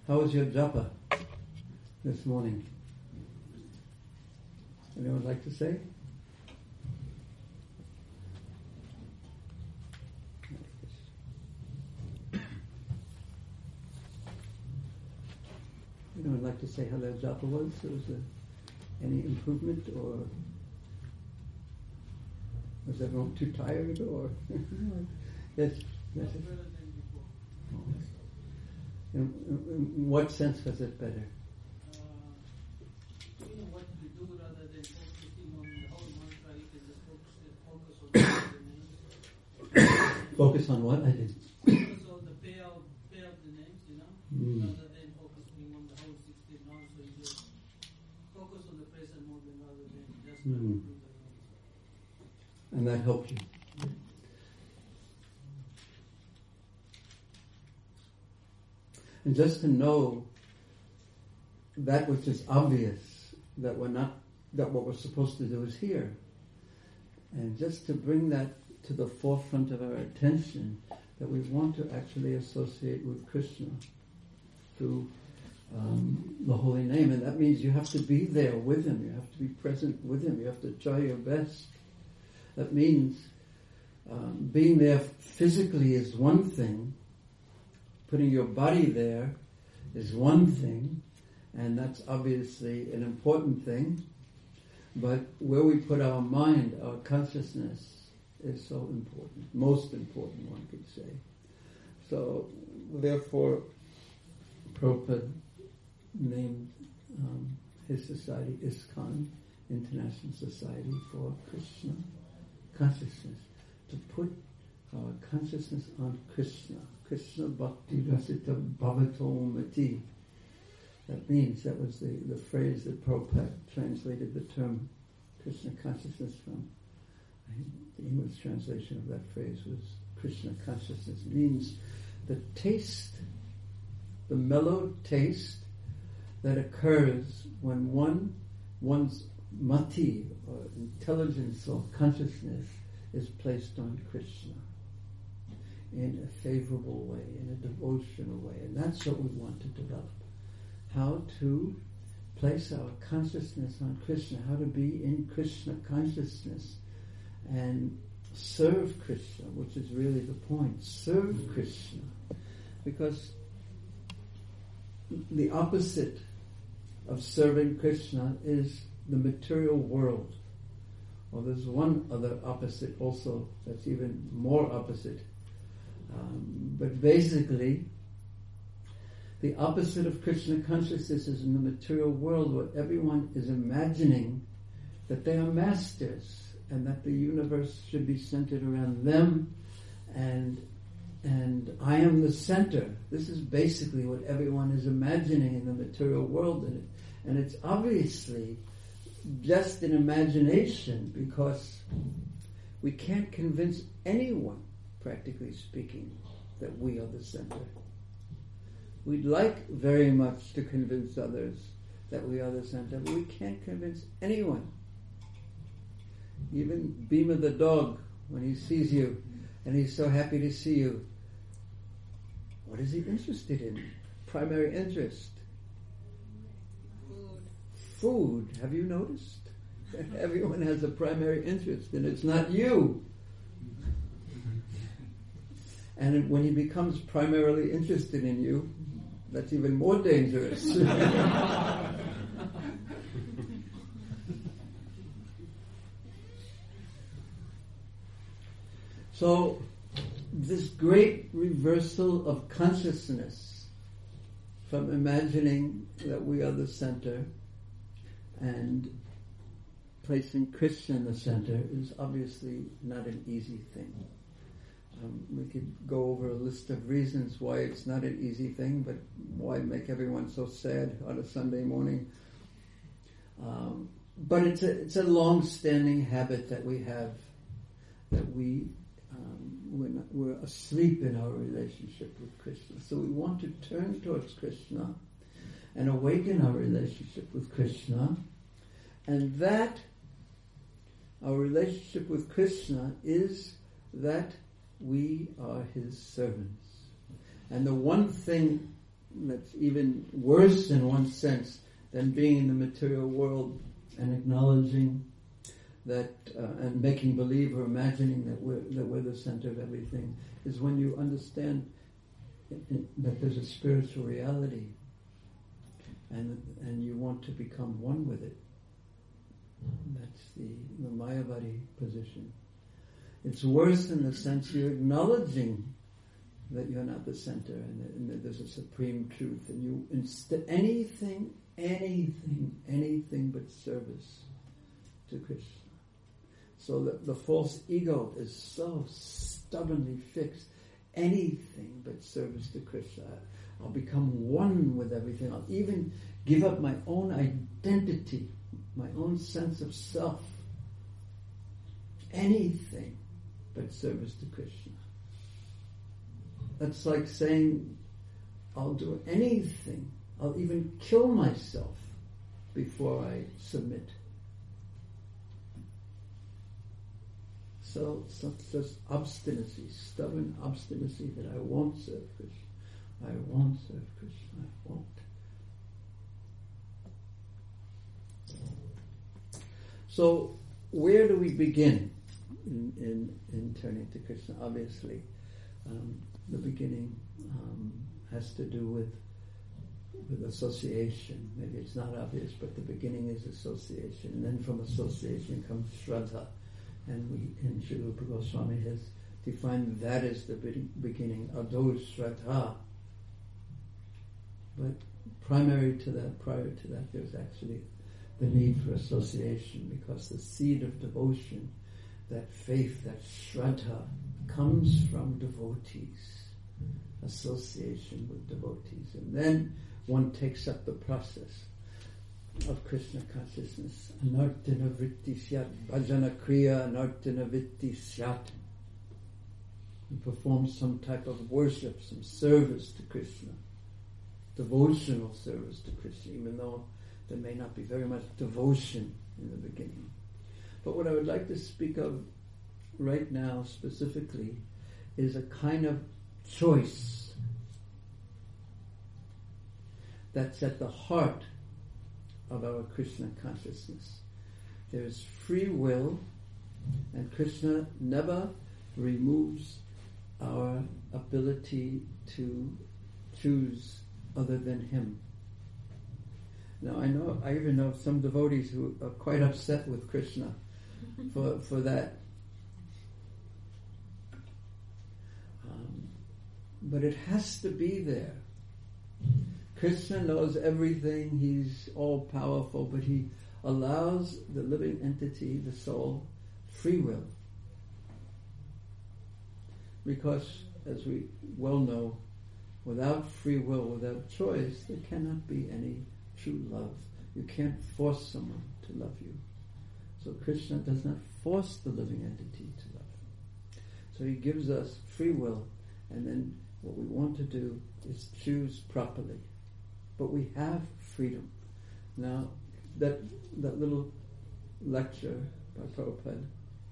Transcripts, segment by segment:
How was your japa this morning? Anyone like to say? Anyone like to say how their japa was? Was there any improvement, or was everyone too tired, or yes? In what sense was it better? What we do rather than focusing on the whole mantra, you can just focus on the names. Focus on what? I didn't. Focus on the pair of the names, rather than focusing on the whole 16 rounds. So you just focus on the present moment rather than just do the names. And that helped you. And just to know that which is obvious, that what we're supposed to do is here. And just to bring that to the forefront of our attention, that we want to actually associate with Krishna through the holy name. And that means you have to be there with him, you have to be present with him, you have to try your best. That means being there physically is one thing, putting your body there is one thing, and that's obviously an important thing, but where we put our mind, our consciousness, is so important, most important, one could say. So, therefore, Prabhupada named his society ISKCON, International Society for Krishna Consciousness, to put our consciousness on Krishna. Krishna Bhakti Rasita Bhavato Mati. That means, that was the phrase that Prabhupada translated the term Krishna consciousness from. The English translation of that phrase was Krishna consciousness. It means the taste, the mellow taste that occurs when one's mati, or intelligence or consciousness, is placed on Krishna in a favorable way, in a devotional way. And that's what we want to develop. How to place our consciousness on Krishna, how to be in Krishna consciousness and serve Krishna, which is really the point. Serve Krishna. Because the opposite of serving Krishna is the material world. Well, there's one other opposite also that's even more opposite. But basically, the opposite of Krishna consciousness is in the material world, where everyone is imagining that they are masters and that the universe should be centered around them, and I am the center. This is basically what everyone is imagining in the material world, and it's obviously just an imagination, because we can't convince anyone, practically speaking, that we are the center. We'd like very much to convince others that we are the center, but we can't convince anyone. Even Bhima the dog, when he sees you and he's so happy to see you, what is he interested in? Primary interest. Food. Have you noticed? Everyone has a primary interest, and it's not you. And when he becomes primarily interested in you, that's even more dangerous. So, this great reversal of consciousness from imagining that we are the center and placing Krishna in the center is obviously not an easy thing. We could go over a list of reasons why it's not an easy thing, but why make everyone so sad on a Sunday morning? But it's a long-standing habit that we have, that we're asleep in our relationship with Krishna. So we want to turn towards Krishna and awaken our relationship with Krishna, and that our relationship with Krishna is that we are his servants. And the one thing that's even worse in one sense than being in the material world and acknowledging that and making believe or imagining that we're the center of everything, is when you understand that there's a spiritual reality and you want to become one with it. That's the Mayavadi position. It's worse in the sense you're acknowledging that you're not the center and that there's a supreme truth, and you instead anything but service to Krishna. So that the false ego is so stubbornly fixed. Anything but service to Krishna. I'll become one with everything. I'll even give up my own identity, my own sense of self. Anything but service to Krishna. That's like saying, I'll do anything. I'll even kill myself before I submit. So such obstinacy, stubborn obstinacy that I won't serve Krishna. I won't serve Krishna. I won't. So where do we begin in turning to Krishna? Obviously, the beginning has to do with association. Maybe it's not obvious, but the beginning is association. And then from association comes Shraddha. And Sri Rupa Goswami has defined that as the beginning, Ado Shraddha. But prior to that, there's actually the need for association, because the seed of devotion, that faith, that Shraddha, comes from devotees, association with devotees. And then one takes up the process of Krishna consciousness. Anartina vritti syat, bhajana kriya anartina vritti syat. You perform some type of worship, some service to Krishna, devotional service to Krishna, even though there may not be very much devotion in the beginning. But what I would like to speak of right now specifically is a kind of choice that's at the heart of our Krishna consciousness. There is free will, and Krishna never removes our ability to choose other than Him. Now I even know some devotees who are quite upset with Krishna for that. But it has to be there. Krishna knows everything, He's all-powerful, but He allows the living entity, the soul, free will. Because, as we well know, without free will, without choice, there cannot be any true love. You can't force someone to love you. So Krishna does not force the living entity to love. So He gives us free will, and then what we want to do is choose properly. But we have freedom. Now, that little lecture by Prabhupada,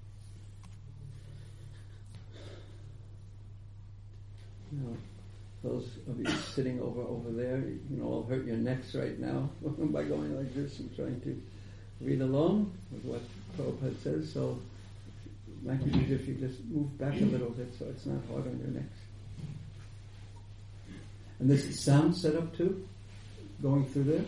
those of you sitting over there, you can all hurt your necks right now by going like this and trying to read along with what Prabhupada says. So it might be easier if you just move back a little bit so it's not hard on your necks. And this is sound set up too, going through there.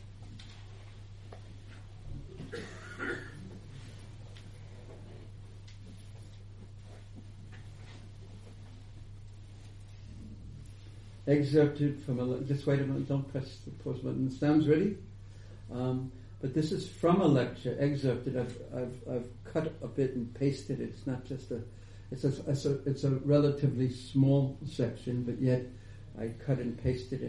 Excerpted from just wait a minute, don't press the pause button. The sound's ready? But this is from a lecture, excerpted. I've cut a bit and pasted it. It's not just it's a relatively small section, but yet I cut and pasted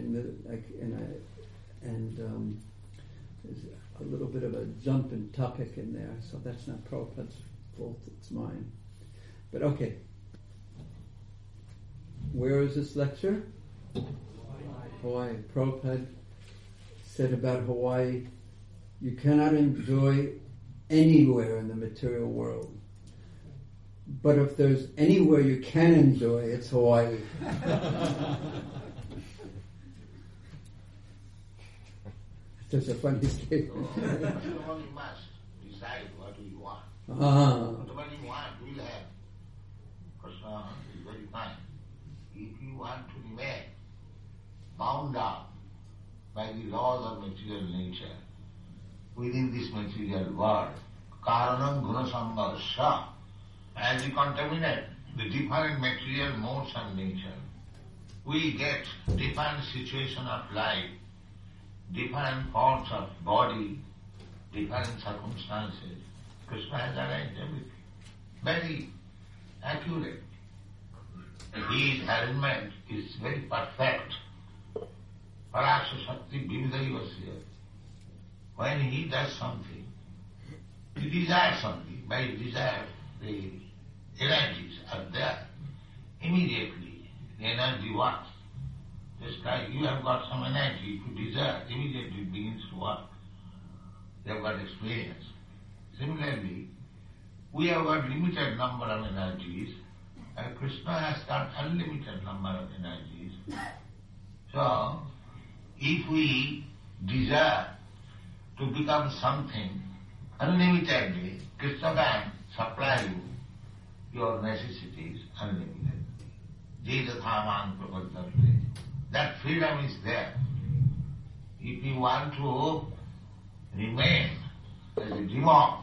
and there's a little bit of a jump in topic in there, so that's not Prabhupada's fault, it's mine. But okay. Where is this lecture? Hawaii. Prabhupada said about Hawaii, you cannot enjoy anywhere in the material world. But if there's anywhere you can enjoy, it's Hawaii. Just a funny statement. Nobody must decide what we want. Whatever you want, we'll have. Krishna is very kind. If you want to remain bound up by the laws of material nature within this material world, karanam gunasanga sa, as we contaminate the different material modes of nature, we get different situation of life, different forms of body, different circumstances. Krishna has arranged everything. Very accurate. His arrangement is very perfect. Parasha Shakti Vividayavasya. When he does something, he desires something. By desire, the energies are there. Immediately, the energy works. Just like you have got some energy, if you desire, immediately it begins to work. You have got experience. Similarly, we have got limited number of energies, and Krishna has got unlimited number of energies. So, if we desire to become something unlimitedly, Krishna can supply you your necessities unlimitedly. Jetathaman prapaddate. That freedom is there. If you want to remain as a demon,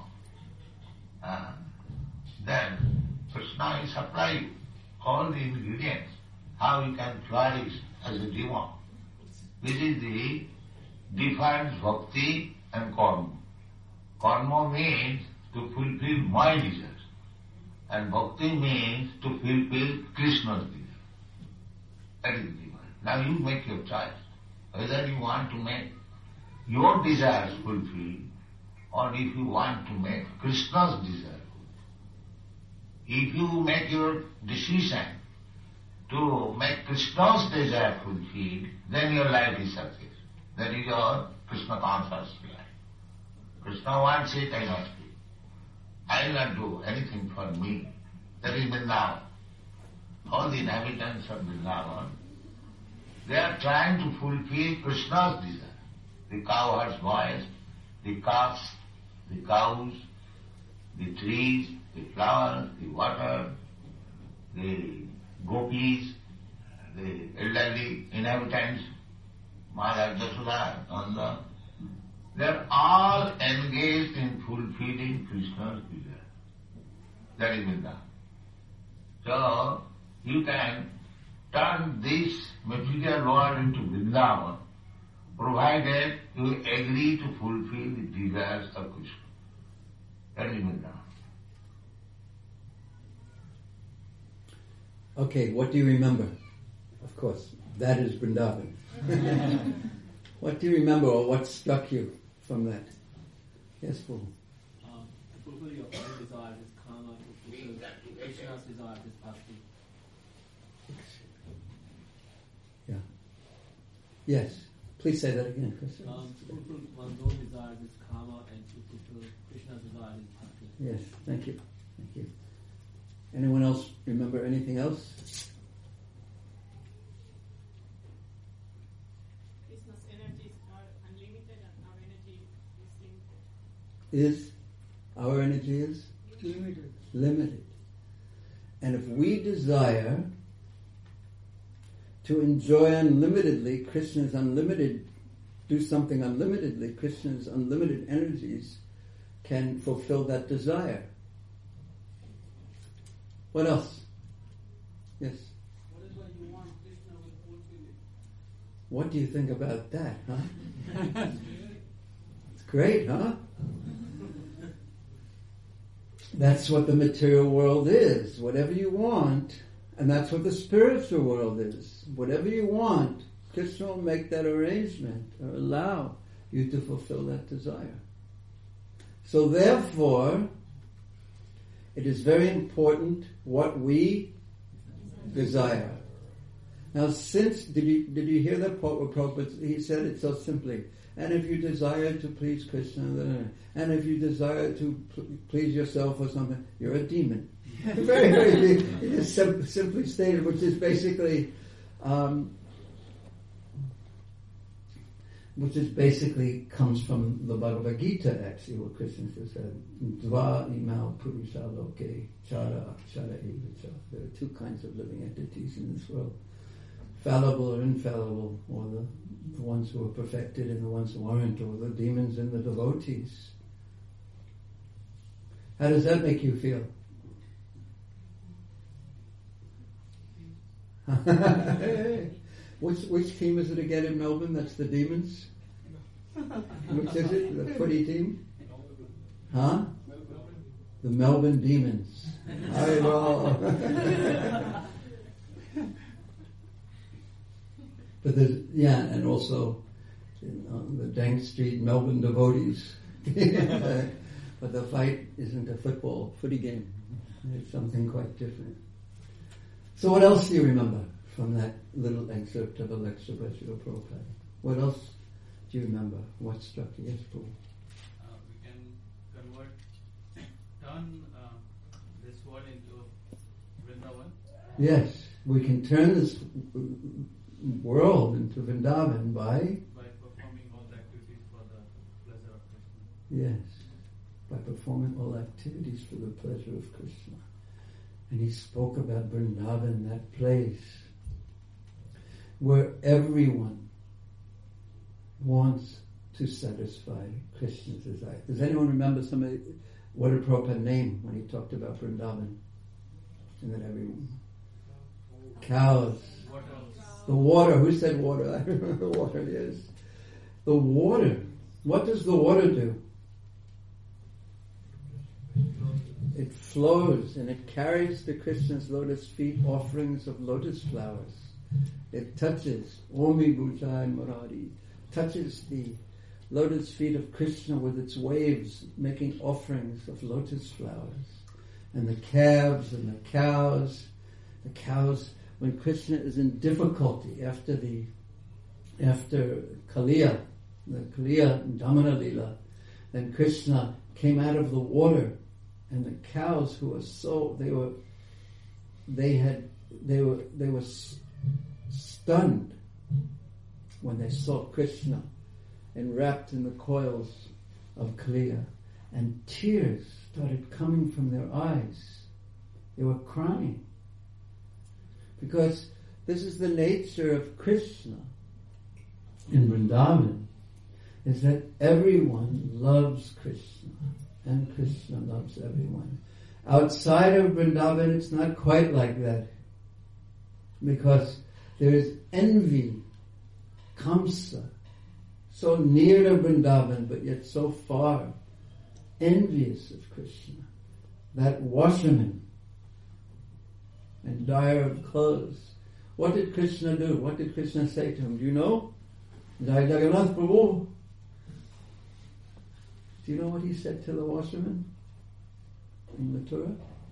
then Krishna will supply you all the ingredients, how you can flourish as a demon. This is the difference bhakti and karma. Karma means to fulfill my desires, and bhakti means to fulfill Krishna's desires. That is the difference. Now you make your choice, whether you want to make your desires fulfilled, or if you want to make Krishna's desire. If you make your decision to make Krishna's desire fulfilled, then your life is success. That is your Krishna conscious life. Krishna wants it, I must do. I will not do anything for me. That is Vrindavan. All the inhabitants of Vrindavan, they are trying to fulfill Krishna's desire. The cowherd's boys, the calves, the cows, the trees, the flowers, the water, the gopis, the elderly inhabitants, Mother Jashoda, Nanda, they are all engaged in fulfilling Krishna's desire. That is Vrindavan. So, you can turn this material world into Vrindavan, provided you agree to fulfill the desires of Krishna. That is Vrindavan. Okay, what do you remember? Of course, that is Vrindavan. What do you remember, or what struck you from that? Yes, Paul. To fulfill your own desires is karma, to fulfill Krishna's desires is bhakti. Yeah. Yes. Please say that again, Chris. To fulfill one's own desires is karma, and to fulfill Krishna's desires is bhakti. Yes, thank you. Thank you. Anyone else remember anything else? Krishna's energies are unlimited and our energy is limited. Is our energy is Limited. limited. And if we desire to enjoy unlimitedly, Krishna's unlimited, do something unlimitedly, Krishna's unlimited energies can fulfill that desire. What else? Yes. Whatever you want, Krishna will fulfill it. What do you think about that, huh? It's great, huh? That's what the material world is. Whatever you want, and that's what the spiritual world is. Whatever you want, Krishna will make that arrangement or allow you to fulfill that desire. So therefore, it is very important what we desire. Now, since did you hear that Prabhupada? He said it so simply. And if you desire to please Krishna, and if you desire to please yourself or something, you're a demon. Very, very. It is simply stated, which is basically which is basically comes from the Bhagavad Gita, actually, what Krishna said, Dva imau purusha loke chara akshara evacha. There are two kinds of living entities in this world, fallible or infallible, or the ones who are perfected and the ones who aren't, or the demons and the devotees. How does that make you feel? Which team is it again in Melbourne? That's the Demons? Which is it? The footy team? Huh? The Melbourne Demons. I know. But there's, and also the Dank Street Melbourne Devotees. But the fight isn't a footy game. It's something quite different. So what else do you remember from that little excerpt of a lecture by Srila Prabhupada? What else do you remember? What struck you? Yes, Prabhu. We can turn this world into Vrindavan. Yes, we can turn this world into Vrindavan by performing all the activities for the pleasure of Krishna. Yes, by performing all activities for the pleasure of Krishna. And he spoke about Vrindavan, that place where everyone wants to satisfy Krishna's desire. Does anyone remember what did Prabhupada name when he talked about Vrindavan? And that everyone. Cows. The water. Who said water? I remember the water, yes. The water. What does the water do? It flows and it carries to Krishna's lotus feet offerings of lotus flowers. It touches Omi Bhujai Murari, touches the lotus feet of Krishna with its waves, making offerings of lotus flowers. And the calves and the cows, when Krishna is in difficulty after Kaliya, the Kaliya Damana Lila, then Krishna came out of the water. And the cows who were they were stunned when they saw Krishna enwrapped in the coils of Kaliya, and tears started coming from their eyes. They were crying because this is the nature of Krishna in Vrindavan, is that everyone loves Krishna. And Krishna loves everyone. Outside of Vrindavan, it's not quite like that. Because there is envy, Kamsa, so near to Vrindavan, but yet so far, envious of Krishna. That washerman and dyer of clothes. What did Krishna do? What did Krishna say to him? Do you know? Jai Jagannath Prabhu. Do you know what he said to the washerman in Mathura?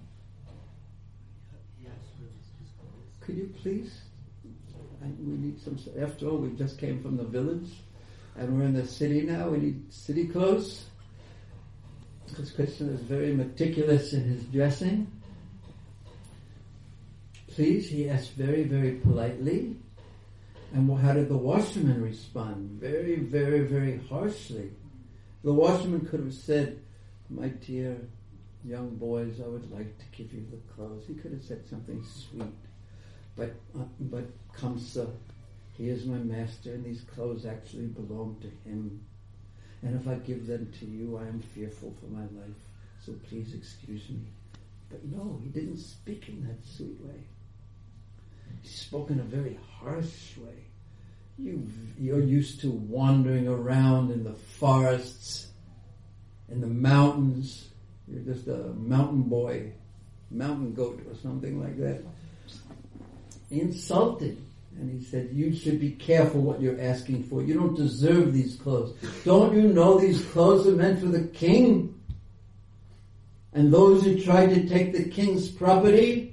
Could you please? We need some. After all, we just came from the village, and we're in the city now. We need city clothes because Krishna is very meticulous in his dressing. Please, he asked very, very politely. And how did the washerman respond? Very, very, very harshly. The washerman could have said, "My dear young boys, I would like to give you the clothes." He could have said something sweet. But Kamsa, he is my master, and these clothes actually belong to him. And if I give them to you, I am fearful for my life. So please excuse me. But no, he didn't speak in that sweet way. He spoke in a very harsh way. You're used to wandering around in the forests, in the mountains. You're just a mountain boy, mountain goat or something like that. He insulted. And he said, "You should be careful what you're asking for. You don't deserve these clothes. Don't you know these clothes are meant for the king? And those who tried to take the king's property,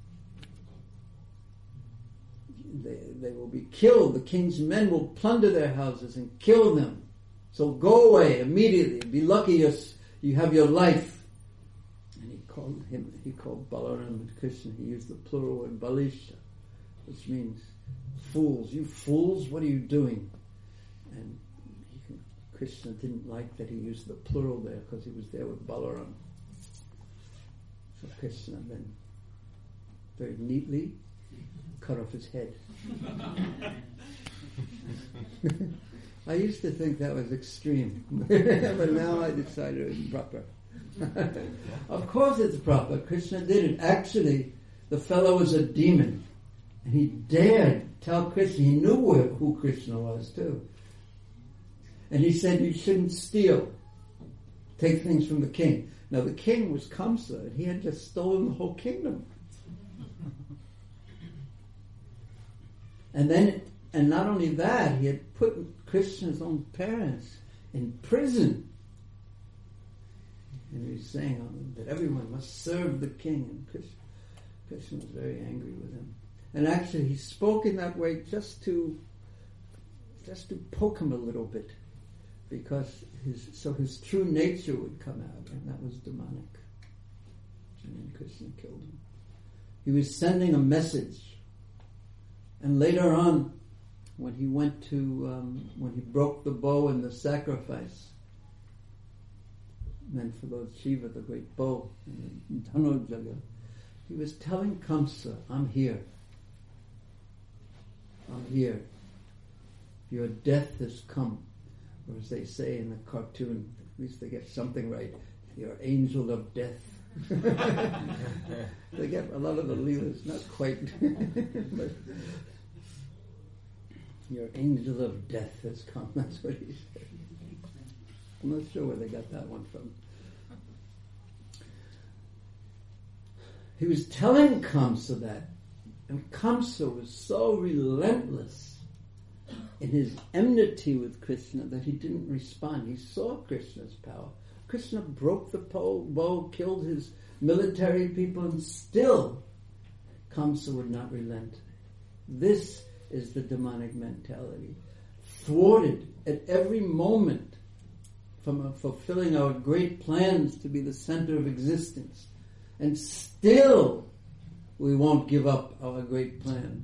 they will be killed. The king's men will plunder their houses and kill them. So go away immediately. Be lucky you have your life." And he called Balaram and Krishna. He used the plural word Balisha, which means fools. You fools, what are you doing? And Krishna didn't like that he used the plural there because he was there with Balaram. So Krishna then very neatly cut off his head. I used to think that was extreme, but now I decided it was proper. Of course it's proper. Krishna did it. Actually, the fellow was a demon. And he dared tell Krishna, he knew who Krishna was too. And he said, you shouldn't steal. Take things from the king. Now the king was Kamsa, and he had just stolen the whole kingdom. And not only that, he had put Krishna's own parents in prison. And he was saying that everyone must serve the king. And Krishna was very angry with him. And actually he spoke in that way just to poke him a little bit. Because his true nature would come out. And that was demonic. And then Krishna killed him. He was sending a message. And later on, when he went to, when he broke the bow in the sacrifice, meant for Lord Shiva, the great bow, in Dhanurjaga, he was telling Kamsa, I'm here. I'm here. Your death has come. Or as they say in the cartoon, at least they get something right, your angel of death. They get a lot of the leelas, not quite. But your angel of death has come. That's what he said. I'm not sure where they got that one from. He was telling Kamsa that, and Kamsa was so relentless in his enmity with Krishna that he didn't respond. He saw Krishna's power. Krishna broke the bow, killed his military people, and still Kamsa would not relent. This is the demonic mentality. Thwarted at every moment from fulfilling our great plans to be the center of existence. And still we won't give up our great plan.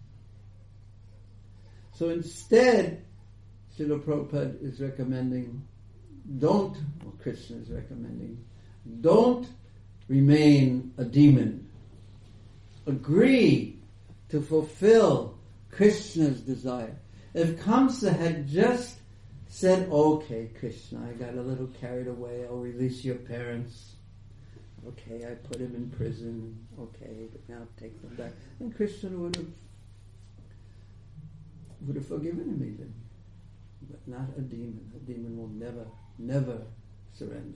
So instead, Srila Prabhupada is recommending, Krishna is recommending, don't remain a demon. Agree to fulfill Krishna's desire. If Kamsa had just said, okay, Krishna, I got a little carried away, I'll release your parents. Okay, I put him in prison. Okay, but now take them back. And Krishna would have forgiven him even. But not a demon. A demon will never surrender.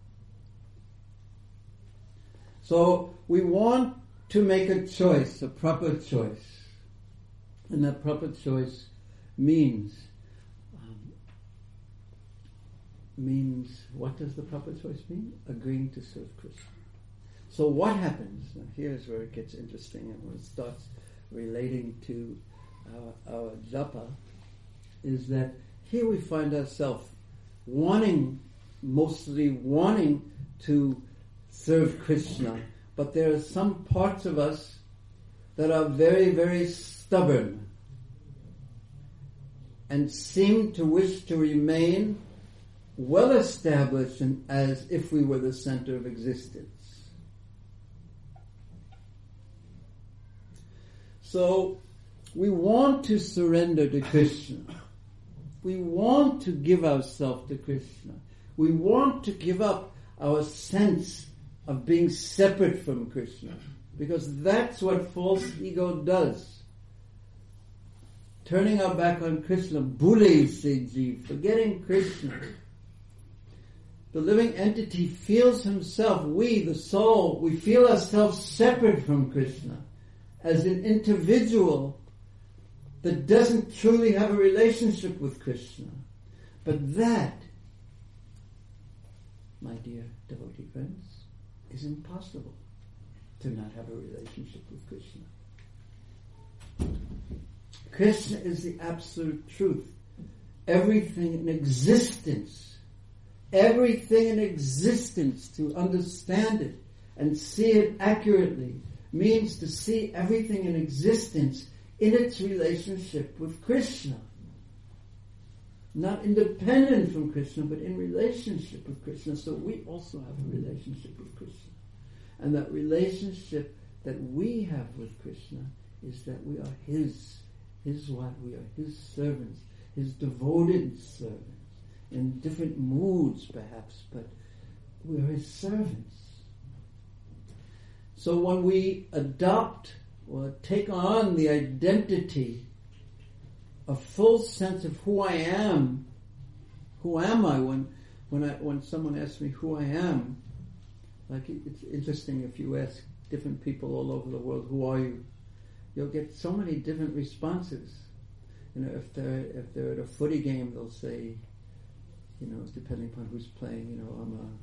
So we want to make a choice, a proper choice. And that proper choice means, what does the proper choice mean? Agreeing to serve Krishna. So what happens? Now here's where it gets interesting, and when it starts relating to our japa, is that here we find ourselves mostly wanting to serve Krishna, but there are some parts of us that are very, very stubborn and seem to wish to remain well established and as if we were the center of existence. So we want to surrender to Krishna. We want to give ourselves to Krishna. We want to give up our sense of being separate from Krishna, because that's what false ego does. Turning our back on Krishna, bhule se jeev, forgetting Krishna. The living entity feels himself, we, the soul, we feel ourselves separate from Krishna as an individual that doesn't truly have a relationship with Krishna. But that, my dear devotee friends, is impossible, to not have a relationship with Krishna. Krishna is the absolute truth. Everything in existence, to understand it and see it accurately, means to see everything in existence in its relationship with Krishna. not independent from Krishna, but in relationship with Krishna. So we also have a relationship with Krishna. And that relationship that we have with Krishna is that we are His what? We are His servants, His devoted servants, in different moods perhaps, but we are His servants. So when we adopt or take on the identity, a full sense of who I am I? When someone asks me who I am, like it's interesting if you ask different people all over the world, who are you? You'll get so many different responses. You know, if they're at a footy game, they'll say, you know, depending upon who's playing, you know, I'm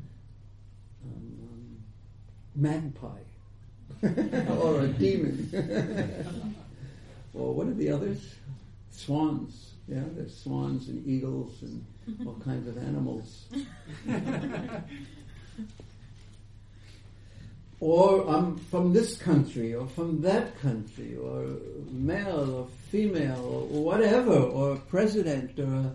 a magpie or a demon. Or what are the others? Swans. Yeah, there's swans and eagles and all kinds of animals. Or I'm from this country or from that country, or male or female or whatever, or a president, or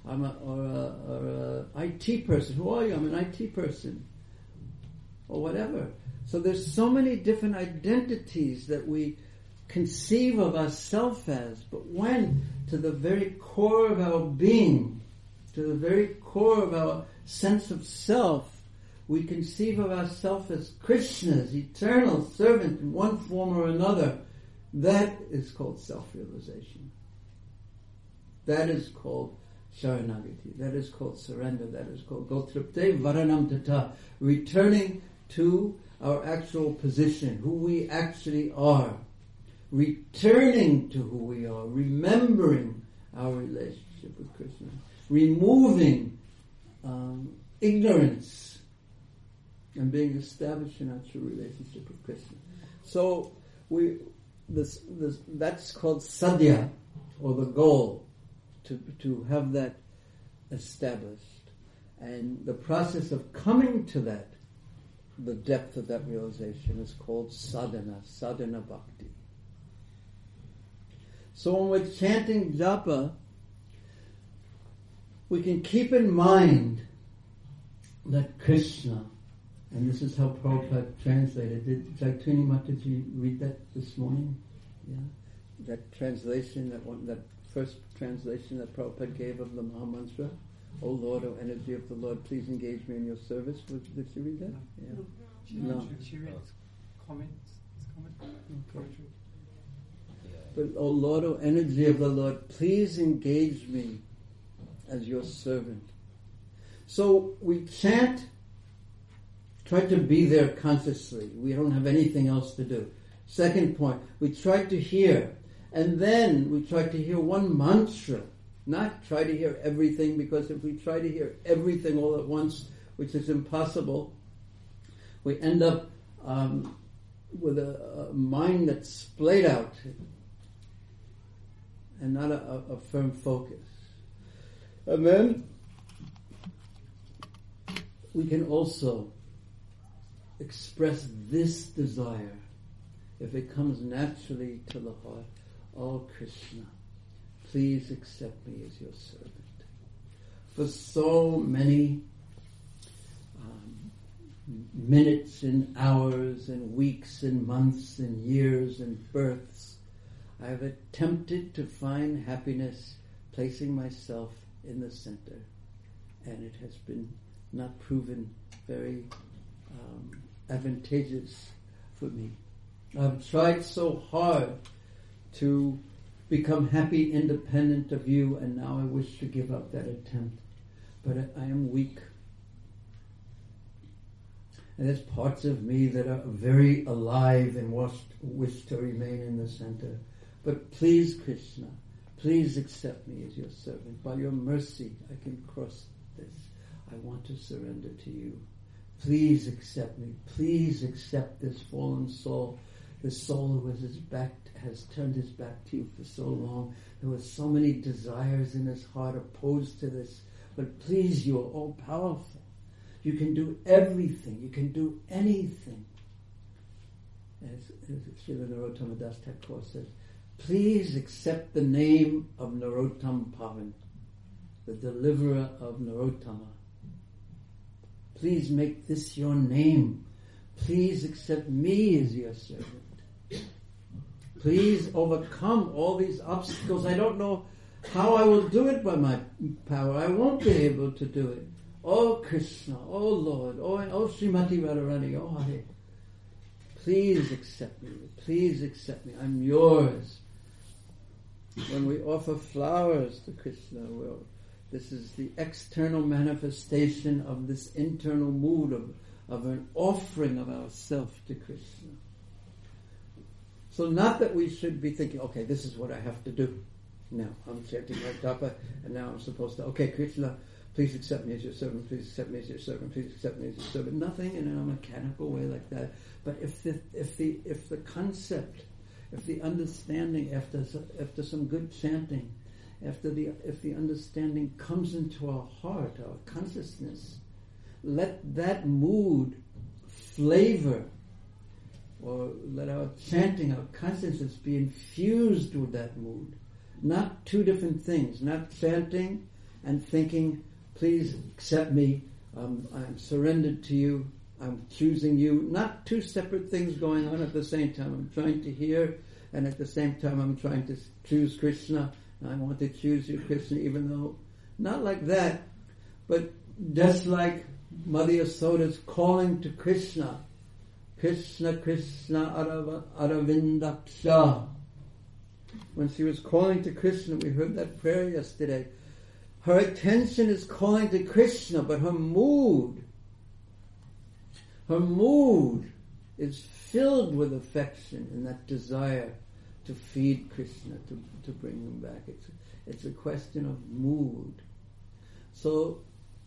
a IT person. Who are you? I'm an IT person. Or whatever. So there's so many different identities that we conceive of ourselves as, but when to the very core of our being, to the very core of our sense of self, we conceive of ourselves as Krishna's eternal servant in one form or another, that is called self-realization. That is called Sharanagati. That is called surrender. That is called Gotripte Varanam Tata, returning to our actual position, who we actually are, returning to who we are, remembering our relationship with Krishna, removing ignorance, and being established in our true relationship with Krishna. So that's called sadhya, or the goal, to have that established. And the process of coming to that, the depth of that realization, is called sadhana bhakti. So when we're chanting japa, we can keep in mind that Krishna, and this is how Prabhupada translated. Did Chaitanya Mata, did you read that this morning? Yeah, that translation, that first translation that Prabhupada gave of the Maha Mantra. O Lord, O energy of the Lord, please engage me in your service. Did you read that? Yeah. No. She read comments. Okay. But O Lord, O energy of the Lord, please engage me as your servant. So we chant. Try to be there consciously. We don't have anything else to do. Second point, we try to hear. And then we try to hear one mantra. Not try to hear everything, because if we try to hear everything all at once, which is impossible, we end up with a mind that's splayed out and not a firm focus. And then we can also express this desire, if it comes naturally to the heart. Oh Krishna, please accept me as your servant. For so many minutes and hours and weeks and months and years and births, I have attempted to find happiness placing myself in the center, and it has been not proven very advantageous for me. I've tried so hard to become happy independent of you, and now I wish to give up that attempt. But I am weak. And there's parts of me that are very alive and wish to remain in the center. But please, Krishna, please accept me as your servant. By your mercy, I can cross this. I want to surrender to you. Please accept me. Please accept this fallen soul. The soul who has turned his back to you for so long. There were so many desires in his heart opposed to this. But please, you are all powerful. You can do everything. You can do anything. As Srila Narottama Das Thakur says, please accept the name of Narottam Pavan. the deliverer of Narottama. Please make this your name. Please accept me as your servant. Please overcome all these obstacles. I don't know how I will do it by my power. I won't be able to do it. Oh Krishna, oh Lord, oh Srimati Radharani, oh Hare. Please accept me. Please accept me. I'm yours. When we offer flowers to Krishna, this is the external manifestation of this internal mood of an offering of ourself to Krishna. So not that we should be thinking, okay, this is what I have to do. Now I'm chanting my japa, and now I'm supposed to, okay, Krishna, please accept me as your servant, please accept me as your servant, please accept me as your servant. Nothing in a mechanical way like that. But if the concept, if the understanding after some good chanting, if the understanding comes into our heart, our consciousness, let that mood flavor, or let our chanting, our consciousness be infused with that mood. Not two different things, not chanting and thinking, please accept me, I'm surrendered to you, I'm choosing you. Not two separate things going on at the same time. I'm trying to hear, and at the same time I'm trying to choose Krishna. I want to choose you, Krishna, even though, not like that, but just like Mother Yasoda's calling to Krishna, Krishna, Krishna, Aravindaksha. When she was calling to Krishna, we heard that prayer yesterday. Her attention is calling to Krishna, but her mood is filled with affection and that desire to feed Krishna, to bring him back. It's a question of mood. So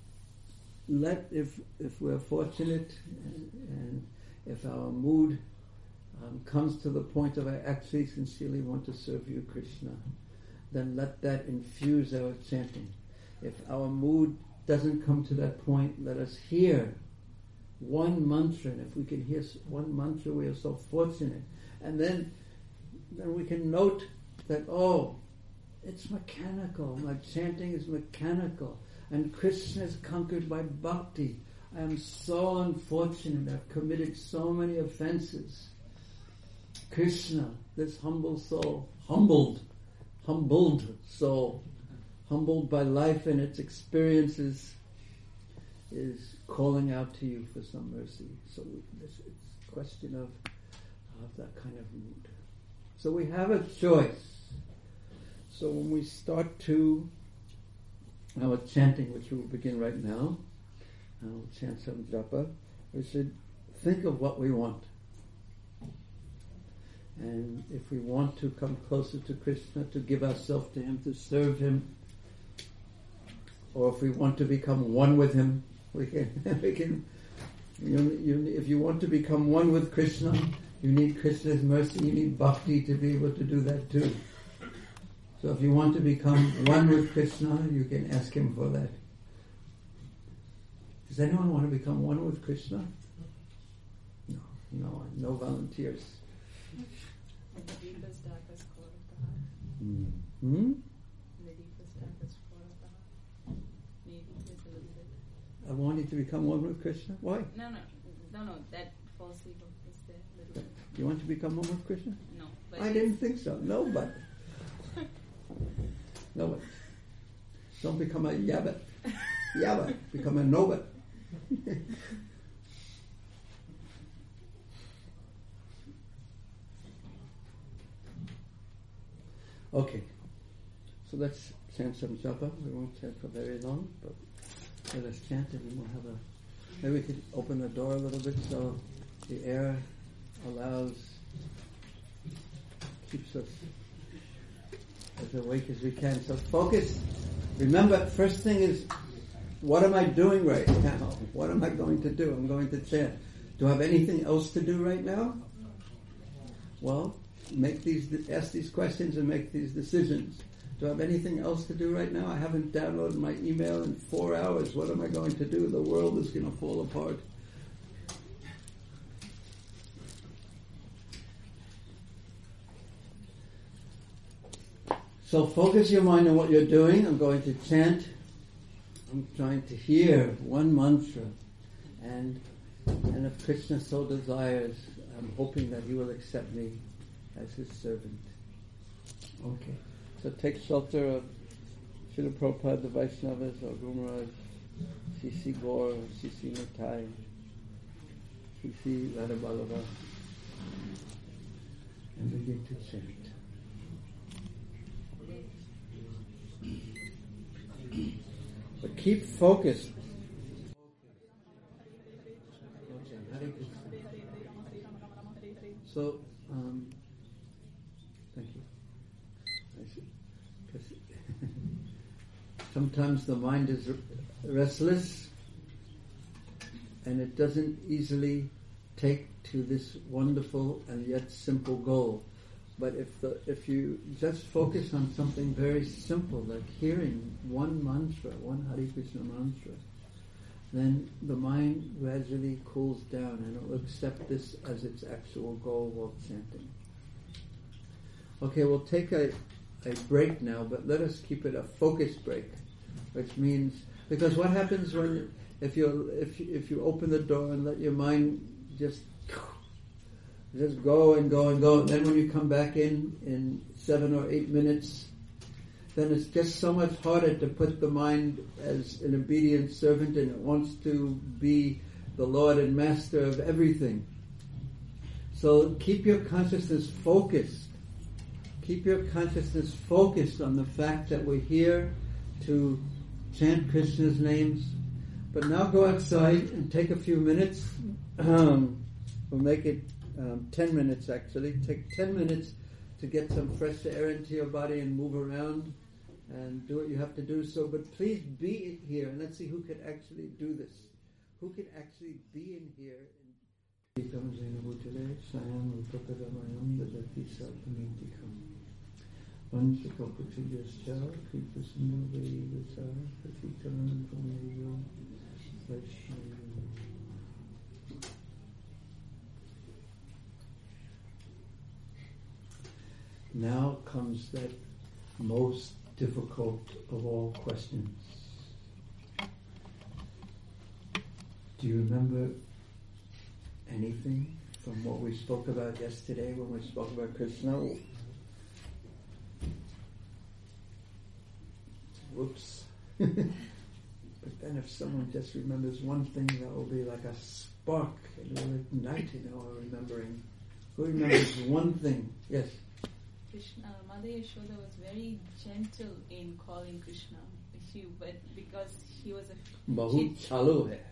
if we're fortunate and if our mood comes to the point of I actually sincerely want to serve you, Krishna, then let that infuse our chanting. If our mood doesn't come to that point, let us hear one mantra, and if we can hear one mantra, we are so fortunate. And then we can note that, it's mechanical. My chanting is mechanical. And Krishna is conquered by bhakti. I am so unfortunate. I've committed so many offenses. Krishna, this humble soul, humbled soul, humbled by life and its experiences, is calling out to you for some mercy. So it's a question of that kind of mood. So we have a choice. So when we start to our chanting, which we will begin right now, and we'll chant some japa, we should think of what we want. And if we want to come closer to Krishna, to give ourselves to him, to serve him, or if we want to become one with him, we can. If you want to become one with Krishna, you need Krishna's mercy. You need bhakti to be able to do that too. So if you want to become one with Krishna, you can ask him for that. Does anyone want to become one with Krishna? No volunteers. The deepest, darkest core of the heart. The deepest, darkest core of the heart. Maybe it's a little bit. I wanted to become one with Krishna? Why? No. That false ego is there a little bit. You want to become one with Krishna? No. But I didn't think so. Nobody. Don't become a yabbit. Become a nobit. Okay, so let's chant some japa. We won't chant for very long, but let us chant and we'll have maybe we could open the door a little bit so the air keeps us as awake as we can. So focus. Remember, first thing is, what am I doing right now? What am I going to do? I'm going to chant. Do I have anything else to do right now? Well, ask these questions and make these decisions. Do I have anything else to do right now? I haven't downloaded my email in 4 hours. What am I going to do? The world is going to fall apart. So focus your mind on what you're doing. I'm going to chant I'm trying to hear one mantra, and if Krishna so desires, I'm hoping that he will accept me as his servant. Okay. So take shelter of Srila Prabhupada, the Vaishnavas, or Guru Maharaj, C.C. Gaur, C.C. Nitai, C.C. Radha Ballabha, and begin to chant. But keep focused. Okay, Hare Krishna. So, thank you. Sometimes the mind is restless and it doesn't easily take to this wonderful and yet simple goal. But if you just focus on something very simple, like hearing one mantra, one Hare Krishna mantra, then the mind gradually cools down and it will accept this as its actual goal while chanting. Okay, we'll take a break now, but let us keep it a focus break, which means, because what happens when if you open the door and let your mind just go and go and go, and then when you come back in 7 or 8 minutes, then it's just so much harder to put the mind as an obedient servant, and it wants to be the Lord and Master of everything. So keep your consciousness focused. Keep your consciousness focused on the fact that we're here to chant Krishna's names. But now go outside and take a few minutes. We'll make it 10 minutes actually. Take 10 minutes to get some fresh air into your body and move around and do what you have to do. So, but please be here, and let's see who can actually do this. Who can actually be in here? Now comes that most difficult of all questions. Do you remember anything from what we spoke about yesterday when we spoke about Krishna? Whoops. But then if someone just remembers one thing, that will be like a spark. It will ignite our remembering. Who remembers one thing? Yes? Krishna, Mother Yashoda was very gentle in calling Krishna, but because he was Bahut chalu hai.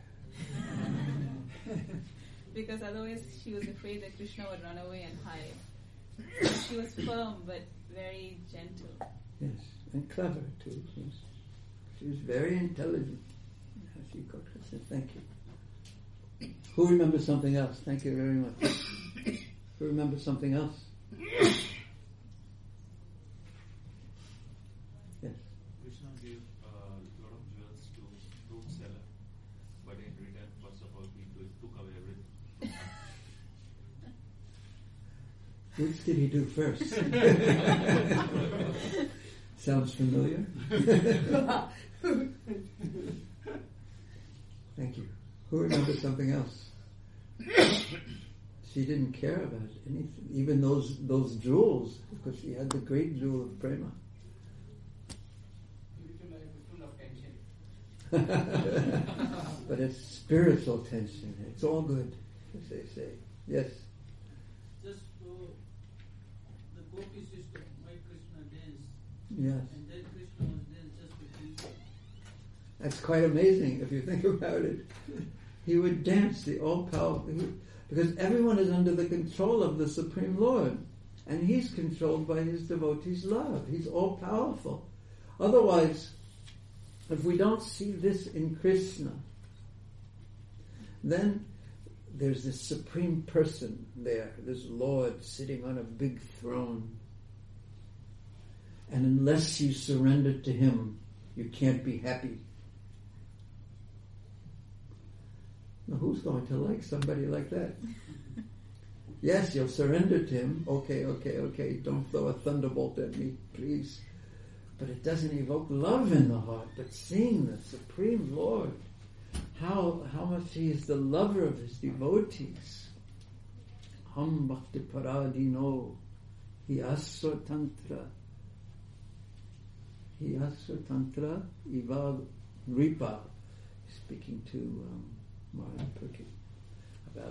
Because otherwise she was afraid that Krishna would run away and hide. So she was firm but very gentle. Yes, and clever too. Yes. She was very intelligent. She called Krishna. Thank you. Who remembers something else? Thank you very much. Who remembers something else? Yes. Krishna gave a lot of jewels to fruit seller, but in return, first of all, he took away everything. Which did he do first? Sounds familiar? Thank you. Who remembers something else? She didn't care about anything, even those jewels, because she had the great jewel of prema. But it's spiritual tension. It's all good, as they say. Yes? Just the gopis used to make Krishna dance. Yes. And then Krishna was danced just to please them. That's quite amazing if you think about it. He would dance the all-powerful, because everyone is under the control of the Supreme Lord, and he's controlled by his devotees' love. He's all-powerful. Otherwise, if we don't see this in Krishna, then there's this Supreme Person there, this Lord sitting on a big throne. And unless you surrender to him, you can't be happy. Now, who's going to like somebody like that? Yes, you'll surrender to him. Okay. Don't throw a thunderbolt at me, please. but it doesn't evoke love in the heart. But seeing the Supreme Lord, how much He is the lover of His devotees. Ham bhakti paradino, hi aswatantra iva ripa, speaking to Maharaj Purki about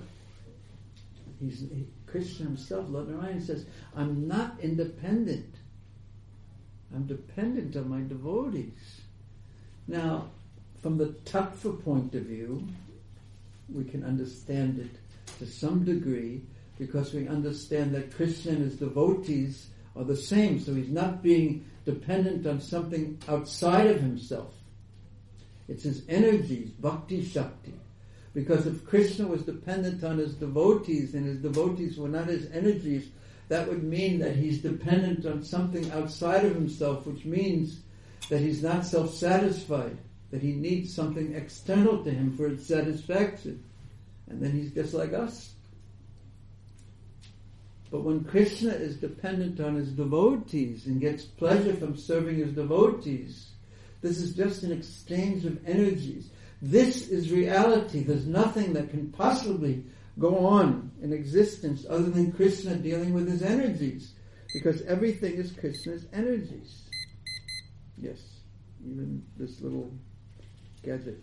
Krishna himself. Lord Narayan says, I'm not independent. I'm dependent on my devotees. Now, from the tattva point of view, we can understand it to some degree because we understand that Krishna and his devotees are the same. So he's not being dependent on something outside of himself. It's his energies, bhakti shakti. Because if Krishna was dependent on his devotees and his devotees were not his energies, that would mean that he's dependent on something outside of himself, which means that he's not self-satisfied, that he needs something external to him for its satisfaction. And then he's just like us. But when Krishna is dependent on his devotees and gets pleasure from serving his devotees, this is just an exchange of energies. This is reality. There's nothing that can possibly go on in existence other than Krishna dealing with his energies, because everything is Krishna's energies. Yes, even this little gadget.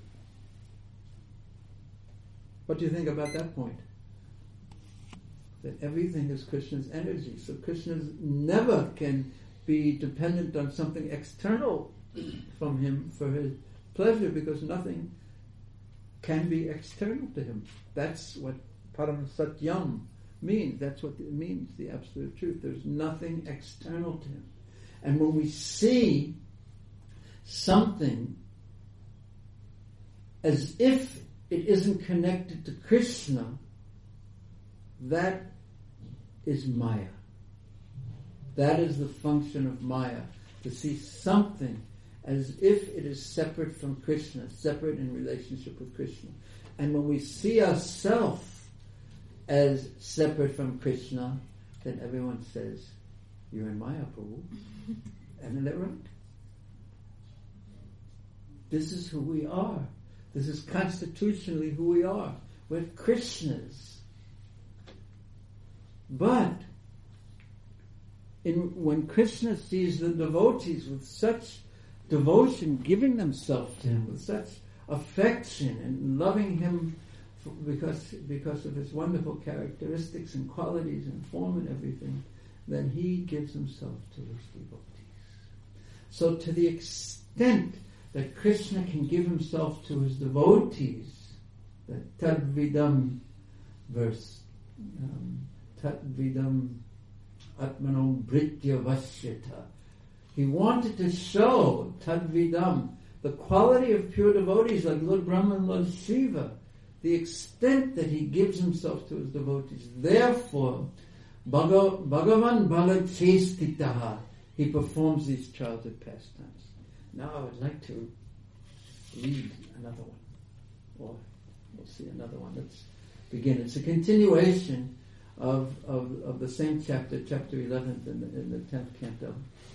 What do you think about that point? That everything is Krishna's energy. So Krishna never can be dependent on something external from him for his pleasure, because nothing can be external to him. That's what Param Satyam means. That's what it means, the absolute truth. There's nothing external to him. And when we see something as if it isn't connected to Krishna, that is Maya. That is the function of Maya, to see something as if it is separate from Krishna, separate in relationship with Krishna. And when we see ourselves as separate from Krishna, then everyone says, you're in Maya, Prabhu. Isn't that right? This is who we are. This is constitutionally who we are. We're Krishnas. But when Krishna sees the devotees with such devotion, giving themselves to him with such affection and loving him because of his wonderful characteristics and qualities and form and everything, then he gives himself to his devotees. So to the extent that Krishna can give himself to his devotees, that Tadvidam verse, Tadvidam Atmano Britya Vashyata. He wanted to show Tadvidam, the quality of pure devotees like Lord Brahma and Lord Shiva, the extent that he gives himself to his devotees. Therefore, Bhagavan Balachestitaha, he performs these childhood pastimes. Now I would like to read another one, or we'll see another one. Let's begin. It's a continuation of the same chapter, chapter 11 in the 10th canto.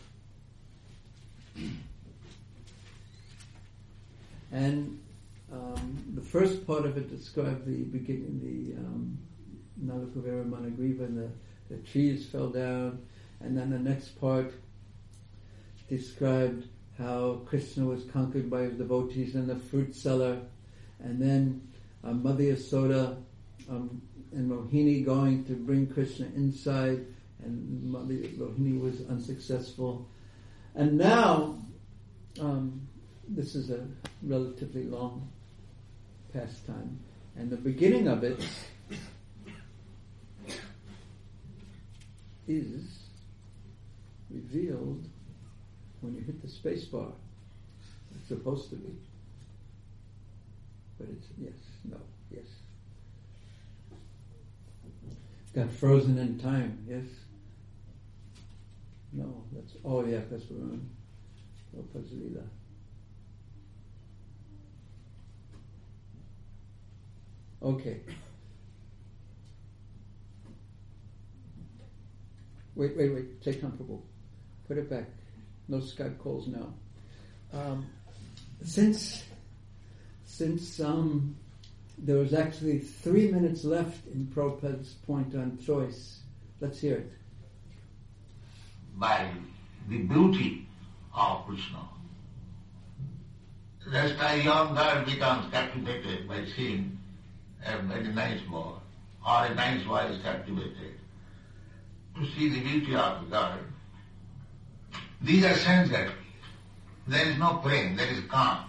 And the first part of it described the beginning, the Nalakuvera Managriva, and the trees fell down, and then the next part described how Krishna was conquered by his devotees in the fruit cellar, and then Mother Yasoda and Rohini going to bring Krishna inside, and Mother Rohini was unsuccessful. And now, this is a relatively long pastime, and the beginning of it is revealed when you hit the space bar. It's supposed to be. But it's yes, no, yes. Got frozen in time, yes? No, that's, oh yeah, that's Varun. Prabhupada's Leela. Okay. Wait. Chaitanya Prabhu. Put it back. No Skype calls now. Since there was actually 3 minutes left in Prabhupada's point on choice, let's hear it. By the beauty of Krishna. Just a young girl becomes captivated by seeing a very nice boy, or a nice boy is captivated to see the beauty of the girl. These are sensual. There is no pain, there is calm.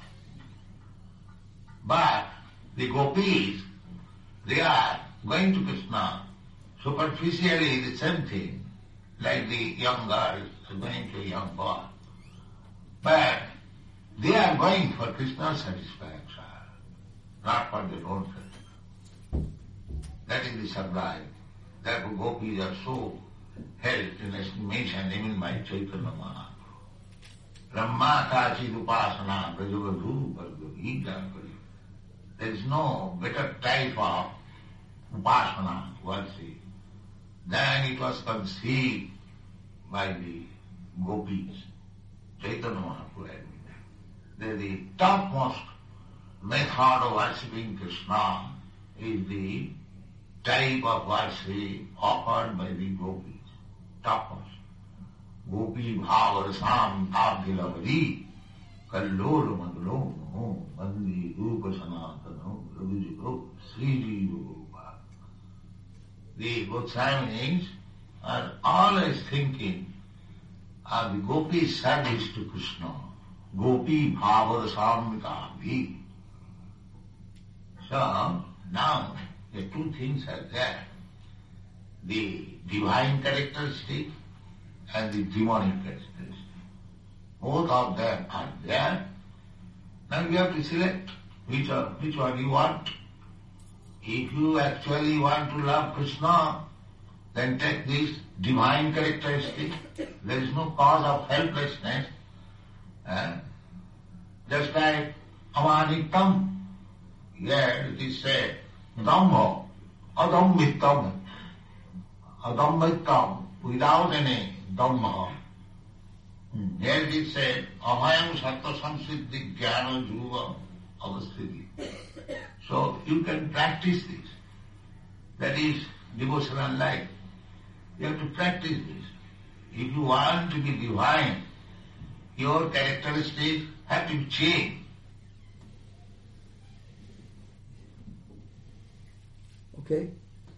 But the gopis, they are going to Krishna superficially the same thing, like the young girl is going to a young boy. But they are going for Krishna's satisfaction, not for their own satisfaction. That is the sublime. Therefore gopis are so held in estimation even by Chaitanya Mahaprabhu. Brahma Kachi Upasana Brajavadhu Bhargavita. There is no better type of upasana, worship, than it was conceived by the gopis. Chaitanya Mahaprabhu admitted. The topmost method of worshipping Krishna is the type of worship offered by the gopis. Topmost. Gopi bhavarasam tadhilavadi kallolo madalomo mandi rupa sanatano ravijugo srijiva gopa. The Goswamis are always thinking of the gopi's service to Krishna. Gopi bhavarasam tadhi. So now the two things are there. The divine characteristic and the demonic characteristic. Both of them are there. Now you have to select which one you want. If you actually want to love Krishna, then take this divine characteristic. There is no cause of helplessness. Just like amanitam. Here it is said, dhamma, adammitam. Adammitam, without any dhamma. Here it is said, ahayam sattva samsiddhi jnana dhruva avasthiti. So you can practice this. That is devotional life. You have to practice this. If you want to be divine, your characteristics have to change. Okay?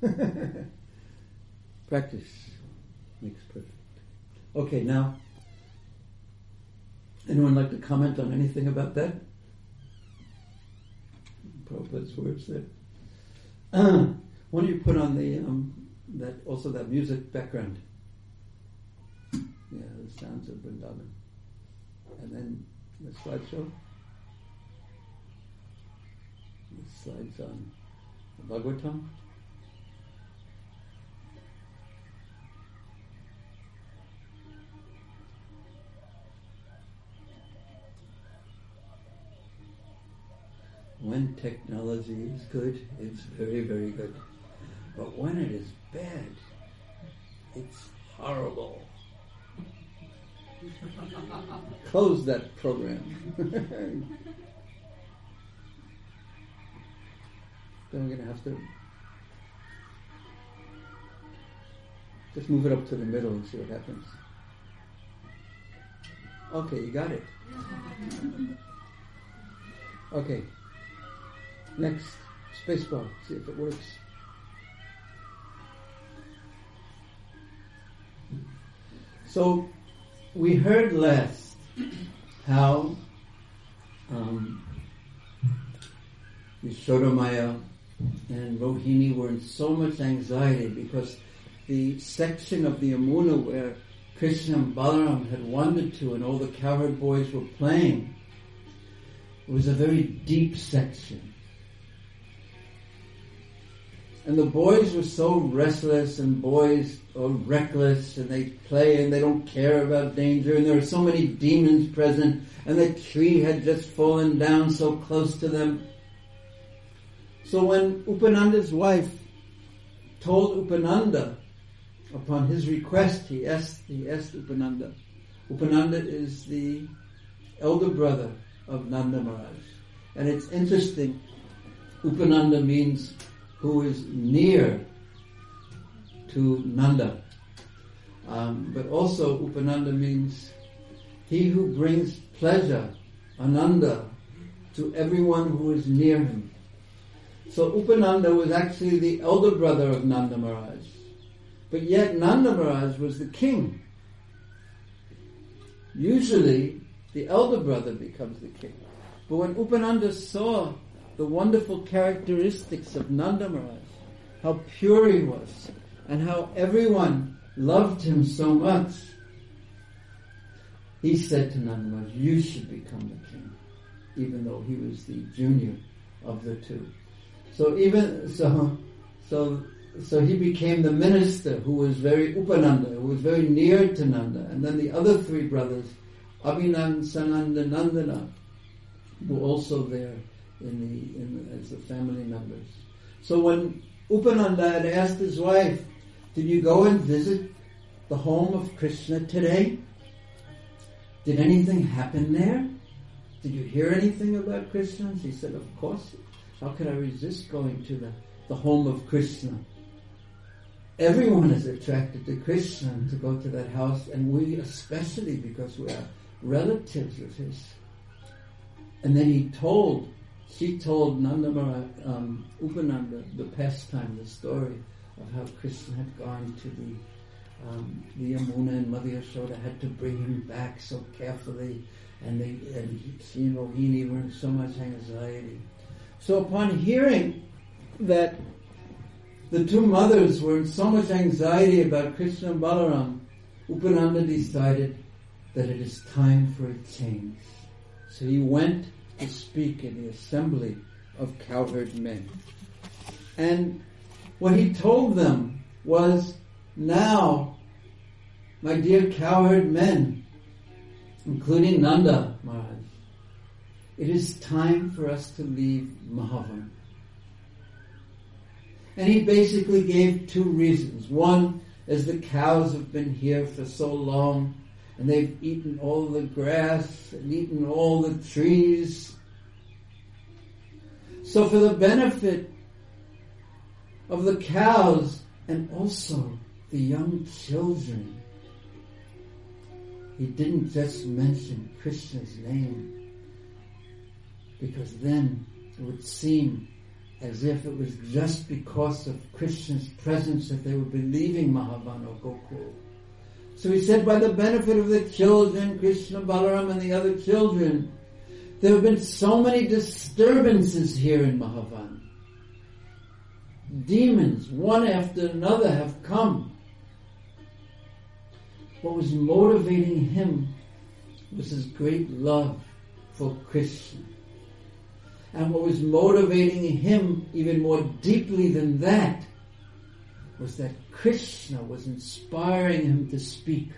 Practice makes perfect. Okay, now, anyone like to comment on anything about that? Prabhupada's words there. Why don't you put on the that music background? Yeah, the sounds of Vrindavan. And then the slideshow. The slides on the Bhagavatam. When technology is good, it's very, very good. But when it is bad, it's horrible. Close that program. Then we're going to have to just move it up to the middle and see what happens. Okay, you got it. Okay. Next, spacebar, see if it works. So, we heard last how Yashodamaya and Rohini were in so much anxiety because the section of the Yamuna where Krishna and Balaram had wandered to and all the cowherd boys were playing, it was a very deep section. And the boys were so restless, and boys are reckless, and they play and they don't care about danger, and there are so many demons present, and the tree had just fallen down so close to them. So when Upananda's wife told Upananda, upon his request, he asked Upananda, Upananda is the elder brother of Nanda Maharaj. And it's interesting, Upananda means who is near to Nanda. But also Upananda means he who brings pleasure, Ananda, to everyone who is near him. So Upananda was actually the elder brother of Nanda Maharaj. But yet Nanda Maharaj was the king. Usually the elder brother becomes the king. But when Upananda saw the wonderful characteristics of Nanda Maharaj, how pure he was, and how everyone loved him so much, he said to Nanda Maharaj, you should become the king, even though he was the junior of the two. So he became the minister who was very Upananda, who was very near to Nanda. And then the other three brothers, Abhinand, Sananda, Nandana, were also there as the family members. So when Upananda had asked his wife, did you go and visit the home of Krishna today? Did anything happen there? Did you hear anything about Krishna? She said, of course. How could I resist going to the home of Krishna? Everyone is attracted to Krishna to go to that house, and we especially, because we are relatives of his. And then she told Nanda Maharaj, Upananda, the pastime, the story of how Krishna had gone to the Yamuna, and Mother Yashoda had to bring him back so carefully, and she and Rohini were in so much anxiety. So upon hearing that the two mothers were in so much anxiety about Krishna and Balaram, Upananda decided that it is time for a change. So he went to speak in the assembly of cowherd men. And what he told them was, now, my dear cowherd men, including Nanda Maharaj, it is time for us to leave Mahavan. And he basically gave two reasons. One, as the cows have been here for so long, and they've eaten all the grass and eaten all the trees. So for the benefit of the cows and also the young children, he didn't just mention Krishna's name, because then it would seem as if it was just because of Krishna's presence that they would be leaving Mahavan or Gokul. So he said, by the benefit of the children, Krishna, Balaram, and the other children, there have been so many disturbances here in Mahavan. Demons, one after another, have come. What was motivating him was his great love for Krishna. And what was motivating him even more deeply than that was that Krishna was inspiring him to speak.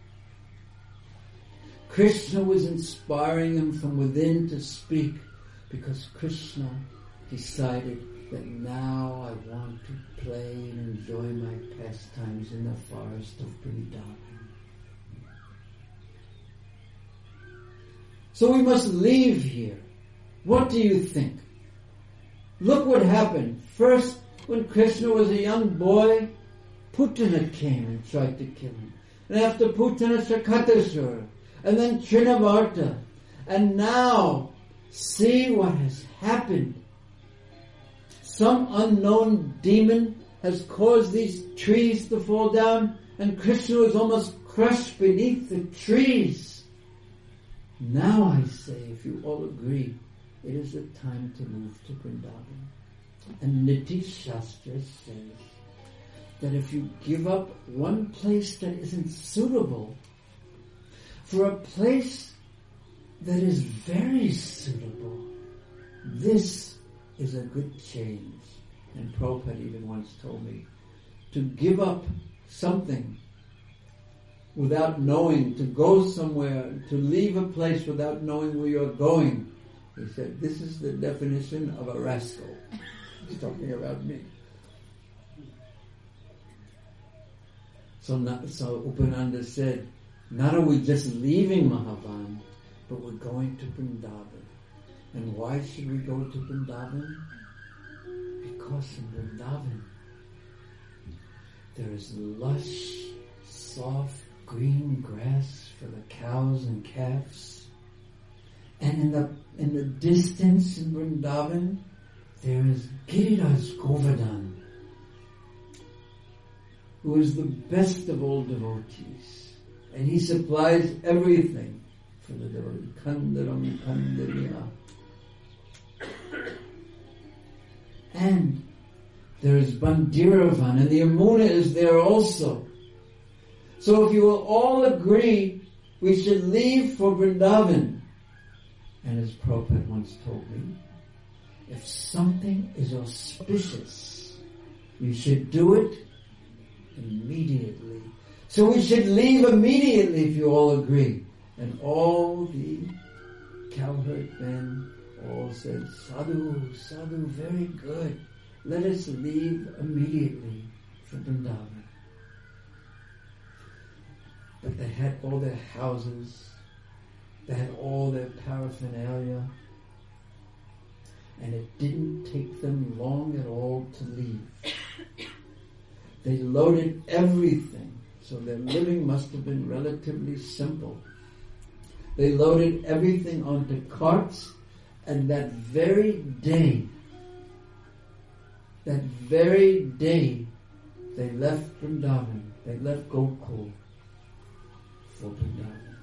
Krishna was inspiring him from within to speak, because Krishna decided that now I want to play and enjoy my pastimes in the forest of Vrindavan. So we must leave here. What do you think? Look what happened. First, when Krishna was a young boy, Putana came and tried to kill him. And after Putana, Shakatasura. And then Trinavarta. And now, see what has happened. Some unknown demon has caused these trees to fall down, and Krishna was almost crushed beneath the trees. Now I say, if you all agree, it is the time to move to Vrindavan. And Niti Shastra says that if you give up one place that isn't suitable for a place that is very suitable, this is a good change. And Prabhupada even once told me to give up something without knowing, to go somewhere, to leave a place without knowing where you're going. He said, this is the definition of a rascal. He's talking about me. So Upananda said, not are we just leaving Mahavan, but we're going to Vrindavan. And why should we go to Vrindavan? Because in Vrindavan there is lush, soft, green grass for the cows and calves. And in the distance in Vrindavan, there is Giriraj Govardhan, who is the best of all devotees. And he supplies everything for the devotee. Kandaram Kandariya. And there is Bandiravan, and the Yamuna is there also. So if you will all agree, we should leave for Vrindavan. And as Prabhupada once told me, if something is auspicious, you should do it immediately. So we should leave immediately if you all agree. And all the cowherd men all said, Sadhu, Sadhu, very good. Let us leave immediately for Vrindavan. But they had all their houses, they had all their paraphernalia, and it didn't take them long at all to leave. They loaded everything, so their living must have been relatively simple. They loaded everything onto carts, and that very day, they left Vrindavan, they left Gokul for Vrindavan.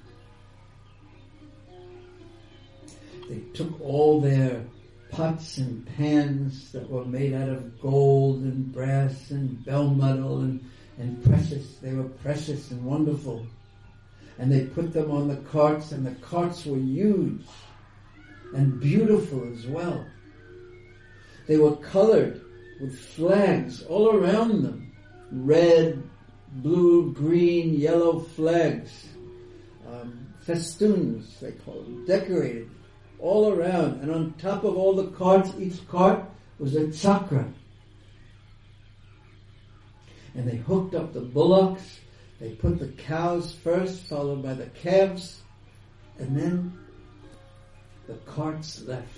They took all their pots and pans that were made out of gold and brass and bell metal and precious. They were precious and wonderful. And they put them on the carts, and the carts were huge and beautiful as well. They were colored with flags all around them. Red, blue, green, yellow flags. Festoons, they call them, decorated all around. And on top of all the carts, each cart was a chakra. And they hooked up the bullocks. They put the cows first, followed by the calves. And then the carts left.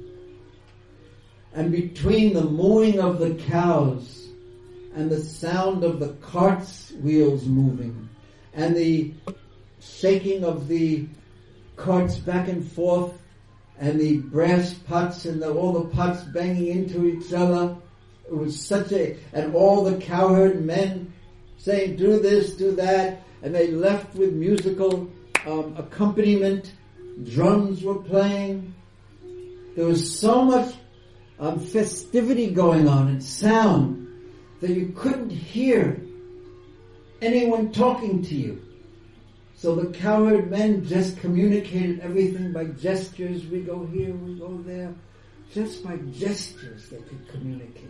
And between the mooing of the cows and the sound of the carts' wheels moving and the shaking of the carts back and forth and the brass pots and all the pots banging into each other, it was and all the cowherd men saying, do this, do that, and they left with musical accompaniment. Drums were playing. There was so much festivity going on and sound that you couldn't hear anyone talking to you. So the cowherd men just communicated everything by gestures. We go here, we go there. Just by gestures they could communicate.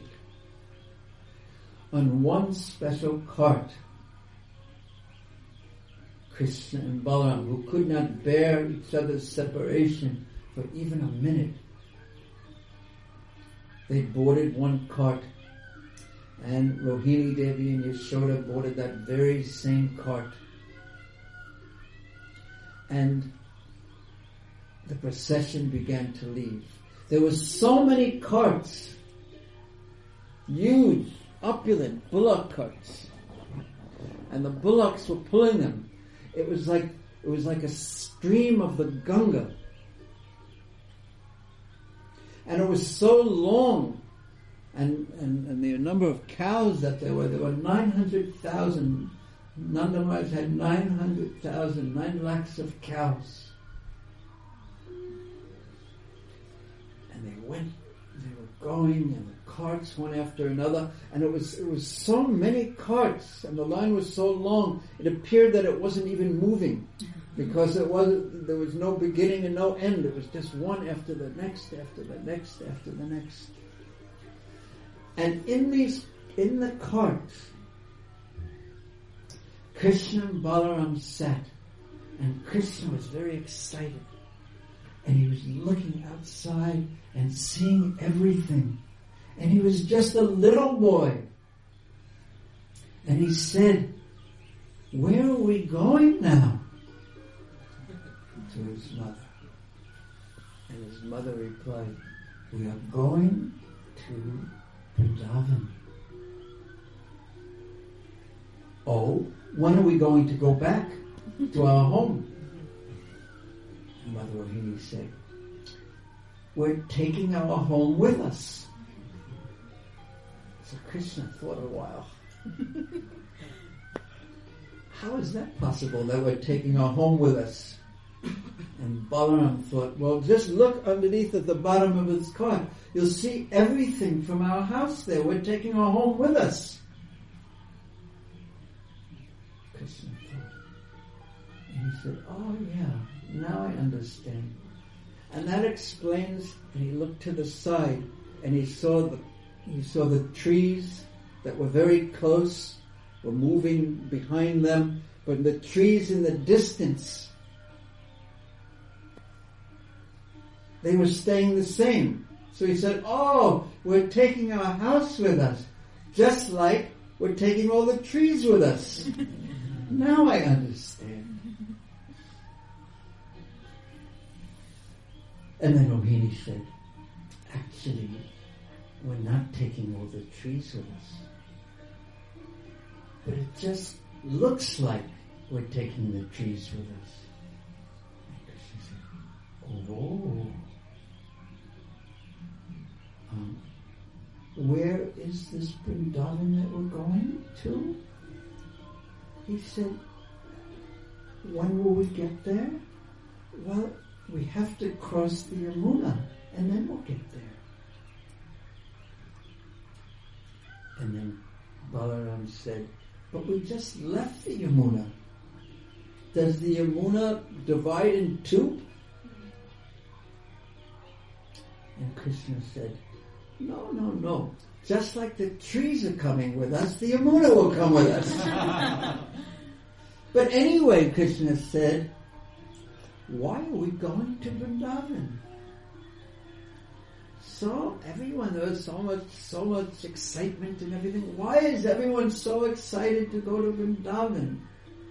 On one special cart, Krishna and Balaram, who could not bear each other's separation for even a minute, they boarded one cart, and Rohini Devi and Yashoda boarded that very same cart. And the procession began to leave. There were so many carts, huge, opulent bullock carts, and the bullocks were pulling them. It was like a stream of the Ganga. And it was so long, and the number of cows that there were 900,000. Nanda Maharaj had 900,000, 9 lakhs of cows. And they were going, and the carts one after another, and it was so many carts, and the line was so long, it appeared that it wasn't even moving, because there was no beginning and no end. It was just one after the next, after the next, after the next. And in the carts, Krishna and Balaram sat, and Krishna was very excited, and he was looking outside and seeing everything, and he was just a little boy, and he said, "Where are we going now?" to his mother. And his mother replied, "We are going to Vrindavan." "Oh, when are we going to go back to our home?" Mother Rohini said, "We're taking our home with us." So Krishna thought a while. How is that possible that we're taking our home with us? And Balaram thought, well, just look underneath at the bottom of his cart. You'll see everything from our house there. We're taking our home with us. Krishna thought. And he said, oh yeah, now I understand. And that explains, and he looked to the side and he saw the trees that were very close, were moving behind them, but the trees in the distance, they were staying the same. So he said, oh, we're taking our house with us, just like we're taking all the trees with us. Now I understand. And then Rohini said, actually, we're not taking all the trees with us. But it just looks like we're taking the trees with us. And Krishna said, oh. Where is this Vrindavan that we're going to? He said, when will we get there? Well, we have to cross the Yamuna and then we'll get there. And then Balaram said, but we just left the Yamuna. Does the Yamuna divide in two? And Krishna said, no. Just like the trees are coming with us, the Yamuna will come with us. But anyway, Krishna said, why are we going to Vrindavan? So everyone, there was so much excitement and everything. Why is everyone so excited to go to Vrindavan?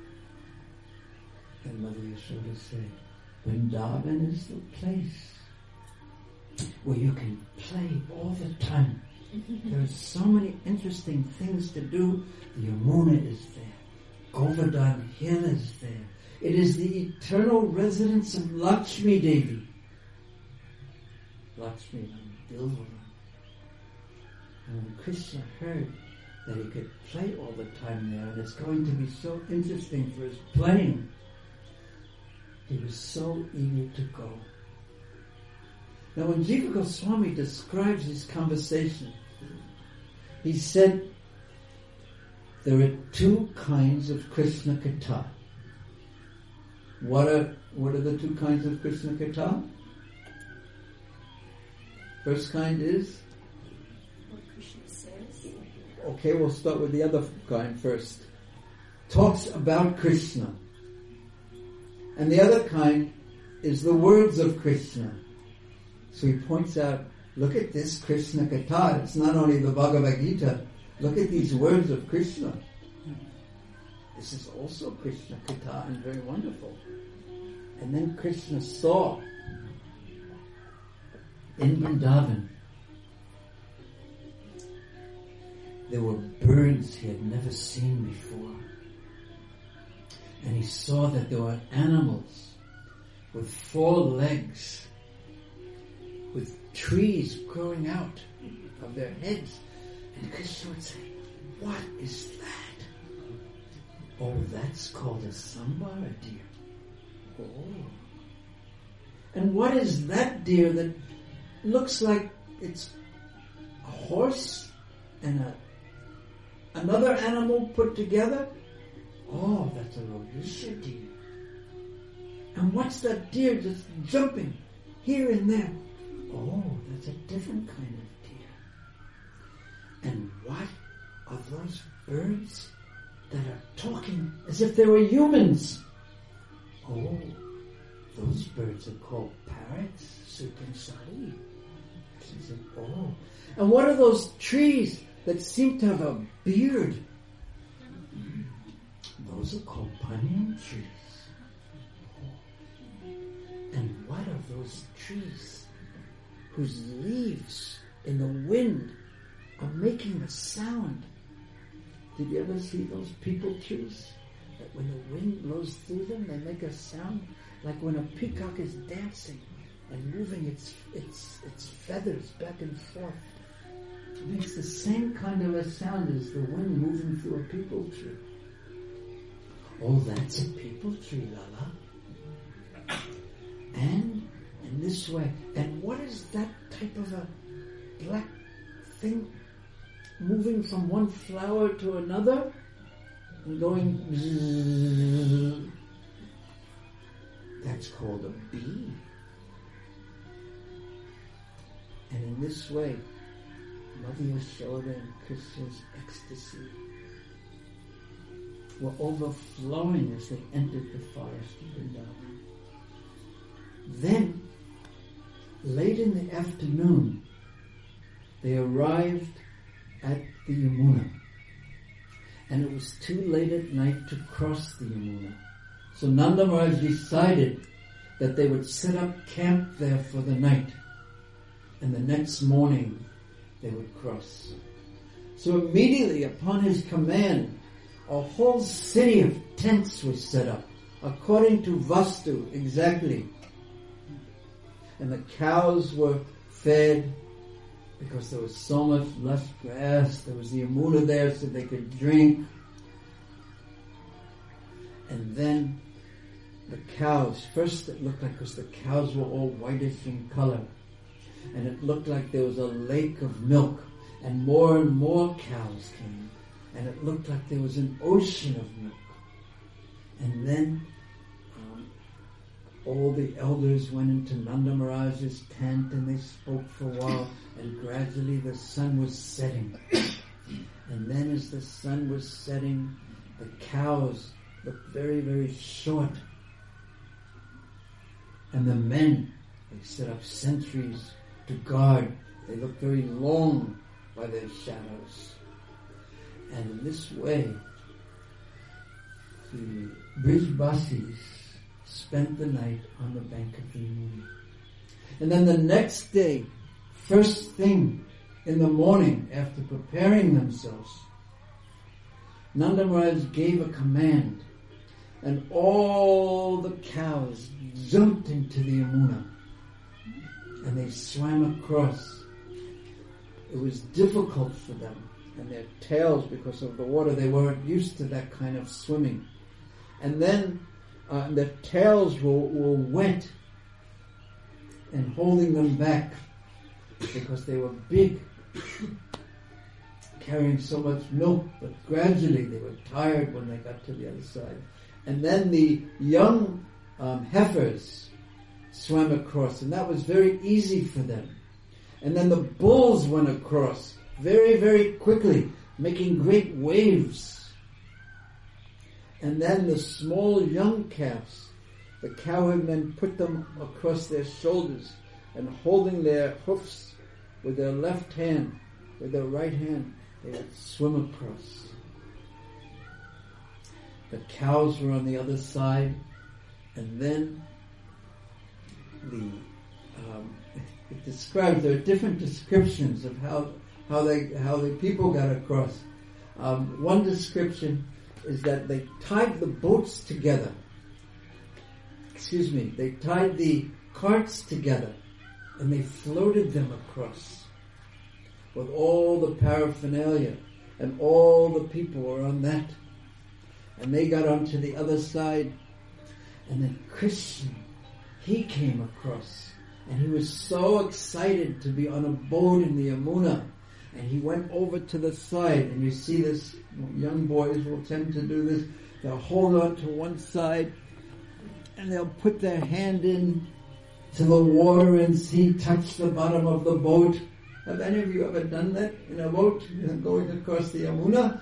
And Mother Yashoda said, Vrindavan is the place where you can play all the time. There are so many interesting things to do. The Yamuna is there. Govardhan Hill is there. It is the eternal residence of Lakshmi Devi. Lakshmi Dilvara. And when Krishna heard that he could play all the time there, and it's going to be so interesting for his playing, he was so eager to go. Now when Jiva Goswami describes his conversation, he said there are two kinds of Krishna Katha. What are the two kinds of Krishna Katha? First kind is? What Krishna says. Okay, we'll start with the other kind first. Talks about Krishna. And the other kind is the words of Krishna. So he points out, look at this Krishna Katha. It's not only the Bhagavad Gita. Look at these words of Krishna. This is also Krishna Katha and very wonderful. And then Krishna saw in Vrindavan there were birds he had never seen before. And he saw that there were animals with 4 legs, with trees growing out of their heads. And Krishna would say, what is that? Oh, that's called a Sambara deer. Oh. And what is that deer that looks like it's a horse and another animal put together? Oh, that's a Rorisha deer. And what's that deer just jumping here and there? Oh, that's a different kind of deer. And what are those birds that are talking as if they were humans? Oh, those birds are called parrots, Sukansari. She said, oh. And what are those trees that seem to have a beard? Those are called banyan trees. those trees whose leaves in the wind are making a sound. Did you ever see those people trees? That when the wind blows through them, they make a sound like when a peacock is dancing and moving its feathers back and forth. It makes the same kind of a sound as the wind moving through a people tree. Oh, that's a people tree, Lala. And in this way. And what is that type of a black thing moving from one flower to another and going zzz? That's called a bee. And in this way, Mother Yashoda and Krishna's ecstasy were overflowing as they entered the forest of Vrindavan. Then, late in the afternoon, they arrived at the Yamuna. And it was too late at night to cross the Yamuna. So Nanda Maharaj decided that they would set up camp there for the night. And the next morning, they would cross. So immediately upon his command, a whole city of tents was set up, according to Vastu, exactly. And the cows were fed because there was so much lush grass. There was the Yamuna there so they could drink. And then the cows, first it looked like, because the cows were all whitish in color, and it looked like there was a lake of milk, and more cows came, and it looked like there was an ocean of milk. And then all the elders went into Nanda Maharaj's tent and they spoke for a while, and gradually the sun was setting. And then as the sun was setting, the cows looked very, very short. And the men, they set up sentries to guard. They looked very long by their shadows. And in this way, the Brijbasis spent the night on the bank of the Yamuna. And then the next day, first thing in the morning, after preparing themselves, Nanda Maharaj gave a command, and all the cows jumped into the Yamuna, and they swam across. It was difficult for them, and their tails, because of the water, they weren't used to that kind of swimming. And then their tails were wet and holding them back because they were big, carrying so much milk, but gradually they were tired when they got to the other side. And then the young heifers swam across, and that was very easy for them. And then the bulls went across very, very quickly, making great waves. And then the small young calves, the cowherdmen put them across their shoulders, and holding their hoofs with their left hand, with their right hand, they would swim across. The cows were on the other side, and then it describes, there are different descriptions of how the people got across. One description is that they tied the boats together. They tied the carts together and they floated them across with all the paraphernalia, and all the people were on that. And they got onto the other side, and then Krishna, he came across, and he was so excited to be on a boat in the Yamuna. And he went over to the side, and you see this, young boys will tend to do this, they'll hold on to one side, and they'll put their hand in to the water and see, touch the bottom of the boat. Have any of you ever done that in a boat, going across the Yamuna?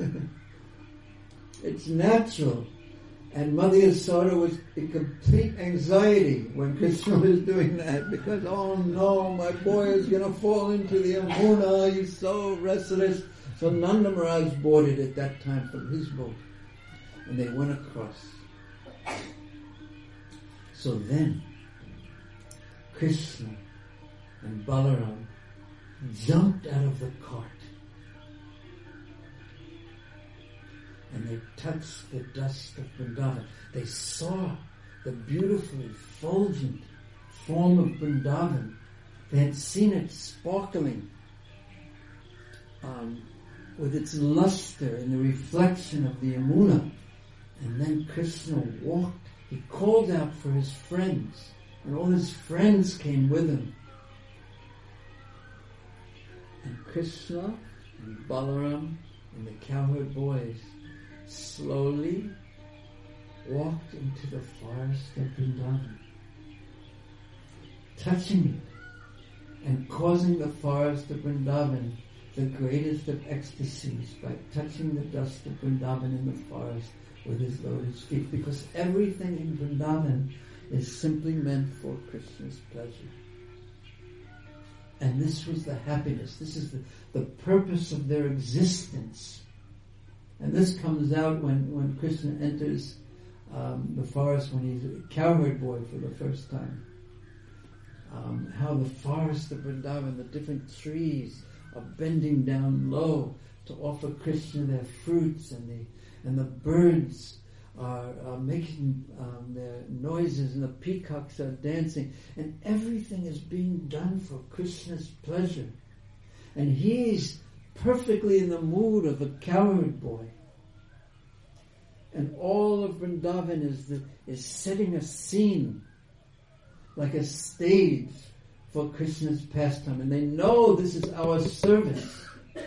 It's natural. And Mother Yashoda was in complete anxiety when Krishna was doing that, because, oh no, my boy is going to fall into the Yamuna, he's so restless. So Nanda Maharaj boarded at that time from his boat, and they went across. So then, Krishna and Balaram jumped out of the cart and they touched the dust of Vrindavan. They saw the beautiful, effulgent form of Vrindavan. They had seen it sparkling with its luster in the reflection of the Yamuna. And then Krishna walked. He called out for his friends, and all his friends came with him. And Krishna and Balaram and the cowherd boys slowly walked into the forest of Vrindavan, touching it and causing the forest of Vrindavan the greatest of ecstasies by touching the dust of Vrindavan in the forest with his lotus feet, because everything in Vrindavan is simply meant for Krishna's pleasure. And this was the happiness, this is the purpose of their existence. And this comes out when Krishna enters the forest when he's a cowherd boy for the first time. How the forest of Vrindavan, the different trees are bending down low to offer Krishna their fruits, and the birds are making their noises, and the peacocks are dancing, and everything is being done for Krishna's pleasure. And he's perfectly in the mood of a cowherd boy. And all of Vrindavan is setting a scene, like a stage for Krishna's pastime. And they know this is our service.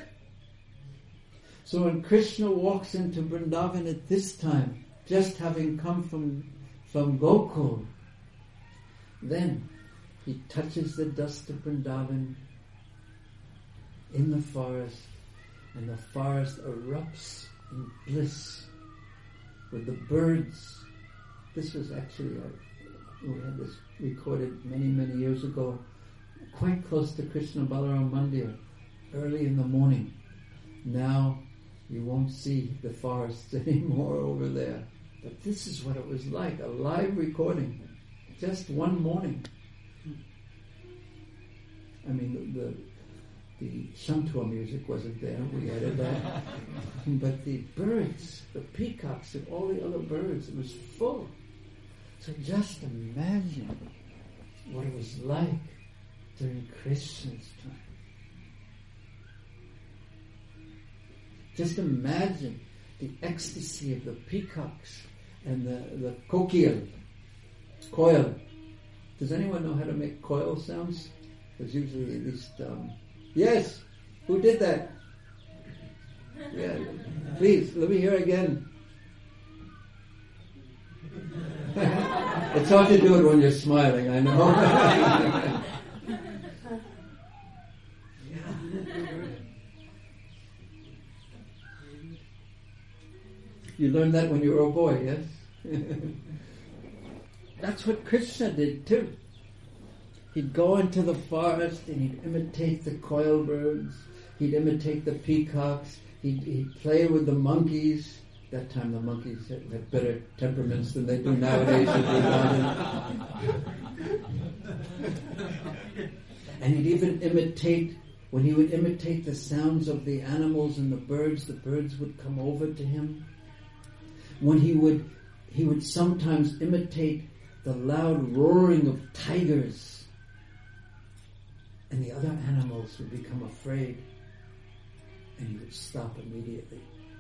So when Krishna walks into Vrindavan at this time, just having come from Gokul, then he touches the dust of Vrindavan in the forest, and the forest erupts in bliss with the birds. This was actually, we had this recorded many, many years ago, quite close to Krishna Balaram Mandir, early in the morning. Now you won't see the forests anymore over there. But this is what it was like, a live recording, just one morning. I mean, the Shantua music wasn't there, we added that. But the birds, the peacocks and all the other birds, it was full. So just imagine what it was like during Krishna's time. Just imagine the ecstasy of the peacocks and the koil. Does anyone know how to make koil sounds? There's usually at least... yes! Who did that? Yeah. Please, let me hear again. It's hard to do it when you're smiling, I know. You learned that when you were a boy, yes? That's what Krishna did too. He'd go into the forest and he'd imitate the koil birds, he'd imitate the peacocks, he'd play with the monkeys. That time the monkeys had better temperaments than they do nowadays. And he'd even imitate, when he would imitate the sounds of the animals and the birds would come over to him. When he would sometimes imitate the loud roaring of tigers, and the other animals would become afraid, and he would stop immediately.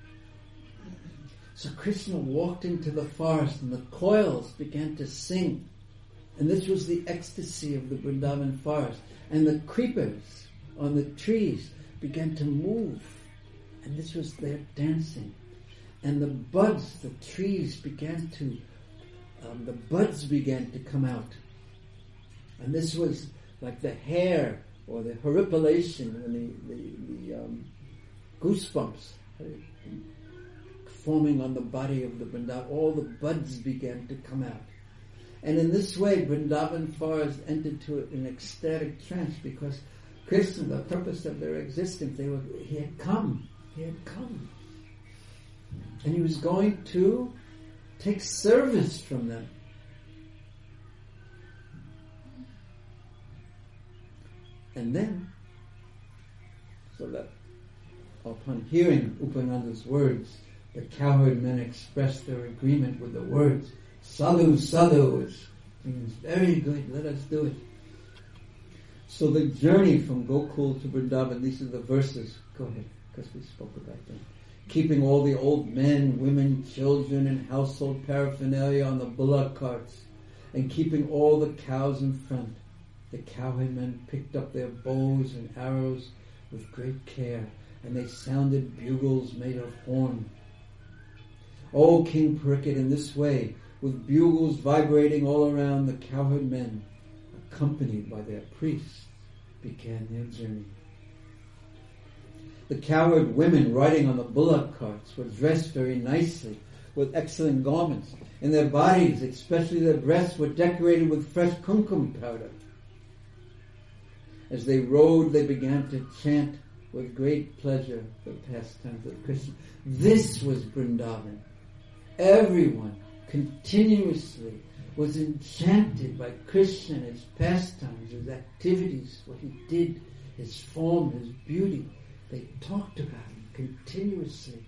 So Krishna walked into the forest and the koils began to sing. And this was the ecstasy of the Vrindavan forest. And the creepers on the trees began to move. And this was their dancing. And the buds, the trees began to, the buds began to come out. And this was like the hair or the horripilation when the goosebumps forming on the body of the Vrindavan. All the buds began to come out. And in this way, Vrindavan forest entered to an ecstatic trance because Krishna, the purpose of their existence, he had come. And he was going to take service from them. And then, so that upon hearing Upananda's words, the cowherd men expressed their agreement with the words. Sadhu, sadhu, means very good, let us do it. So the journey from Gokul to Vrindavan, these are the verses. Go ahead, because we spoke about them. Keeping all the old men, women, children, and household paraphernalia on the bullock carts, and keeping all the cows in front. The cowherd men picked up their bows and arrows with great care, and they sounded bugles made of horn. O King Parikshit, in this way, with bugles vibrating all around, the cowherd men, accompanied by their priests, began their journey. The cowherd women riding on the bullock carts were dressed very nicely with excellent garments, and their bodies, especially their breasts, were decorated with fresh kumkum powder. As they rode, they began to chant with great pleasure the pastimes of Krishna. This was Vrindavan. Everyone continuously was enchanted by Krishna and his pastimes, his activities, what he did, his form, his beauty. They talked about him continuously.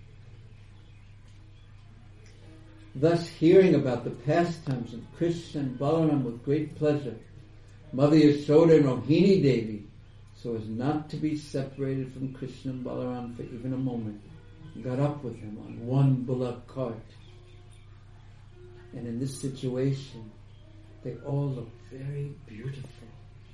Thus, hearing about the pastimes of Krishna and Balaram with great pleasure, Mother Yashoda and Rohini Devi, so as not to be separated from Krishna and Balaram for even a moment, got up with him on one bullock cart. And in this situation, they all looked very beautiful.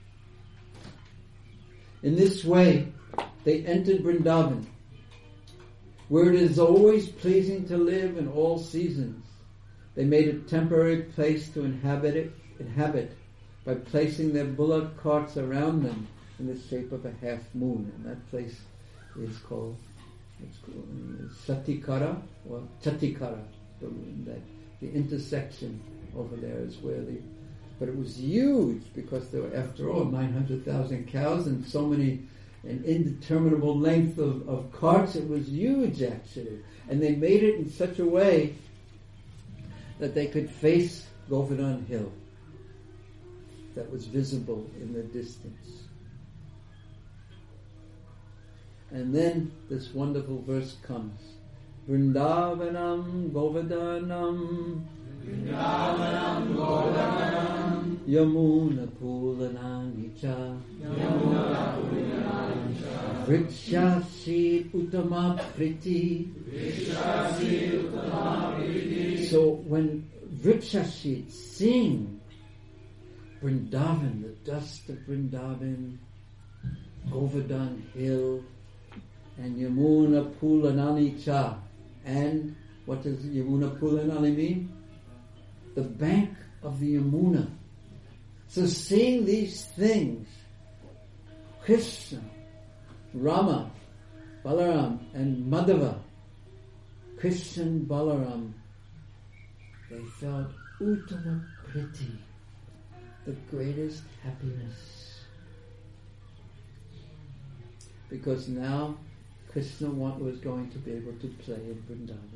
In this way, they entered Vrindavan, where it is always pleasing to live in all seasons. They made a temporary place to inhabit by placing their bullock carts around them in the shape of a half moon. And that place is called Satikara or Chatikara. The intersection over there is where but it was huge because there were, after all, 900,000 cows and so many, an indeterminable length of carts. It was huge, actually. And they made it in such a way that they could face Govardhan Hill that was visible in the distance. And then this wonderful verse comes. Vrindavanam Govardhanam Vrindavanam Govardhanam Yamuna Pulananicha Yamuna Pulananicha Vrikshashi Uttama Priti Vrikshashi Uttama Priti. So when Vrikshashit sing Vrindavan, the dust of Vrindavan, Govardhan Hill, and Yamuna Pulanani Cha. And what does Yamuna Pulanani mean? The bank of the Yamuna. So seeing these things, Krishna, Rama, Balaram, and Madhava, Krishna and Balaram, they felt Uttama Priti, the greatest happiness. Because now Krishna was going to be able to play in Vrindavan.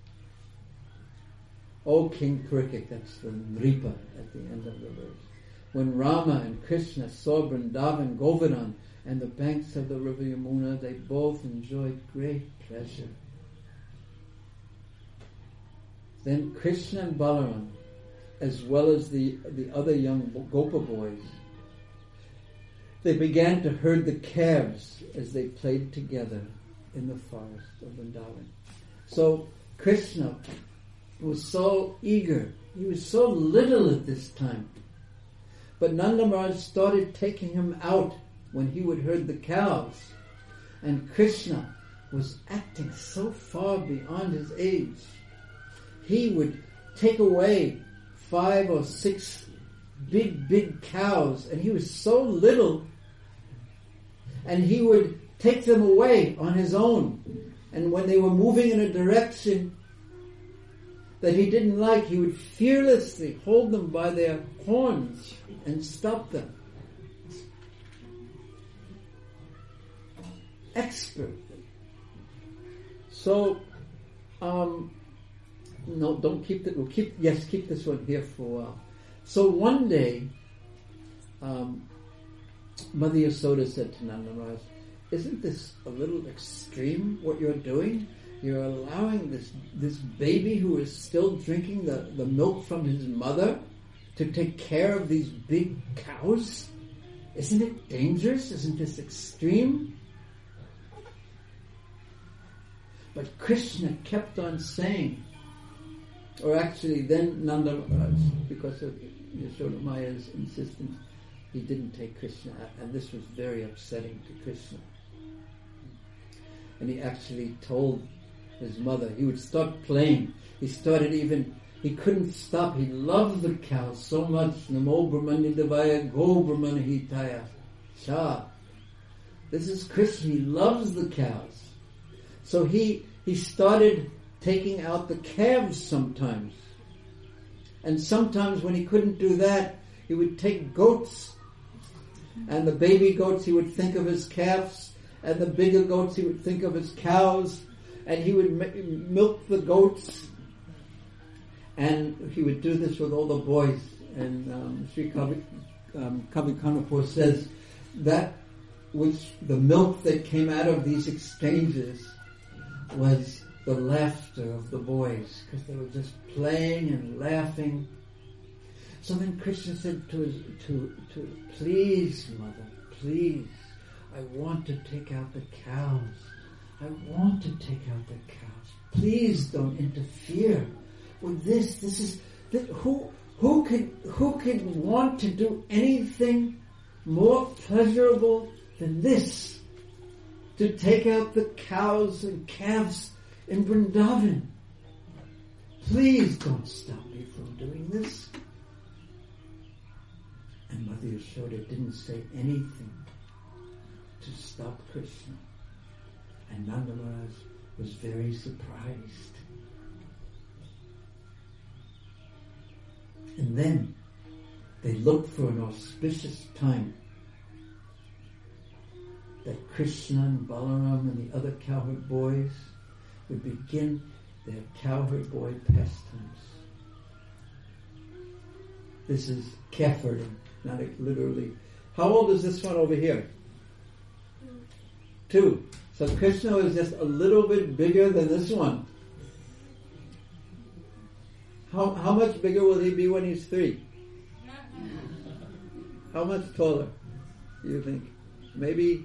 O King Parikshit, that's the Nripa at the end of the verse. When Rama and Krishna saw Vrindavan, Govardhan, and the banks of the river Yamuna, they both enjoyed great pleasure. Then Krishna and Balaram, as well as the other young Gopa boys, they began to herd the calves as they played together in the forest of Vrindavan. So Krishna was so eager. He was so little at this time. But Nanda Maharaj started taking him out when he would herd the cows. And Krishna was acting so far beyond his age. He would take away 5 or 6 big cows, and he was so little, and he would take them away on his own. And when they were moving in a direction that he didn't like, he would fearlessly hold them by their horns and stop them. Expertly. So, no, don't keep that. Keep this one here for a while. So one day, Mother Yasoda said to Nanda Maharaj, isn't this a little extreme what you're doing? You're allowing this baby who is still drinking the milk from his mother to take care of these big cows? Isn't it dangerous? Isn't this extreme? But Krishna kept on saying, or actually then Nanda Maharaj, because of Yashoda Maya's insistence, he didn't take Krishna, and this was very upsetting to Krishna. And he actually told his mother, he would start playing. He couldn't stop. He loved the cows so much. Namo Brahmani Devaya Go Brahmani Hitaya Shah. This is Krishna. He loves the cows. So he started taking out the calves sometimes. And sometimes when he couldn't do that, he would take goats. And the baby goats, he would think of his calves. And the bigger goats, he would think of his cows. And he would milk the goats. And he would do this with all the boys. And Sri Kavi Kanapur says that which the milk that came out of these exchanges was the laughter of the boys, because they were just playing and laughing. So then Krishna said to please, mother, please, I want to take out the cows. I want to take out the cows. Please don't interfere with this. Who could want to do anything more pleasurable than this? To take out the cows and calves in Vrindavan. Please don't stop me from doing this. And Mother Yashoda didn't say anything to stop Krishna. And Nanda Maharaj was very surprised. And then they looked for an auspicious time that Krishna and Balaram and the other cowherd boys would begin their cowherd boy pastimes. This is calf herding, not literally. How old is this one over here? 2. So Krishna is just a little bit bigger than this one. How much bigger will he be when he's 3? How much taller do you think? Maybe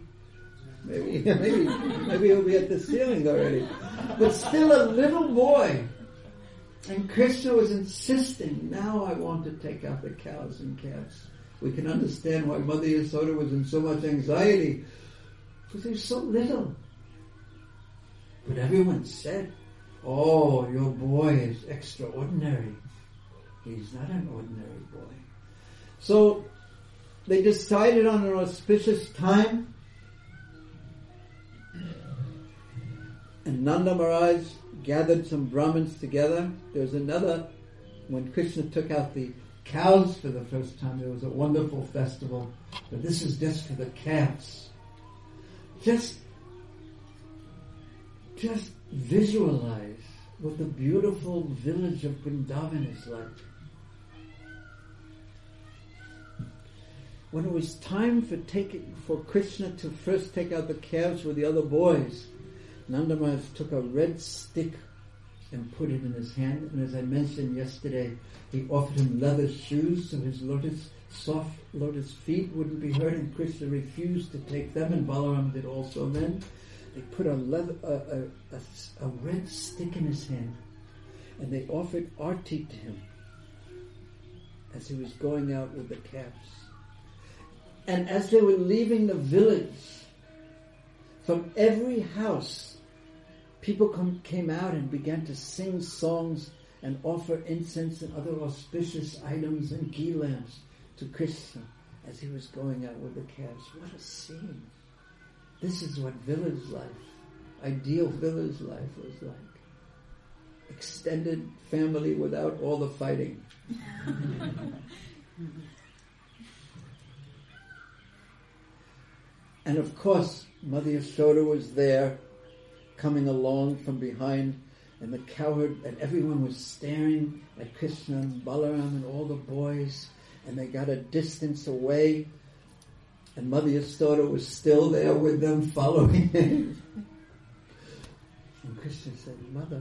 he'll be at the ceiling already. But still a little boy. And Krishna was insisting, now I want to take out the cows and calves. We can understand why Mother Yasoda was in so much anxiety, because he was so little. But everyone said, oh, your boy is extraordinary. He's not an ordinary boy. So they decided on an auspicious time. And Nanda Maharaj gathered some Brahmins together. There's another, when Krishna took out the cows for the first time, there was a wonderful festival. But this is just for the calves. Just visualize what the beautiful village of Vrindavan is like. When it was time for Krishna to first take out the calves with the other boys, Nanda Maharaj took a red stick and put it in his hand. And as I mentioned yesterday, he offered him leather shoes so his soft lotus feet wouldn't be hurt, and Krishna refused to take them, and Balaram did also then. They put a red stick in his hand, and they offered arti to him as he was going out with the calves. And as they were leaving the village, from every house, people came out and began to sing songs and offer incense and other auspicious items and ghee lamps to Krishna as he was going out with the calves. What a scene. This is what village life, ideal village life was like. Extended family without all the fighting. And of course, Mother Yashoda was there, coming along from behind, and the cowherd, and everyone was staring at Krishna and Balaram and all the boys, and they got a distance away. And Mother Yasoda was still there with them, following him. And Krishna said, Mother,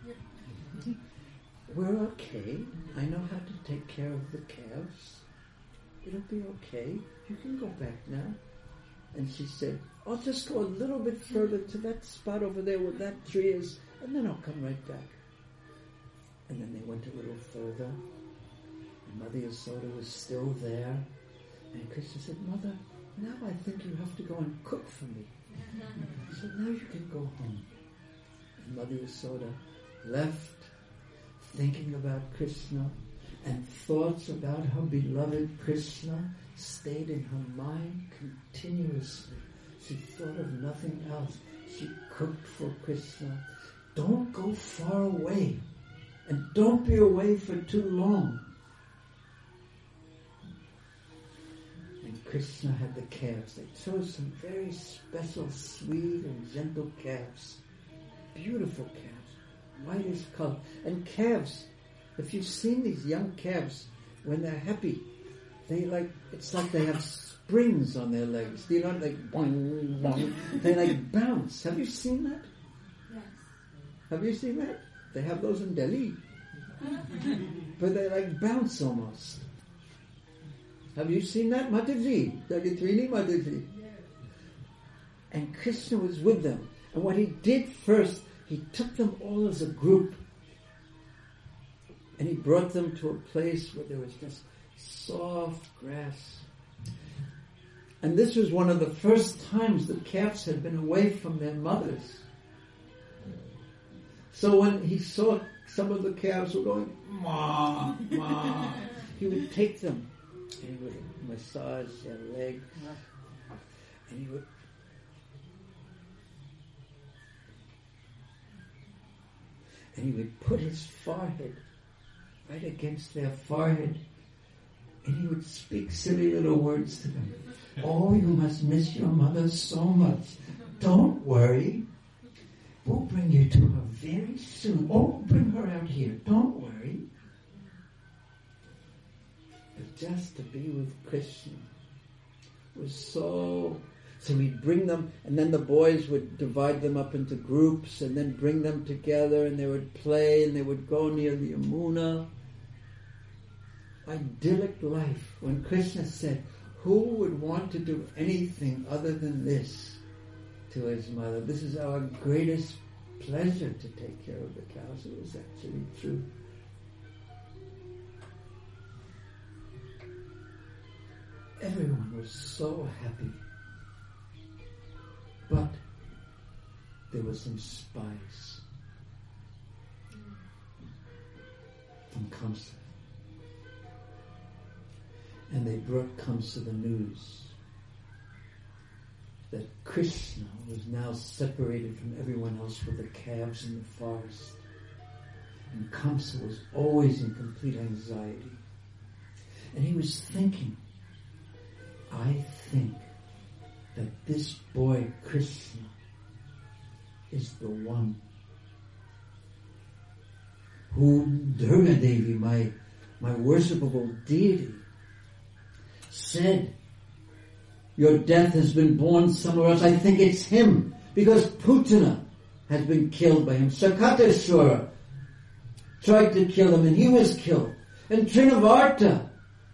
we're okay. I know how to take care of the calves. It'll be okay. You can go back now. And she said, I'll just go a little bit further to that spot over there where that tree is, and then I'll come right back. And then they went a little further, and Mother Yasoda was still there. And Krishna said, Mother, now I think you have to go and cook for me. So now you can go home. And Mother Yasoda left, thinking about Krishna, and thoughts about her beloved Krishna stayed in her mind continuously. She thought of nothing else. She cooked for Krishna. Don't go far away, and don't be away for too long. And Krishna had the calves. They chose some very special, sweet and gentle calves. Beautiful calves, whitish color. And calves, if you've seen these young calves, when they're happy, it's like they have springs on their legs. You know, like boing, boing. They like bounce. Have you seen that? Yes. Have you seen that? They have those in Delhi. But they like bounce almost. Have you seen that? Mataji. Dagitrini Mataji. And Krishna was with them. And what he did first, he took them all as a group. And he brought them to a place where there was just soft grass. And this was one of the first times the calves had been away from their mothers. So when he saw some of the calves were going, ma, ma, he would take them and he would massage their legs, and he would put his forehead right against their forehead, and he would speak silly little words to them. Oh, you must miss your mother so much. Don't worry. We'll bring you to her very soon. Oh, bring her out here. Don't worry. But just to be with Krishna was so we'd bring them, and then the boys would divide them up into groups and then bring them together, and they would play, and they would go near the Yamuna. Idyllic life. When Krishna said, who would want to do anything other than this to his mother? This is our greatest pleasure, to take care of the cows. It was actually true. Everyone was so happy. But there were some spies from Kamsa. And they brought Kamsa the news that Krishna was now separated from everyone else with the calves in the forest. And Kamsa was always in complete anxiety. And he was thinking, I think that this boy Krishna is the one who Durga Devi, my worshipable deity, said, your death has been born somewhere else. I think it's him, because Putana has been killed by him. Sakateshwara tried to kill him and he was killed. And Trinavarta,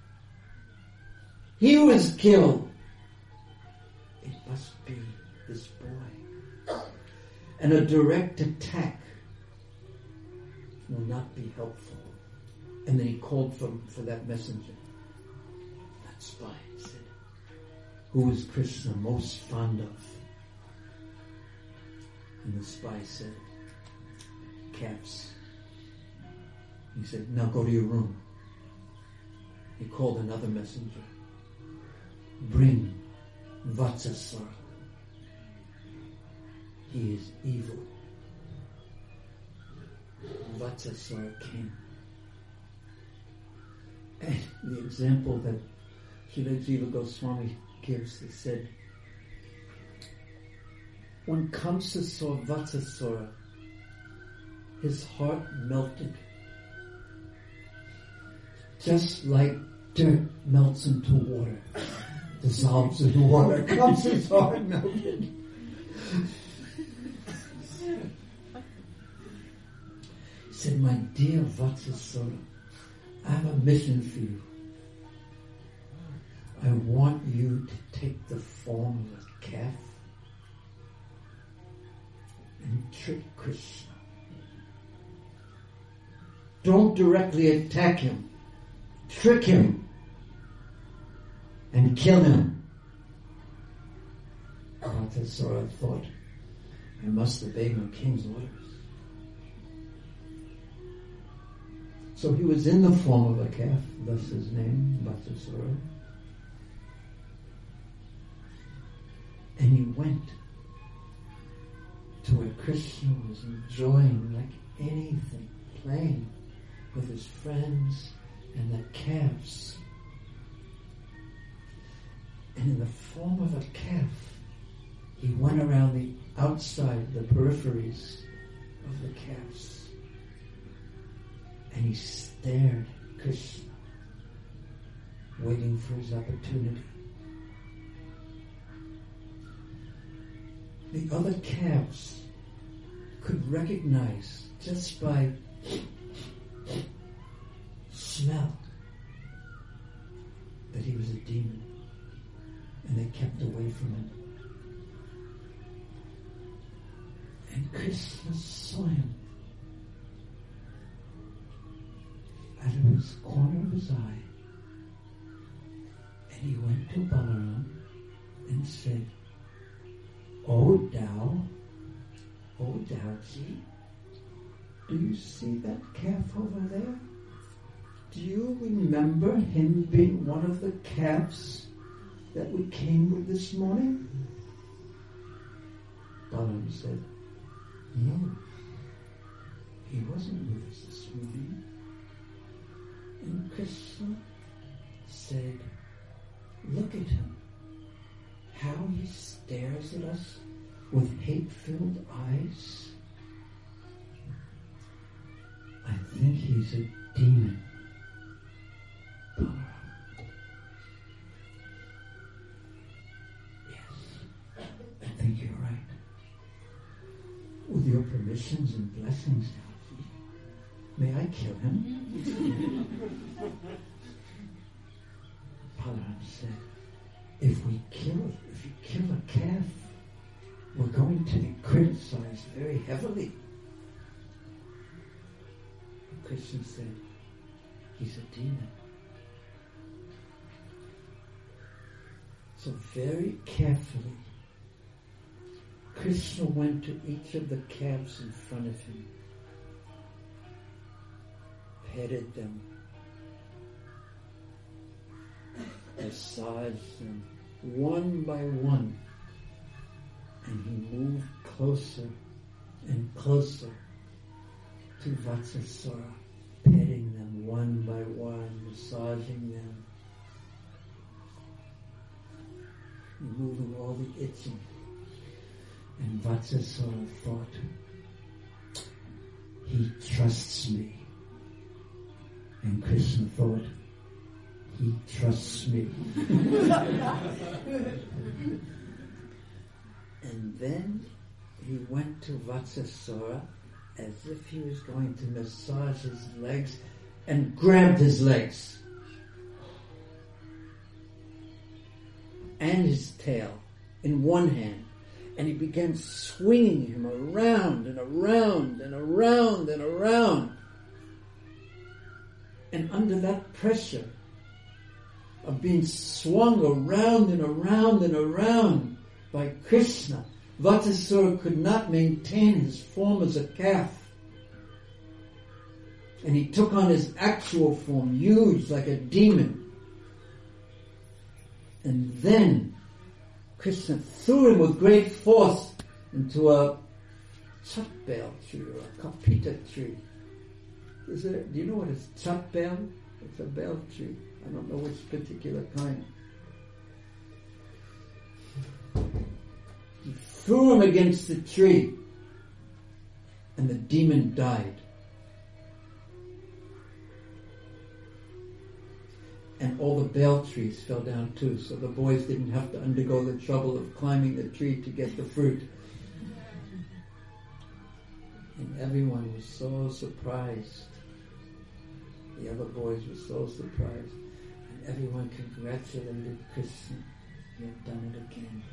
he was killed. It must be this boy. And a direct attack will not be helpful. And then he called for that messenger. That spy said, who is Krishna most fond of? And the spy said, calves. He said, now go to your room. He called another messenger. Bring Vatsasara. He is evil. Vatsasara came. And the example that Srila Jiva Goswami gives, he said, when Kamsa saw Vatsasara, his heart melted. Just like dirt melts into water. dissolves in water, comes his heart melted. He said, my dear Vatsasura, I have a mission for you. I want you to take the form of a calf and trick Krishna. Don't directly attack him. Trick him and kill him. Vatsasura thought, I must obey my king's orders. So he was in the form of a calf, thus his name, Vatsasura. And he went to where Krishna was enjoying like anything, playing with his friends and the calves. And in the form of a calf, he went around the outside, the peripheries of the calves. And he stared at Krishna, waiting for his opportunity. The other calves could recognize just by smell that he was a demon, and they kept away from him. And Krishna saw him out of his corner of his eye, and he went to Balaram and said, O Dauji, do you see that calf over there? Do you remember him being one of the calves that we came with this morning? Balaram said, no, he wasn't with us this morning. And Krishna said, look at him. How he stares at us with hate-filled eyes. I think he's a demon. Balaram. Yes, I think you're right. With your permissions and blessings, may I kill him? Balaram said, if you kill a calf, we're going to be criticized very heavily. But Krishna said, he's a demon. So very carefully, Krishna went to each of the calves in front of him, petted them, massaged them one by one, and he moved closer and closer to Vatsasura, petting them one by one, massaging them, removing all the itching. And Vatsasura thought, he trusts me. And Krishna thought, he trusts me. And then he went to Vatsasura as if he was going to massage his legs and grabbed his legs and his tail in one hand. And he began swinging him around and around and around and around. And under that pressure of being swung around and around and around by Krishna, Vatsasura could not maintain his form as a calf. And he took on his actual form, huge like a demon. And then Krishna threw him with great force into a chatbel tree or a kapita tree. Do you know what is chatbel? It's a bel tree. I don't know which particular kind. He threw him against the tree, and the demon died. And all the bale trees fell down too, so the boys didn't have to undergo the trouble of climbing the tree to get the fruit. And everyone was so surprised. The other boys were so surprised. And everyone congratulated Krishna. He had done it again.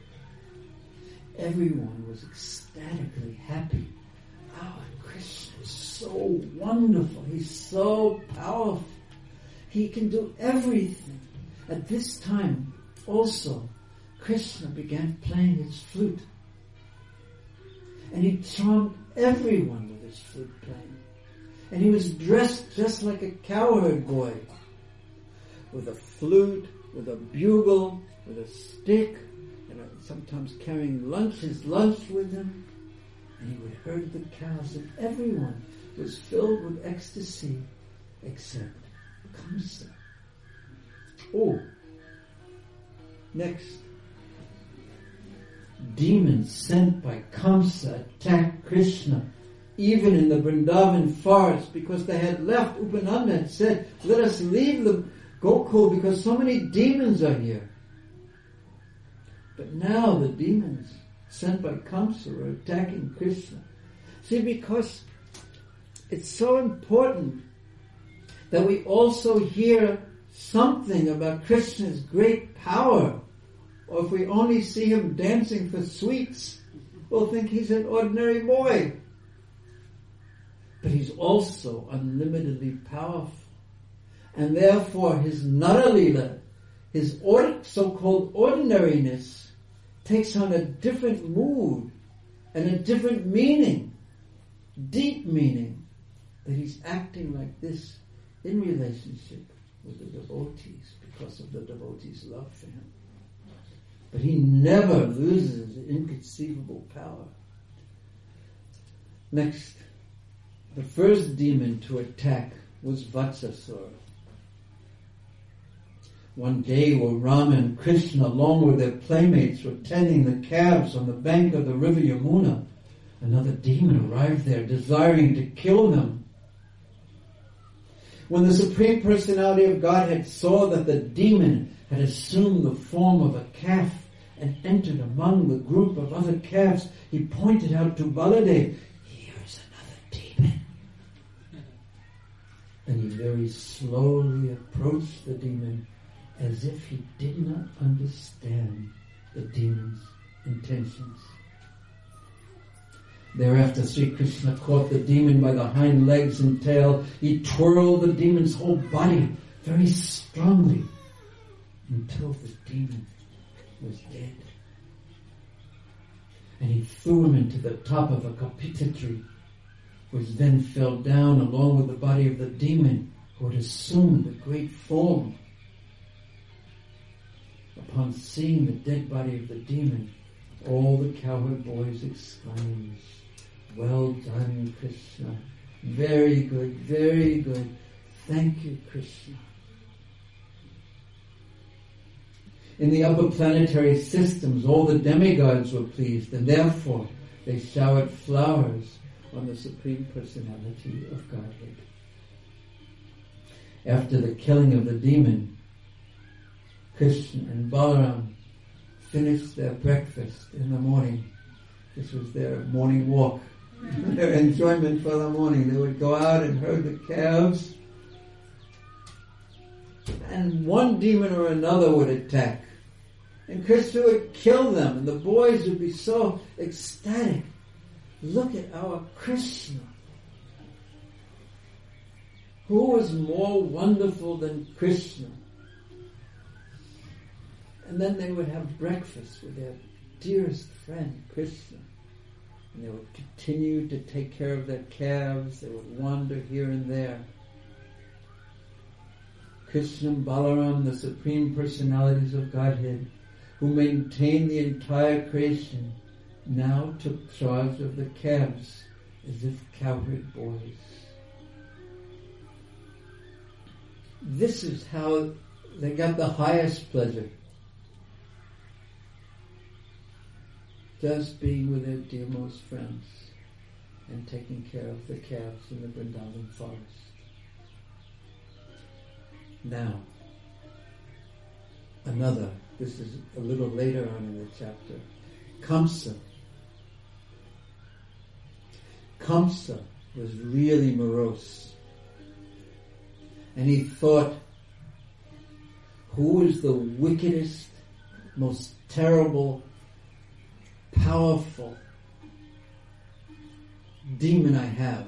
Everyone was ecstatically happy. Our Krishna is so wonderful. He's so powerful. He can do everything. At this time, also, Krishna began playing his flute. And he charmed everyone with his flute playing. And he was dressed just like a cowherd boy, with a flute, with a bugle, with a stick, and sometimes carrying his lunch with him. And he would herd the cows, and everyone was filled with ecstasy except Kamsa. Oh, next. Demons sent by Kamsa attacked Krishna, even in the Vrindavan forest, because they had left. Upananda had said, let us leave the Gokul because so many demons are here. But now the demons sent by Kamsa were attacking Krishna. See, because it's so important that we also hear something about Krishna's great power. Or if we only see him dancing for sweets, we'll think he's an ordinary boy. But he's also unlimitedly powerful. And therefore his Naralila, his so-called ordinariness, takes on a different mood and a different meaning, deep meaning, that he's acting like this in relationship with the devotees because of the devotees' love for him. But he never loses inconceivable power. Next, the first demon to attack was Vatsasura. One day when Rama and Krishna, along with their playmates, were tending the calves on the bank of the river Yamuna, another demon arrived there, desiring to kill them. When the Supreme Personality of Godhead saw that the demon had assumed the form of a calf and entered among the group of other calves, he pointed out to Baladev, here's another demon. And he very slowly approached the demon as if he did not understand the demon's intentions. Thereafter, Sri Krishna caught the demon by the hind legs and tail. He twirled the demon's whole body very strongly until the demon was dead. And he threw him into the top of a kapita tree, which then fell down along with the body of the demon who had assumed a great form. Upon seeing the dead body of the demon, all the cowherd boys exclaimed, well done, Krishna. Very good, very good. Thank you, Krishna. In the upper planetary systems, all the demigods were pleased, and therefore they showered flowers on the Supreme Personality of Godhead. After the killing of the demon, Krishna and Balaram finished their breakfast in the morning. This was their morning walk, their enjoyment for the morning. They would go out and herd the calves, and one demon or another would attack. And Krishna would kill them, and the boys would be so ecstatic. Look at our Krishna. Who is more wonderful than Krishna? And then they would have breakfast with their dearest friend, Krishna. And they would continue to take care of their calves. They would wander here and there. Krishna and Balaram, the Supreme Personalities of Godhead, who maintained the entire creation, now took charge of the calves as if cowherd boys. This is how they got the highest pleasure. Just being with their dearmost friends and taking care of the calves in the Vrindavan forest. Now, another. This is a little later on in the chapter. Kamsa. Kamsa was really morose. And he thought, who is the wickedest, most terrible, powerful demon I have?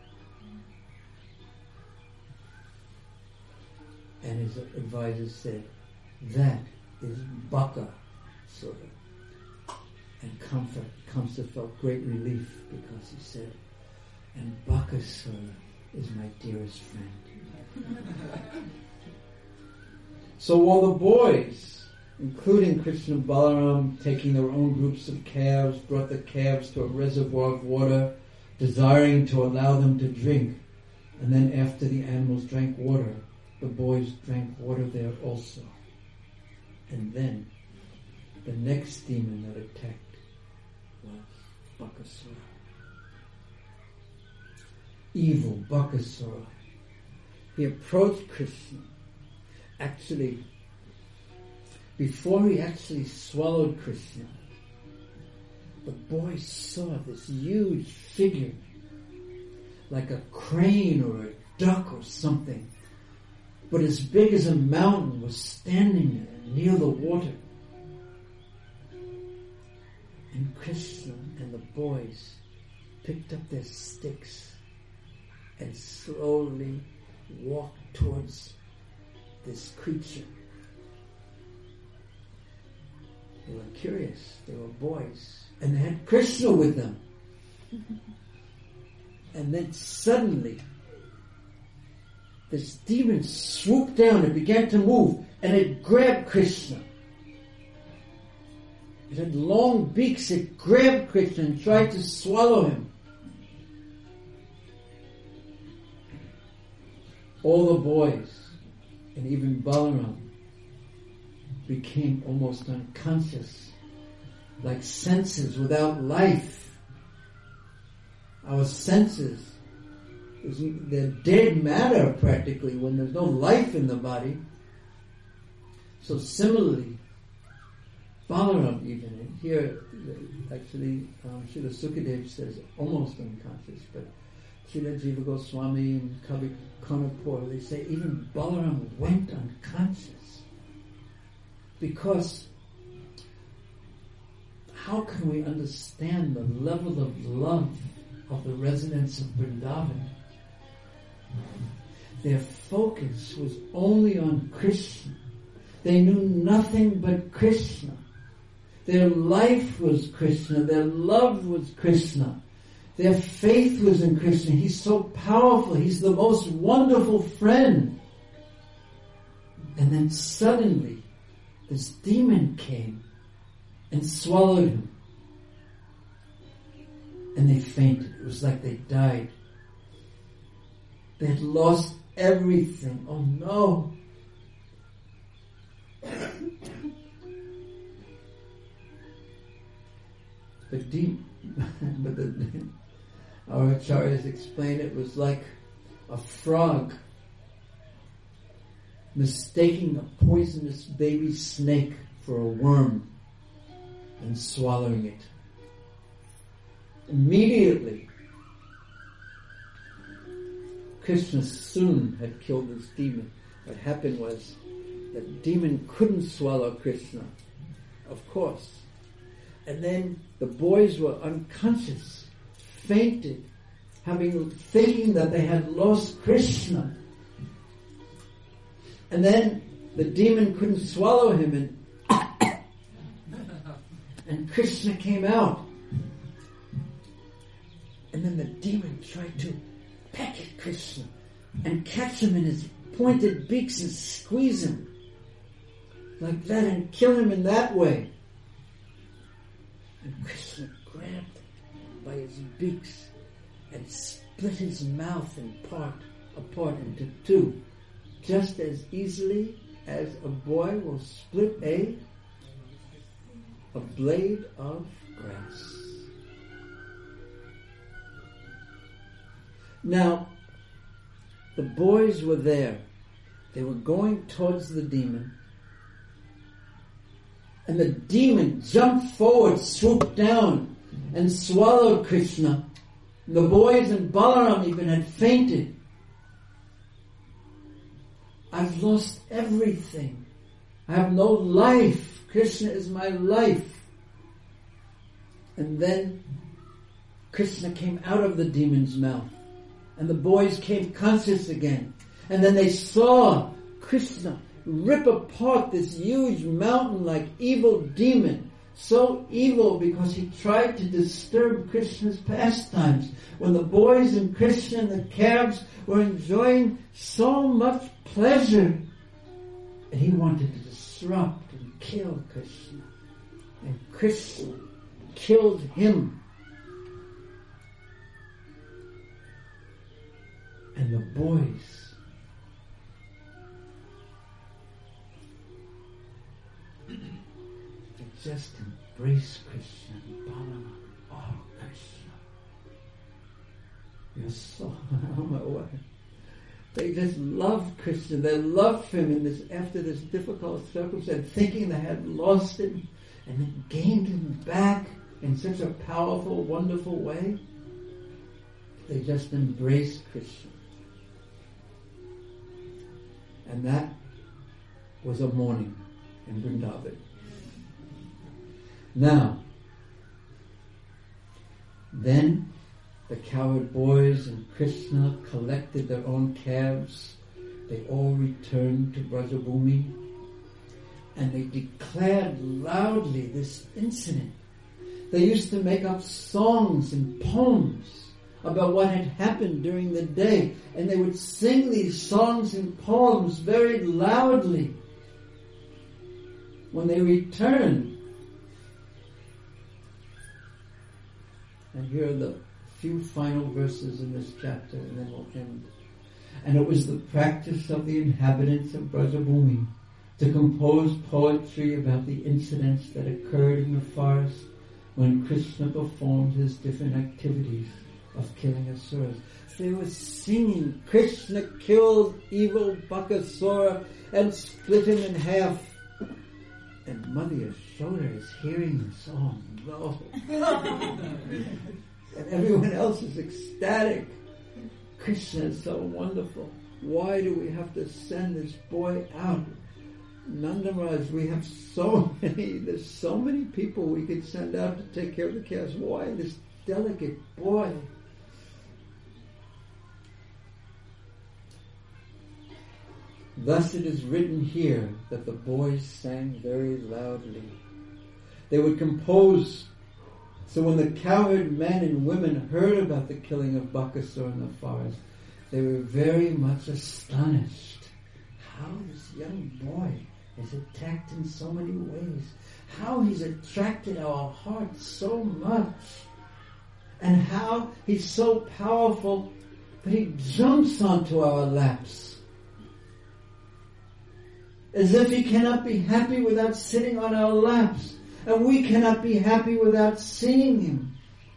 And his advisor said, that is Bakasura. And Kamsa felt great relief because he said, and Bakasura is my dearest friend. So all the boys, including Krishna and Balaram, taking their own groups of calves, brought the calves to a reservoir of water, desiring to allow them to drink. And then after the animals drank water, the boys drank water there also. And then the next demon that attacked was Bakasura. Evil Bakasura. He approached Krishna. Actually, before he actually swallowed Krishna, the boys saw this huge figure, like a crane or a duck or something, but as big as a mountain, was standing there near the water. And Krishna and the boys picked up their sticks and slowly walked towards this creature. They were curious. They were boys. And they had Krishna with them. And then suddenly, this demon swooped down and began to move, and it grabbed Krishna. It had long beaks. It grabbed Krishna and tried to swallow him. All the boys, and even Balaram, became almost unconscious, like senses without life. Our senses, they're dead matter practically when there's no life in the body. So similarly, Balaram even, and here actually Srila Sukadev says almost unconscious, but Srila Jiva Goswami and Kavi Konapur, they say even Balaram went unconscious. Because how can we understand the level of love of the residents of Vrindavan? Their focus was only on Krishna. They knew nothing but Krishna. Their life was Krishna. Their love was Krishna. Their faith was in Krishna. He's so powerful. He's the most wonderful friend. And then suddenly, this demon came and swallowed him. And they fainted. It was like they died. They had lost everything. Oh no. Our acharyas explain it was like a frog mistaking a poisonous baby snake for a worm and swallowing it. Immediately, Krishna soon had killed this demon. What happened was that demon couldn't swallow Krishna, of course. And then the boys were unconscious, fainted, thinking that they had lost Krishna. And then the demon couldn't swallow him, and Krishna came out. And then the demon tried to peck at Krishna and catch him in his pointed beaks and squeeze him like that and kill him in that way. And Krishna grabbed him by his beaks and split his mouth apart into two, just as easily as a boy will split a blade of grass. Now, the boys were there. They were going towards the demon. And the demon jumped forward, swooped down, and swallowed Krishna. And the boys and Balaram even had fainted. I've lost everything. I have no life. Krishna is my life. And then Krishna came out of the demon's mouth. And the boys came conscious again. And then they saw Krishna rip apart this huge mountain-like evil demon. So evil because he tried to disturb Krishna's pastimes. When the boys and Krishna and the calves were enjoying so much pleasure. And he wanted to disrupt and kill Krishna. And Krishna killed him. And the boys they just embrace Krishna and Balama. Oh, Krishna, you're so oh my word. They just loved Krishna. They loved him in this after this difficult circumstance, thinking they had lost him and then gained him back in such a powerful, wonderful way. They just embraced Krishna. And that was a morning in Vrindavan. Now, then the cowherd boys and Krishna collected their own calves. They all returned to Brajabhumi. And they declared loudly this incident. They used to make up songs and poems about what had happened during the day. And they would sing these songs and poems very loudly. When they returned, and here are the few final verses in this chapter, and then we'll end. And it was the practice of the inhabitants of Brajabhumi to compose poetry about the incidents that occurred in the forest when Krishna performed his different activities of killing asuras. They were singing, Krishna killed evil Bakasura and split him in half. And Mother Yashoda is hearing this, oh no. And everyone else is ecstatic. Krishna is so wonderful. Why do we have to send this boy out? Nanda Maharaj, we have there's so many people we could send out to take care of the calves. Why this delicate boy? Thus it is written here that the boys sang very loudly. They would compose. So when the cowherd men and women heard about the killing of Bakasura in the forest, they were very much astonished. How this young boy is attacked in so many ways. How he's attracted our hearts so much. And how he's so powerful that he jumps onto our laps. As if he cannot be happy without sitting on our laps. And we cannot be happy without seeing him.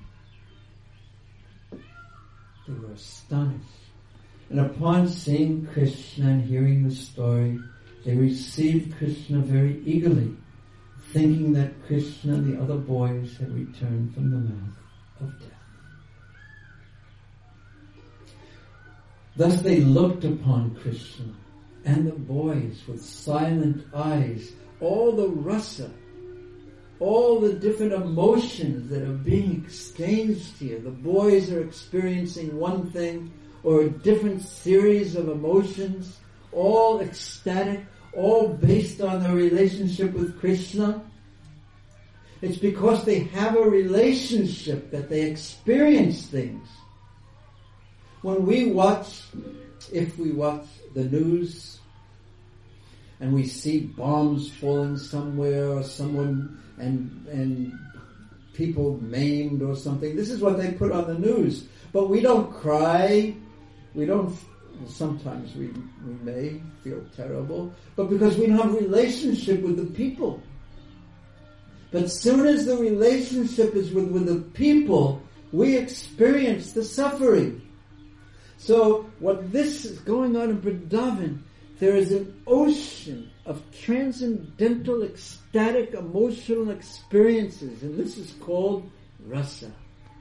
They were astonished. And upon seeing Krishna and hearing the story, they received Krishna very eagerly, thinking that Krishna and the other boys had returned from the mouth of death. Thus they looked upon Krishna and the boys with silent eyes, all the rasa, all the different emotions that are being exchanged here. The boys are experiencing one thing or a different series of emotions, all ecstatic, all based on their relationship with Krishna. It's because they have a relationship that they experience things. When we watch, if we watch the news and we see bombs falling somewhere or someone and people maimed or something, this is what they put on the news. But we don't cry. We don't, sometimes we may feel terrible, but because we don't have a relationship with the people. But as soon as the relationship is with the people, we experience the suffering. So what this is going on in Vrindavan, there is an ocean of transcendental, ecstatic, emotional experiences, and this is called rasa.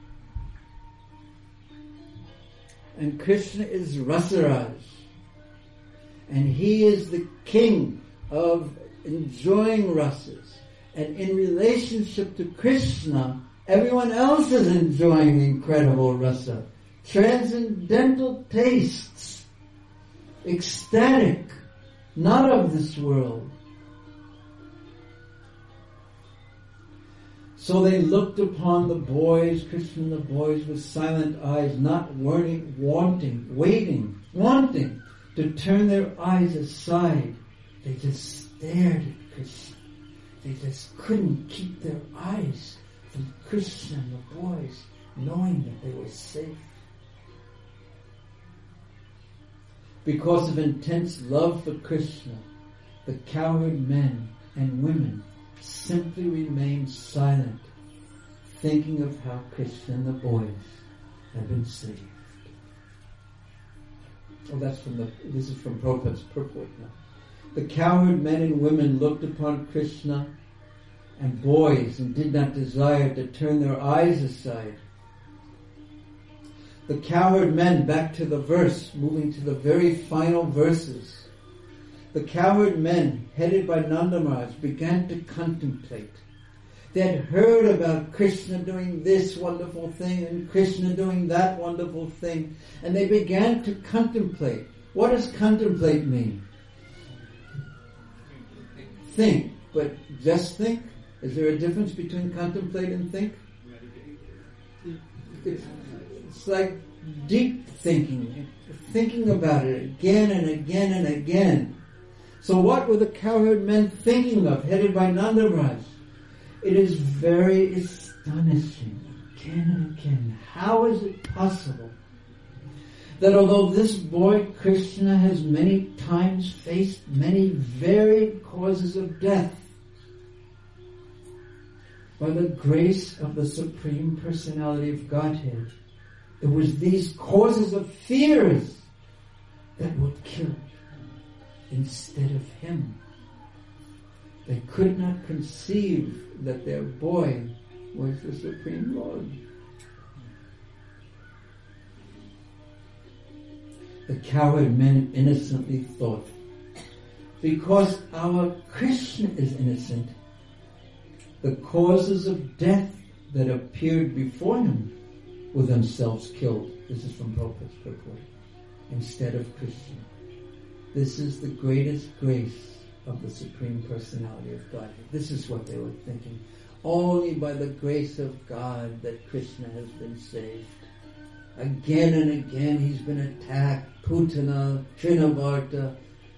And Krishna is Rasaraj. And he is the king of enjoying rasas. And in relationship to Krishna, everyone else is enjoying incredible rasa. Transcendental tastes. Ecstatic. Not of this world. So they looked upon the boys, Krishna and the boys, with silent eyes, not wanting to turn their eyes aside. They just stared at Krishna. They just couldn't keep their eyes from Krishna and the boys, knowing that they were safe. Because of intense love for Krishna, the cowherd men and women simply remained silent, thinking of how Krishna and the boys had been saved. Oh, this is from Prabhupada's purport now. The cowherd men and women looked upon Krishna and boys and did not desire to turn their eyes aside. The cowherd men, back to the verse, moving to the very final verses. The cowherd men, headed by Nanda Maharaj, began to contemplate. They had heard about Krishna doing this wonderful thing and Krishna doing that wonderful thing. And they began to contemplate. What does contemplate mean? Think. But just think? Is there a difference between contemplate and think? It's like deep thinking. Thinking about it again and again and again. So what were the cowherd men thinking of, headed by Nanda Maharaj? It is very astonishing, again and again. How is it possible that although this boy Krishna has many times faced many varied causes of death, by the grace of the Supreme Personality of Godhead, it was these causes of fears that would kill instead of him. They could not conceive that their boy was the Supreme Lord. The cowherd men innocently thought, because our Krishna is innocent, the causes of death that appeared before him were themselves killed. This is from Prabhupada's purport. Instead of Krishna. This is the greatest grace of the Supreme Personality of Godhead. This is what they were thinking. Only by the grace of God that Krishna has been saved. Again and again he's been attacked. Putana, Trinavarta.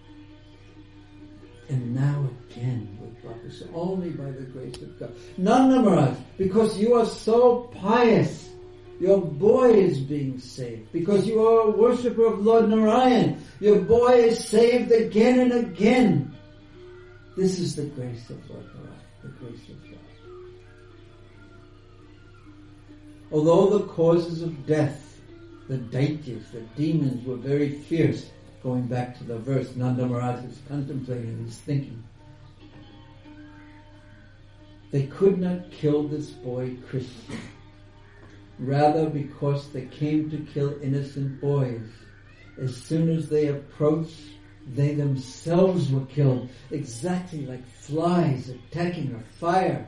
And now again with Bhakti. Only by the grace of God. Nanda Maharaj, because you are so pious, your boy is being saved. Because you are a worshipper of Lord Narayan, your boy is saved again and again. This is the grace of Lord Narayan, the grace of God. Although the causes of death, the daityas, the demons, were very fierce, going back to the verse, Nanda Maharaj is contemplating, he's thinking. They could not kill this boy Krishna. Rather, because they came to kill innocent boys, as soon as they approached, they themselves were killed, exactly like flies attacking a fire.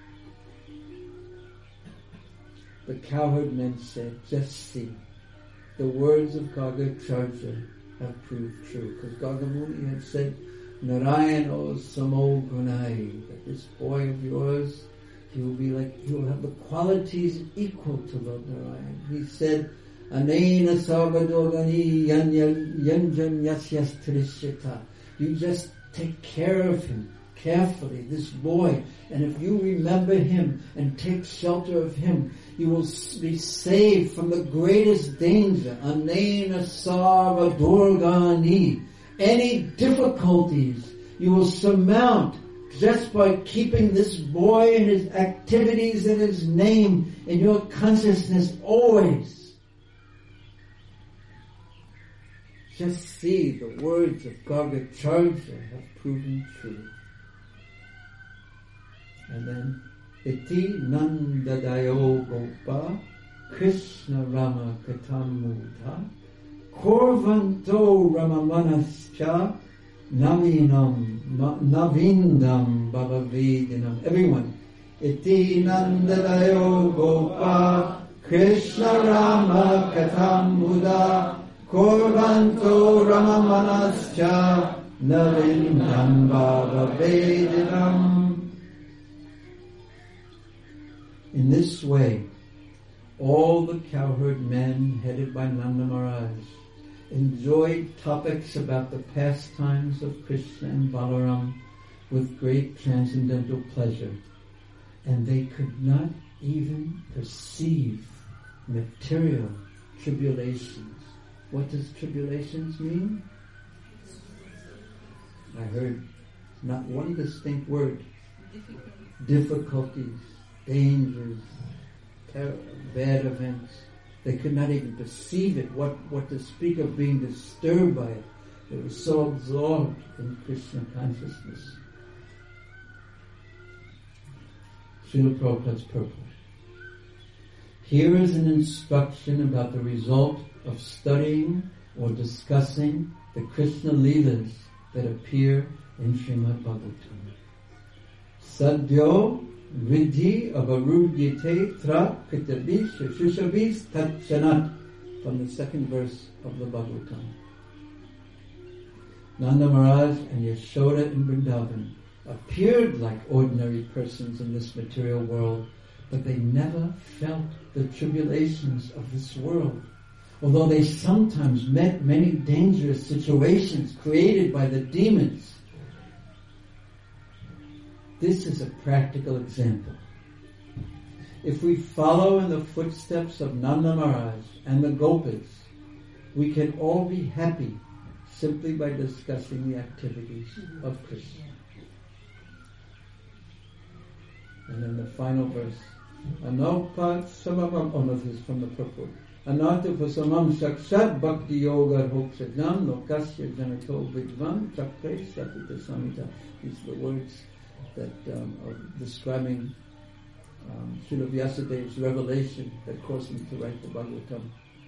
The cowherd men said, just see, the words of Gargacharya have proved true. Because Gargamuni had said, Narayana Samo Gunai, that this boy of yours, he will have the qualities equal to Lord Narayan. He said, Anena Sarvadogani Yanjam Yasyas Trishyata. You just take care of him carefully, this boy, and if you remember him and take shelter of him, you will be saved from the greatest danger. Anena Sarvadogani. Any difficulties you will surmount just by keeping this boy and his activities and his name in your consciousness always. just see the words of Gargacharya have proven true. And then, Iti Nandadayo Gopa Krishna Rama Katamudha Korvanto Ramamanascha Navindam Bhavavedinam. Everyone. Iti Nandadayo Gopa Krishna Rama Katamudha Korvanto Ramamanascha Navindam Bhavavedinam. In this way, all the cowherd men headed by Nanda Maharaj enjoyed topics about the pastimes of Krishna and Balaram with great transcendental pleasure, and they could not even perceive material tribulations. What does tribulations mean? I heard not one distinct word. Difficulties, dangers, bad events. They could not even perceive it. What to speak of being disturbed by it. They were so absorbed in Krishna consciousness. Srila Prabhupada's purport. Here is an instruction about the result of studying or discussing the Krishna Leelas that appear in Srimad Bhagavatam. Sadhyo Vidhi Avarudyate Tra Kritabis Shushabis Tatchanat, from the second verse of the Bhagavatam. Nanda Maharaj and Yashoda in Vrindavan appeared like ordinary persons in this material world, but they never felt the tribulations of this world. Although they sometimes met many dangerous situations created by the demons. This is a practical example. If we follow in the footsteps of Nanda Maharaj and the Gopas, we can all be happy simply by discussing the activities of Krishna. And then the final verse. Anopat samamam, oh no, this is from the purport. Anatupasamam sakshat bhakti yoga hoksajam lokasya janato vidvan chakre satita samita. These are the words that are describing Srila Vyasadev's revelation that caused him to write the Bhagavatam.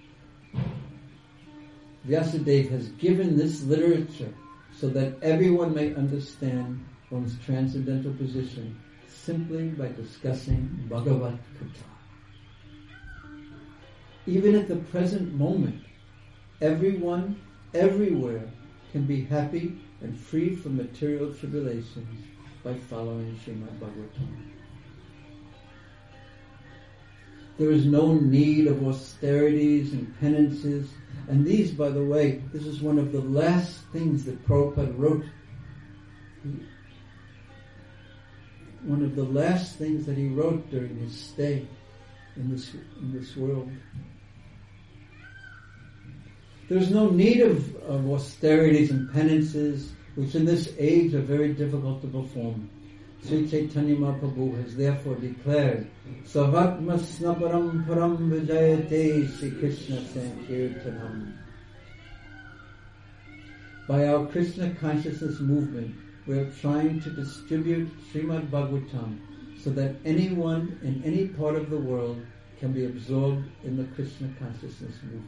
Vyasadeva has given this literature so that everyone may understand one's transcendental position simply by discussing Bhagavad Gita. Even at the present moment, everyone, everywhere, can be happy and free from material tribulations by following Srimad Bhagavatam. There is no need of austerities and penances, and these, by the way, this is one of the last things that Prabhupada wrote. One of the last things that he wrote during his stay in this world. There's no need of austerities and penances, which in this age are very difficult to perform. Sri Chaitanya Mahaprabhu has therefore declared, Savatma snaparam param vijayate Sri Krishna Sankirtanam. By our Krishna consciousness movement, we are trying to distribute Srimad Bhagavatam so that anyone in any part of the world can be absorbed in the Krishna consciousness movement.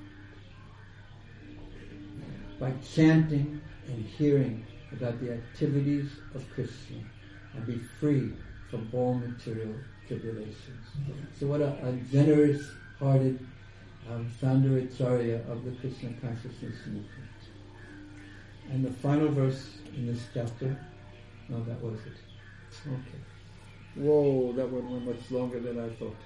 By chanting and hearing about the activities of Krishna and be free from all material tribulations. So what a generous-hearted founder Acharya of the Krishna consciousness movement. And the final verse in this chapter, no, that was it. Okay. Whoa, that one went much longer than I thought.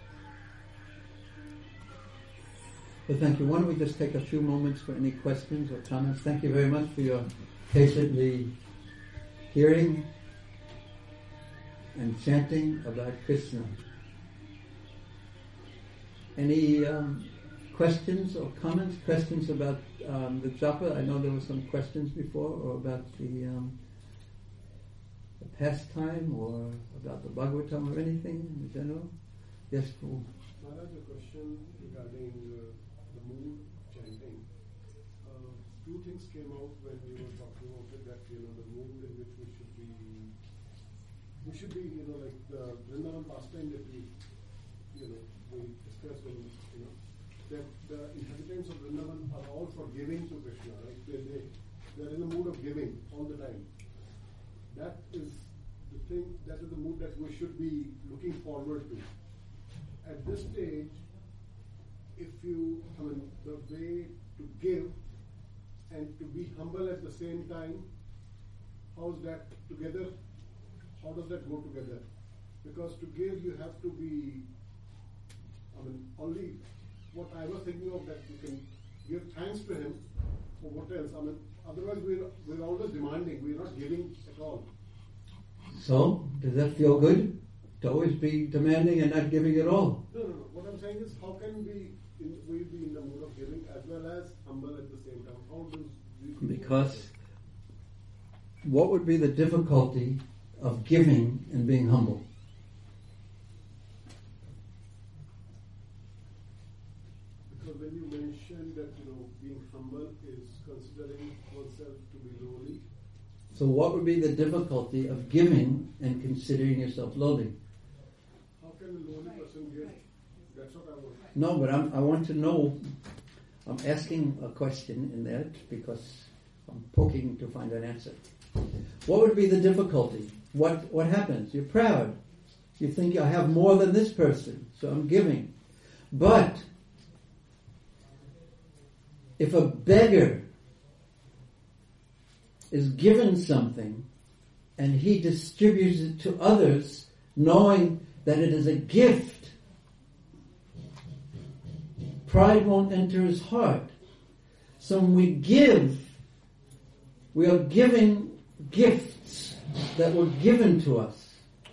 But thank you. Why don't we just take a few moments for any questions or comments? Thank you very much for your patiently hearing and chanting about Krishna. Any questions or comments? Questions about the japa? I know there were some questions before, or about the pastime, or about the Bhagavatam, or anything in general. Yes, Paul. I have a question regarding the mood chanting. two things came out when you were talking about it, that the mood in which we should be, like the Vrindavan pastime that we discussed, that the inhabitants of Vrindavan are all for giving to Krishna, right? They're in the mood of giving all the time. That is the thing, that is the mood that we should be looking forward to. At this stage, the way to give and to be humble at the same time, how is that together? How does that go together? Because to give, you have to be, only what I was thinking of, that you can give thanks to him for what else. Otherwise we're always demanding, we're not giving at all. So, does that feel good? To always be demanding and not giving at all? No. What I'm saying is, how can we be in the mood of giving as well as humble at the same time? How does Because what would be the difficulty of giving and being humble? Because when you mentioned that being humble is considering oneself to be lowly. So what would be the difficulty of giving and considering yourself lowly? How can a lowly person give? That's what I was. No, but I want to know. I'm asking a question in that because I'm poking to find an answer. What would be the difficulty? What happens? You're proud. You think I have more than this person, so I'm giving. But if a beggar is given something and he distributes it to others, knowing that it is a gift, pride won't enter his heart. So when we give, we are giving gifts that were given to us,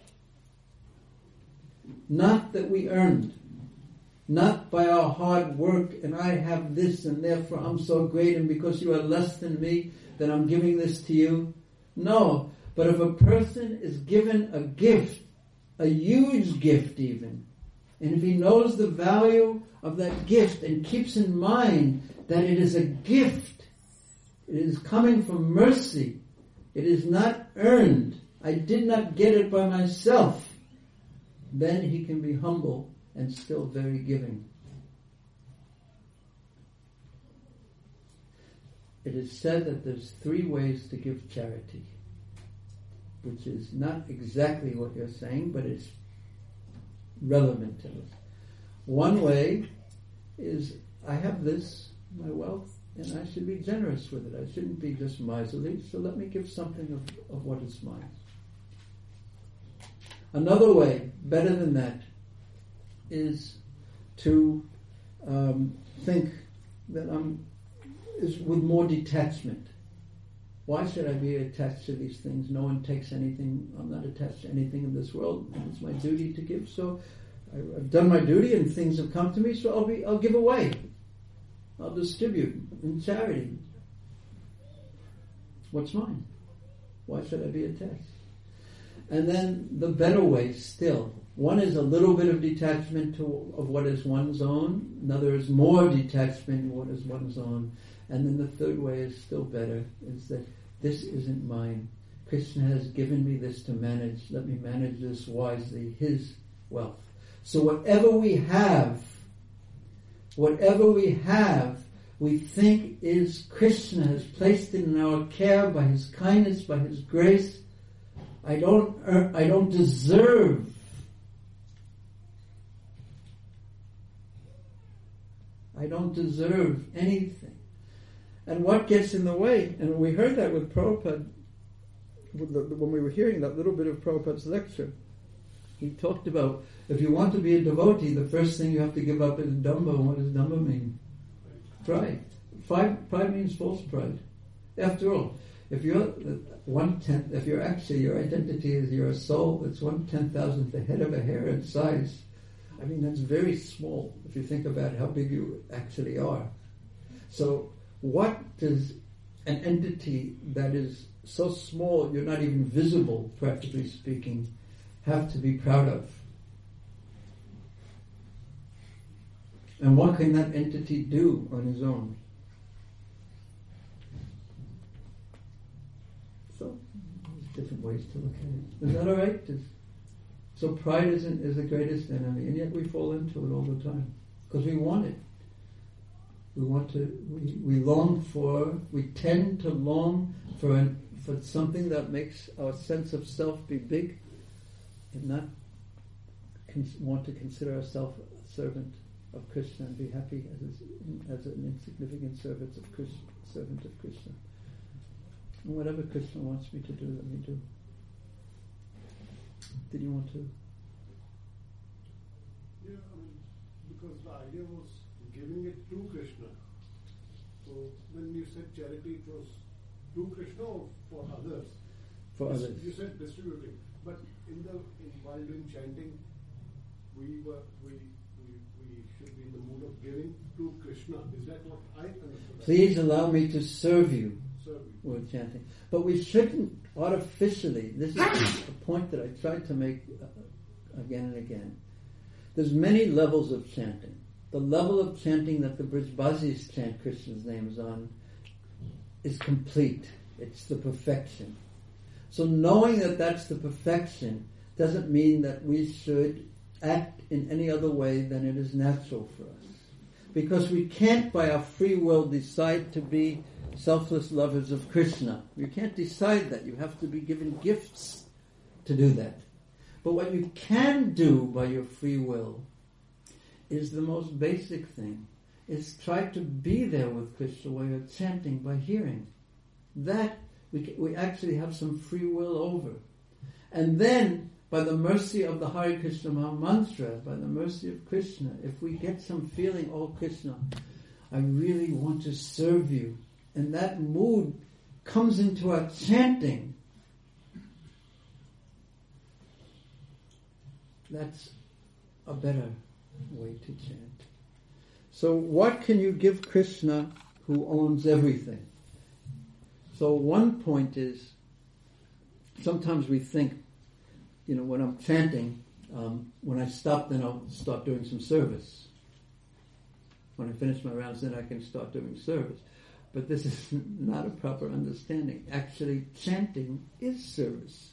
not that we earned, not by our hard work, and I have this and therefore I'm so great, and because you are less than me, then I'm giving this to you. No, but if a person is given a gift, a huge gift even, and if he knows the value of that gift and keeps in mind that it is a gift, it is coming from mercy, it is not earned, I did not get it by myself, then he can be humble and still very giving. It is said that there's 3 ways to give charity, which is not exactly what you're saying, but it's relevant to us. One way is, I have this, my wealth, and I should be generous with it. I shouldn't be just miserly, so let me give something of what is mine. Another way, better than that, is to think that is with more detachment. Why should I be attached to these things? No one takes anything. I'm not attached to anything in this world, and it's my duty to give. So I've done my duty, and things have come to me. So I'll give away. I'll distribute in charity. What's mine? Why should I be attached? And then the better way still. One is a little bit of detachment of what is one's own. Another is more detachment of what is one's own. And then the third way is still better, is that this isn't mine. Krishna has given me this to manage. Let me manage this wisely, his wealth. So whatever we have, we think is Krishna has placed it in our care by his kindness, by his grace. I don't deserve. I don't deserve anything. And what gets in the way? And we heard that with Prabhupada, when we were hearing that little bit of Prabhupada's lecture. He talked about, if you want to be a devotee, the first thing you have to give up is dhamma. What does dhamma mean? Pride. Pride means false pride. After all, if you're if you're actually, your identity is you're a soul that's 1/10,000th the head of a hair in size, I mean, that's very small if you think about how big you actually are. So what does an entity that is so small you're not even visible, practically speaking, have to be proud of? And what can that entity do on his own? ways to look at it. Is that all right? So pride is the greatest enemy, and yet we fall into it all the time because we want it. We long for. We tend to long for something that makes our sense of self be big, and not want to consider ourselves a servant of Krishna and be happy as an insignificant servant of Krishna. And whatever Krishna wants me to do, let me do. Did you want to? Yeah, because the idea was giving it to Krishna. So when you said charity, it was to Krishna or for others? For others. You said distributing, but while doing chanting, we should be in the mood of giving to Krishna. Is that what I understood? Please allow me to serve you. Serve you. With chanting, but we shouldn't artificially. This is a point that I tried to make again and again. There's many levels of chanting. The level of chanting that the Brijbasis chant Krishna's names on is complete. It's the perfection. So knowing that that's the perfection doesn't mean that we should act in any other way than it is natural for us. Because we can't by our free will decide to be selfless lovers of Krishna. You can't decide that. You have to be given gifts to do that. But what you can do by your free will is the most basic thing, is try to be there with Krishna while you're chanting by hearing. That we actually have some free will over. And then, by the mercy of the Hare Krishna Maha Mantra, by the mercy of Krishna, if we get some feeling, oh Krishna, I really want to serve you, and that mood comes into our chanting, that's a better way to chant. So what can you give Krishna who owns everything? So one point is, sometimes we think, when I'm chanting, when I stop, then I'll start doing some service. When I finish my rounds, then I can start doing service. But this is not a proper understanding. Actually, chanting is service.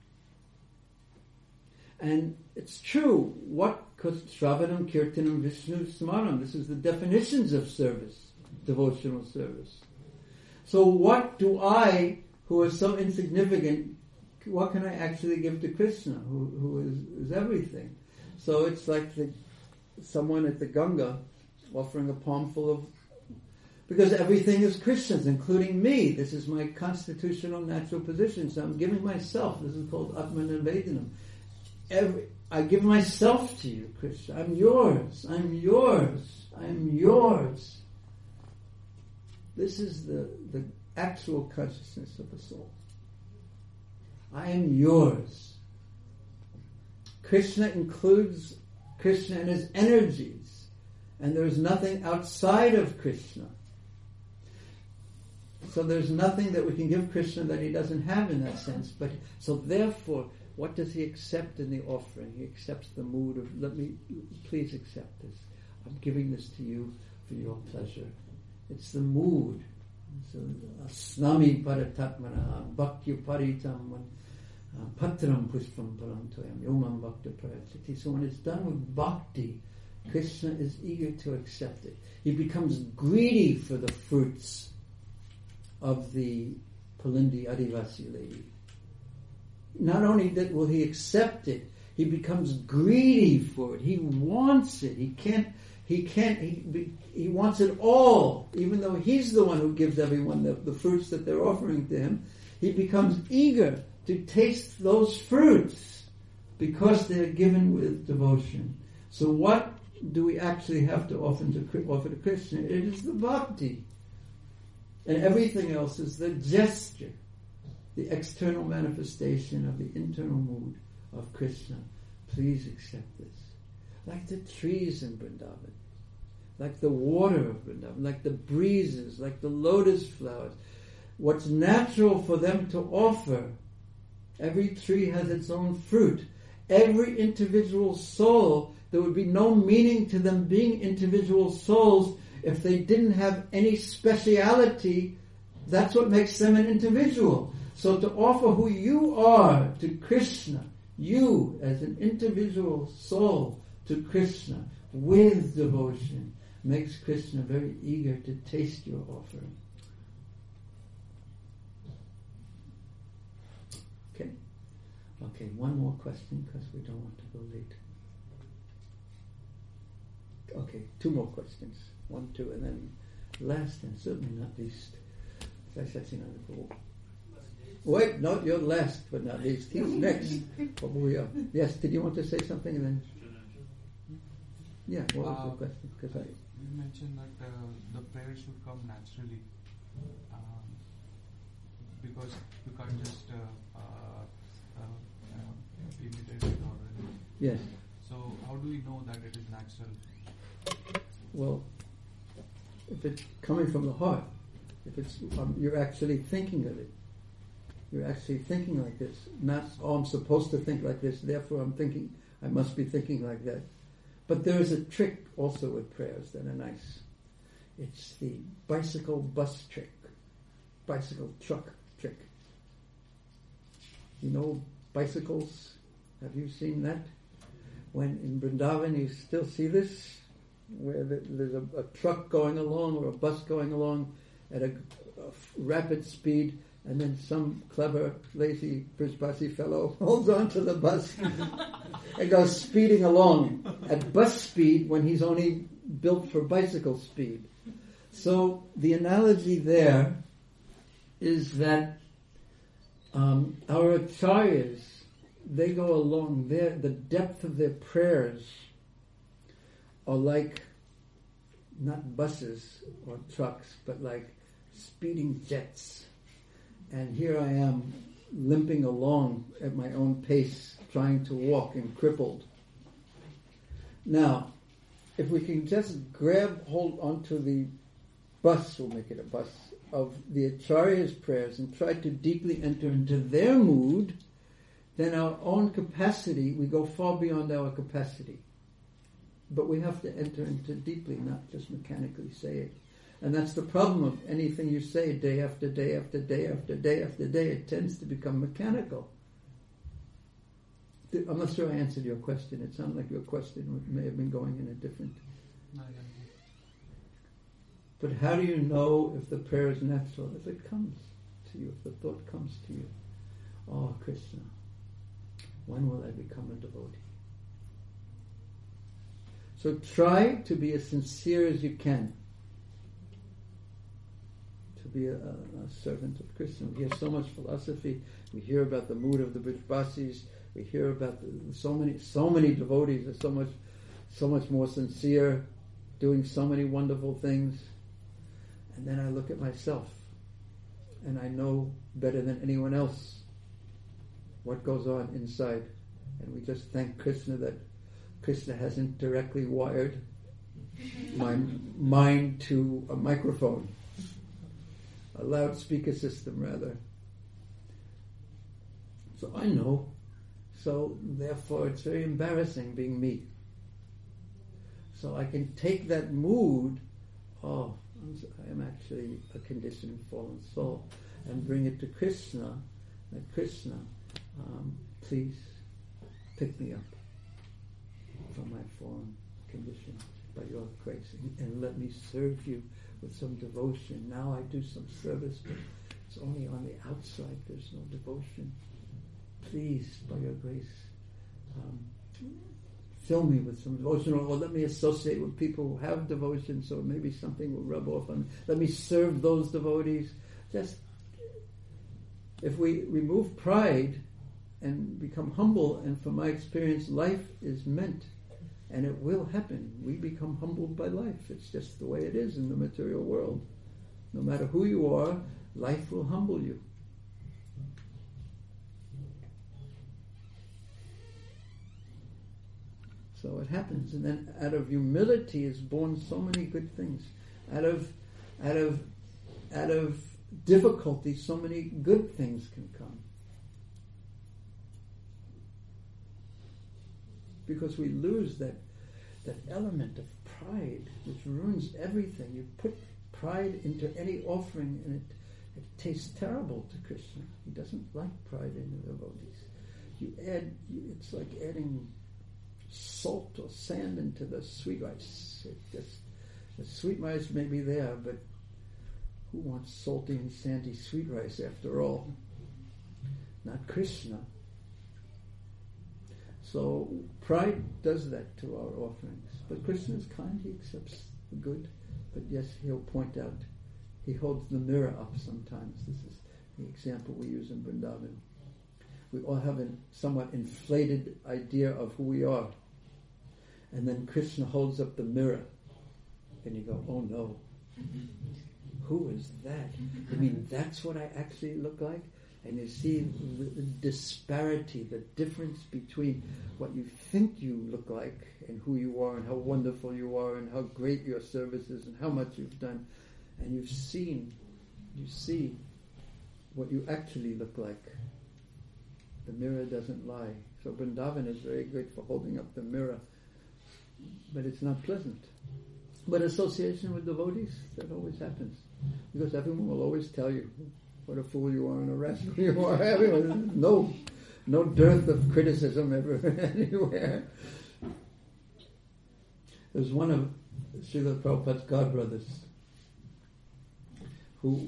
And it's true. Because Shravanam, Kirtanam, Vishnu, Smaranam. This is the definitions of service, devotional service. So what do I, who is so insignificant, what can I actually give to Krishna, who is everything? So it's like someone at the Ganga offering a palm full of... Because everything is Krishna's, including me. This is my constitutional natural position. So I'm giving myself. This is called Atmanivedanam. I give myself to you, Krishna. I'm yours. I'm yours. I'm yours. This is the actual consciousness of the soul. I am yours. Krishna includes Krishna and his energies, and there's nothing outside of Krishna. So there's nothing that we can give Krishna that he doesn't have in that sense. But so therefore, what does he accept in the offering? He accepts the mood of, please accept this. I'm giving this to you for your pleasure. It's the mood. So, Snami paratatmana, bhakti paritam, patram pushpam parantoyam, yomam bhakta parachati. So when it's done with bhakti, Krishna is eager to accept it. He becomes greedy for the fruits of the Pulindi Adivasi lady. Not only that will he accept it, he becomes greedy for it. He wants it. He wants it all, even though he's the one who gives everyone the fruits that they're offering to him. He becomes eager to taste those fruits because they're given with devotion. So what do we actually have to offer to Krishna? It is the bhakti. And everything else is the gesture, the external manifestation of the internal mood of Krishna. Please accept this. Like the trees in Vrindavan, like the water of Vrindavan, like the breezes, like the lotus flowers. What's natural for them to offer. Every tree has its own fruit. Every individual soul, there would be no meaning to them being individual souls if they didn't have any speciality. That's what makes them an individual. So to offer who you are to Krishna, you as an individual soul to Krishna with devotion, makes Krishna very eager to taste your offering. Okay, one more question because we don't want to go late. Okay, two more questions. 1, 2, and then last and certainly not least. Wait, no, you're last but not least. He's next. Yes, did you want to say something and then? Yeah, what was the question? You mentioned that the prayer should come naturally because you can't just imitate it or anything. Yes. So how do we know that it is natural? Well, if it's coming from the heart, if it's you're actually thinking of it, you're actually thinking like this. Not, I'm supposed to think like this, therefore I must be thinking like that. But there is a trick also with prayers that are nice. It's the bicycle bus trick, bicycle truck trick. You know bicycles? Have you seen that? When in Vrindavan you still see this, where there's a truck going along or a bus going along at a rapid speed, and then some clever, lazy Brijbasi fellow holds on to the bus and goes speeding along at bus speed when he's only built for bicycle speed. So the analogy there is that our acharyas, they go along there, the depth of their prayers are like not buses or trucks, but like speeding jets. And here I am limping along at my own pace, trying to walk and crippled. Now, if we can just hold onto the bus, we'll make it a bus, of the Acharya's prayers and try to deeply enter into their mood, then our own capacity, we go far beyond our capacity. But we have to enter into deeply, not just mechanically say it. And that's the problem of anything you say day after day after day after day after day. It tends to become mechanical. I'm not sure I answered your question. It sounded like your question may have been going in a different... But how do you know if the prayer is natural? If it comes to you, if the thought comes to you. Oh, Krishna, when will I become a devotee? So try to be as sincere as you can. To be a servant of Krishna. We hear so much philosophy. We hear about the mood of the Brijbasis. We hear about so many devotees are so much more sincere, doing so many wonderful things. And then I look at myself, and I know better than anyone else what goes on inside. And we just thank Krishna that Krishna hasn't directly wired my mind to a microphone, a loudspeaker system rather. So I know. So therefore it's very embarrassing being me. So I can take that mood, I am actually a conditioned fallen soul, and bring it to Krishna, that Krishna, please pick me up from my fallen condition by your grace and let me serve you with some devotion. Now I do some service, but it's only on the outside, there's no devotion. Please, by your grace, fill me with some devotion, or let me associate with people who have devotion, so maybe something will rub off on me. Let me serve those devotees. Just, if we remove pride and become humble, and from my experience, life is meant, and it will happen. We become humbled by life. It's just the way it is in the material world. No matter who you are, life will humble you. So it happens, and then out of humility is born so many good things. Out of difficulty, so many good things can come. Because we lose that element of pride, which ruins everything. You put pride into any offering, and It tastes terrible to Krishna. He doesn't like pride in the devotees. It's like adding salt or sand into the sweet rice. The sweet rice may be there, but who wants salty and sandy sweet rice after all? Not Krishna. So pride does that to our offerings. But Krishna is kind, he accepts the good. But yes, he'll point out, he holds the mirror up sometimes. This is the example we use in Vrindavan. We all have a somewhat inflated idea of who we are. And then Krishna holds up the mirror. And you go, oh no. Who is that? I mean, that's what I actually look like? And you see the disparity, the difference between what you think you look like and who you are and how wonderful you are and how great your service is and how much you've done. And you see what you actually look like. The mirror doesn't lie. So Vrindavan is very good for holding up the mirror. But it's not pleasant. But association with devotees, that always happens. Because everyone will always tell you what a fool you are and a rascal you are. Everyone, no dearth of criticism ever anywhere. There's one of Srila Prabhupada's godbrothers who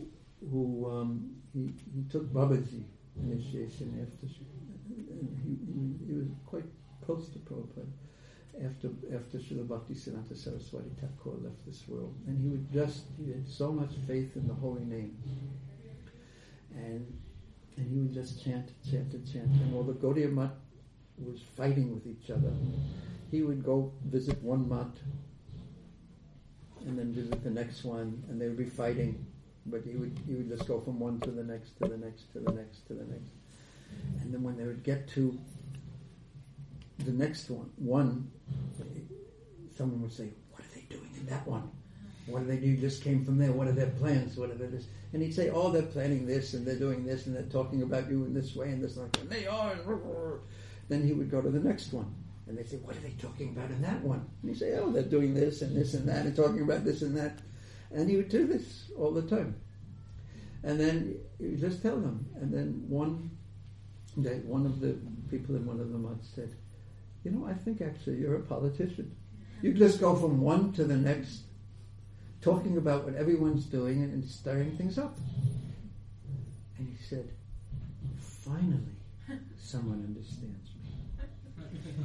he took Babaji initiation after, and he was quite close to Prabhupada after Srila Bhaktisiddhanta Saraswati Thakur left this world, and he had so much faith in the holy name, and he would just chant, and while the Gaudiya Math was fighting with each other, he would go visit one Math and then visit the next one, and they would be fighting, but he would just go from one to the next, to the next, to the next, to the next, and then when they would get to the next one, someone would say, what are they doing in that one? What do they do? Just came from there. What are their plans? What are they this? And he'd say, oh, they're planning this, and they're doing this, and they're talking about you in this way, and this, and they are, and then he would go to the next one. And they'd say, what are they talking about in that one? And he'd say, oh, they're doing this and this and that, and talking about this and that. And he would do this all the time. And then he would just tell them. And then one day, one of the people in one of the months said, you know, I think actually you're a politician. You just go from one to the next, talking about what everyone's doing and stirring things up. And he said, finally, someone understands me.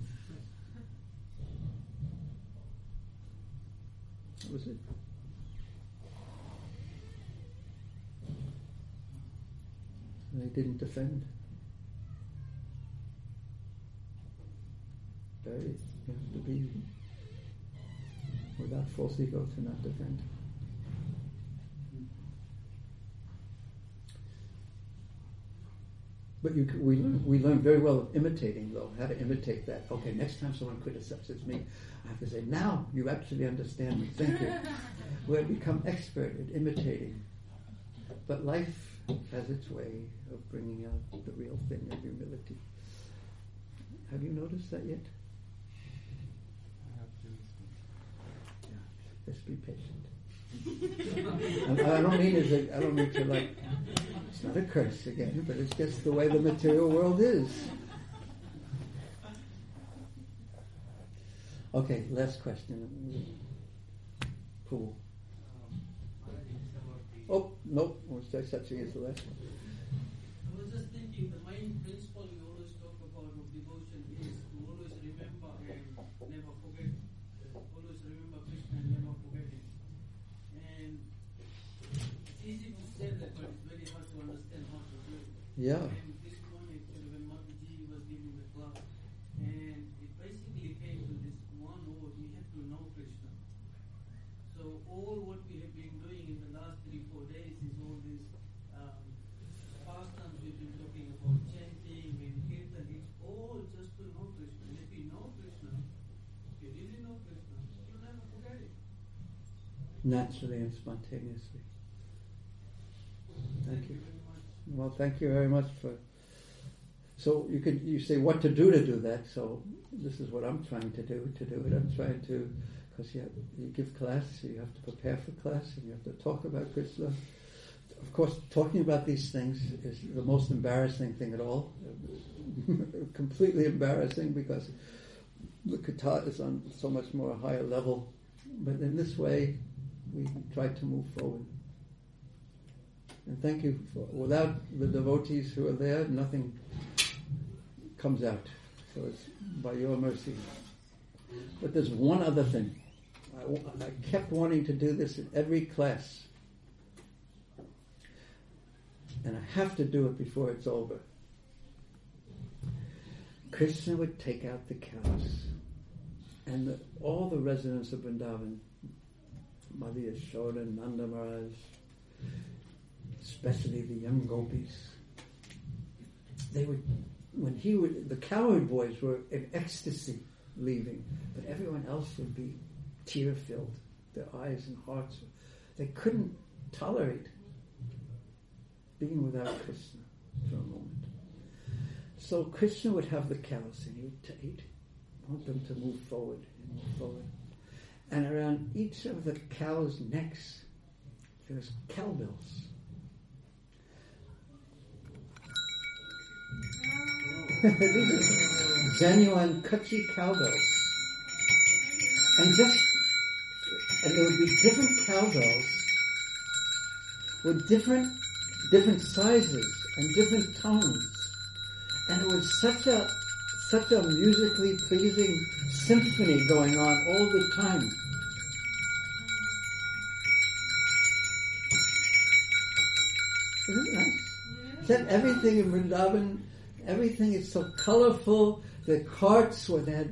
That was it. And they didn't defend. You have to be without false ego to not defend. But we learn very well of imitating, though, how to imitate that. Okay, next time someone criticizes me, I have to say, now you actually understand me. Thank you. We'll become expert at imitating. But life has its way of bringing out the real thing of humility. Have you noticed that yet? Just be patient. I don't mean to like, it's not a curse again, but it's just the way the material world is. Okay, last question. Cool. Oh, no, Sachi is the last one. I was just thinking, the main principle we always talk about of devotion is to always remember and never forget. Always remember Krishna and never forget him. And it's easy to say that, but it's very hard to understand how to do it. Yeah. And this morning, when Mataji was giving the class, and it basically came to this one word, we have to know Krishna. So all what we have been doing in the last 3-4 days is all these pastimes we've been talking about, chanting and kirtan, it's all just to know Krishna. And if you know Krishna, if you really know Krishna, you'll never forget it. Naturally and spontaneously. Thank you. Very much. Well, thank you very much for. So you say what to do that. So this is what I'm trying to do it. I'm trying to, because you give class, so you have to prepare for class, and you have to talk about Krishna. of course, talking about these things is the most embarrassing thing at all. Completely embarrassing, because the kata is on so much more higher level. But in this way, we try to move forward. And thank you. Without the devotees who are there, nothing comes out. So it's by your mercy. But there's one other thing. I kept wanting to do this in every class. And I have to do it before it's over. Krishna would take out the cows. And all the residents of Vrindavan, Mother Yashoda, Nanda Maharaj, especially the young gopis, they would, the cowherd boys were in ecstasy leaving, but everyone else would be tear-filled, their eyes and hearts. They couldn't tolerate being without Krishna for a moment. So Krishna would have the cows, and he'd want them to move forward and move forward. And around each of the cows' necks, there's cowbells. These are genuine Kutchi cowbells. And there would be different cowbells with different sizes and different tones. And it was such a musically pleasing symphony going on all the time. Isn't it nice? That everything in Vrindavan, everything is so colorful. The carts were that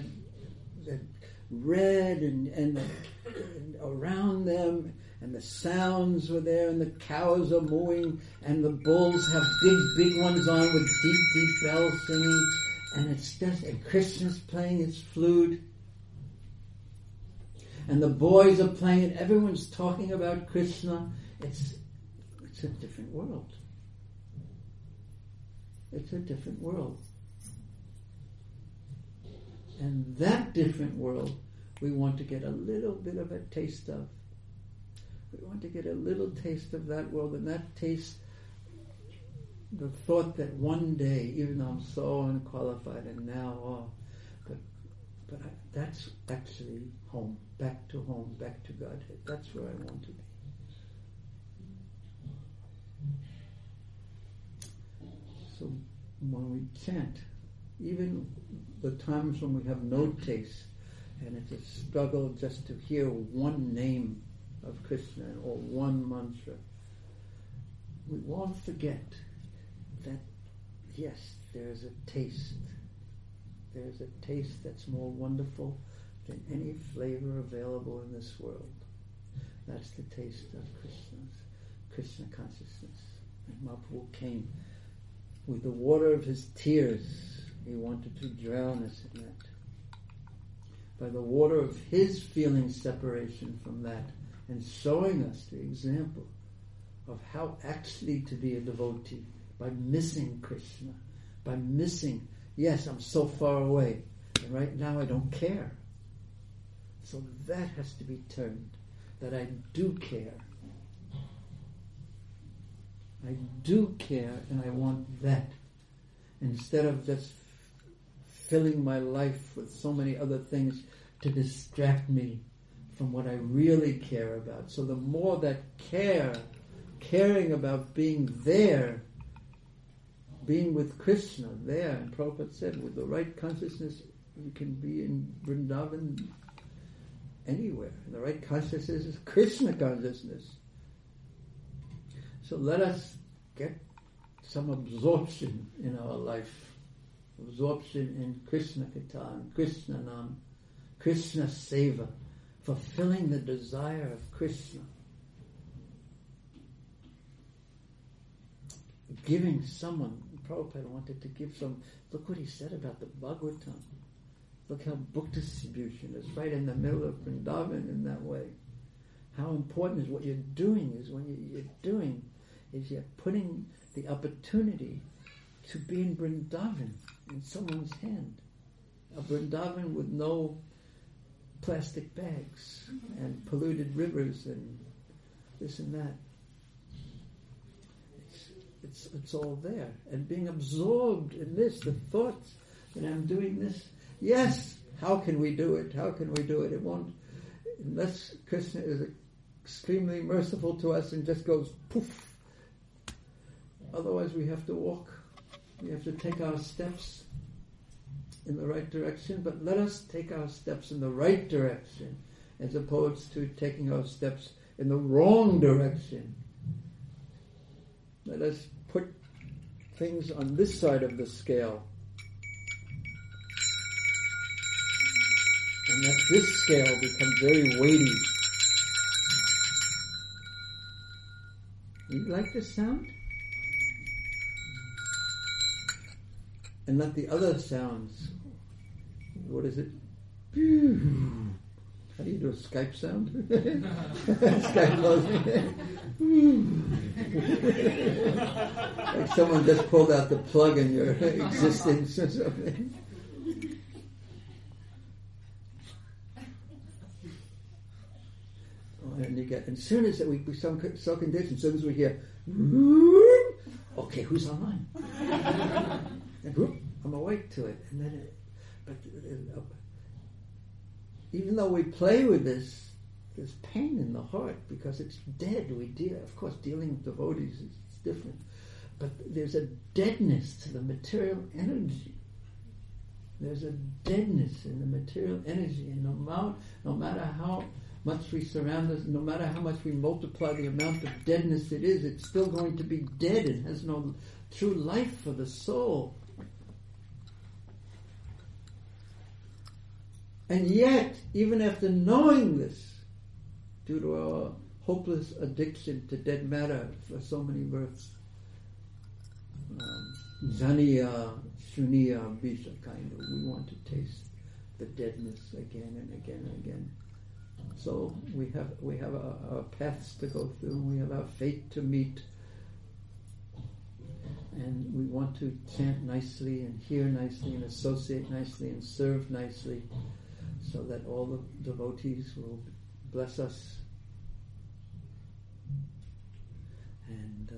red and around them, and the sounds were there, and the cows are mooing, and the bulls have big ones on with deep bells singing, and Krishna's playing his flute, and the boys are playing it. Everyone's talking about Krishna. It's a different world. It's a different world. And that different world, we want to get a little bit of a taste of. We want to get a little taste of that world, and that taste, the thought that one day, even though I'm so unqualified and now, but that's actually home, back to Godhead. That's where I want to be. So when we chant, even the times when we have no taste, and it's a struggle just to hear one name of Krishna or one mantra, we won't forget that, yes, there's a taste. There's a taste that's more wonderful than any flavor available in this world. That's the taste of Krishna consciousness. And Mahaprabhu came with the water of his tears. He wanted to drown us in that. By the water of his feeling separation from that, and showing us the example of how actually to be a devotee, by missing Krishna, by missing, yes, I'm so far away, and right now I don't care. So that has to be turned, that I do care. I do care, and I want that. Instead of just filling my life with so many other things to distract me from what I really care about. So the more that caring about being there, being with Krishna there, and Prabhupada said, with the right consciousness, you can be in Vrindavan anywhere. And the right consciousness is Krishna consciousness. So let us get some absorption in our life. Absorption in Krishna Kirtan, Krishna Nam, Krishna Seva, fulfilling the desire of Krishna. Giving someone, Prabhupada wanted to give some, look what he said about the Bhagavatam. Look how book distribution is right in the middle of Vrindavan in that way. How important is what you're doing is when you're putting the opportunity to be in Vrindavan in someone's hand. A Vrindavan with no plastic bags and polluted rivers and this and that. It's all there. And being absorbed in this, the thoughts that I'm doing this. Yes, how can we do it? How can we do it? It won't, unless Krishna is extremely merciful to us and just goes poof. Otherwise we have to walk. We have to take our steps in the right direction, but let us take our steps in the right direction as opposed to taking our steps in the wrong direction. Let us put things on this side of the scale and let this scale become very weighty. You like this sound? And let the other sounds, what is it? How do you do a Skype sound? Skype closing. Like someone just pulled out the plug in your existence or something. And as soon as we become so conditioned, as soon as we hear, okay, who's online? And whoop, I'm awake to it. And then even though we play with this, there's pain in the heart because it's dead. Of course, dealing with devotees is different. But there's a deadness to the material energy. There's a deadness in the material energy. And no matter how much we surround us, no matter how much we multiply the amount of deadness it is, it's still going to be dead. It has no true life for the soul. And yet, even after knowing this, due to our hopeless addiction to dead matter for so many births, Janiya, Shuniya, Bisha kind of, we want to taste the deadness again and again and again. So we have our paths to go through, we have our fate to meet, and we want to chant nicely and hear nicely and associate nicely and serve nicely, so that all the devotees will bless us and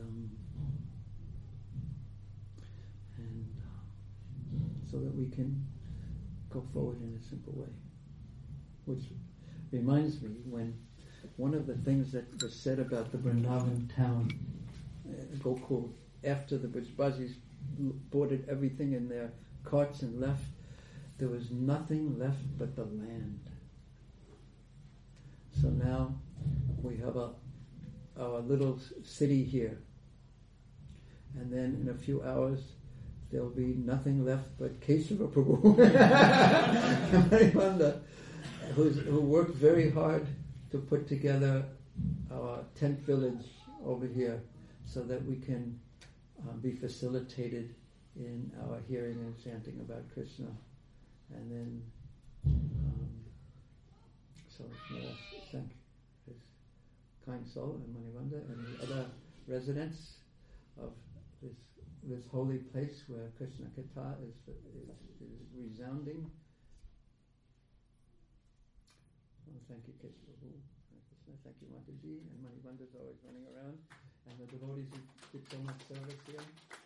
so that we can go forward in a simple way. Which reminds me, when one of the things that was said about the Vrindavan town, Gokul, after the Brajbasis boarded everything in their carts and left, there was nothing left but the land. So now we have our little city here, and then in a few hours there will be nothing left but Kesava Prabhu, who worked very hard to put together our tent village over here, so that we can be facilitated in our hearing and chanting about Krishna. And then, so let us thank his kind soul and Manivanda and the other residents of this holy place where Krishna Katha is resounding. Thank you, Krishna. Thank you, Mataji, and Manivanda is always running around, and the devotees who did so much service here.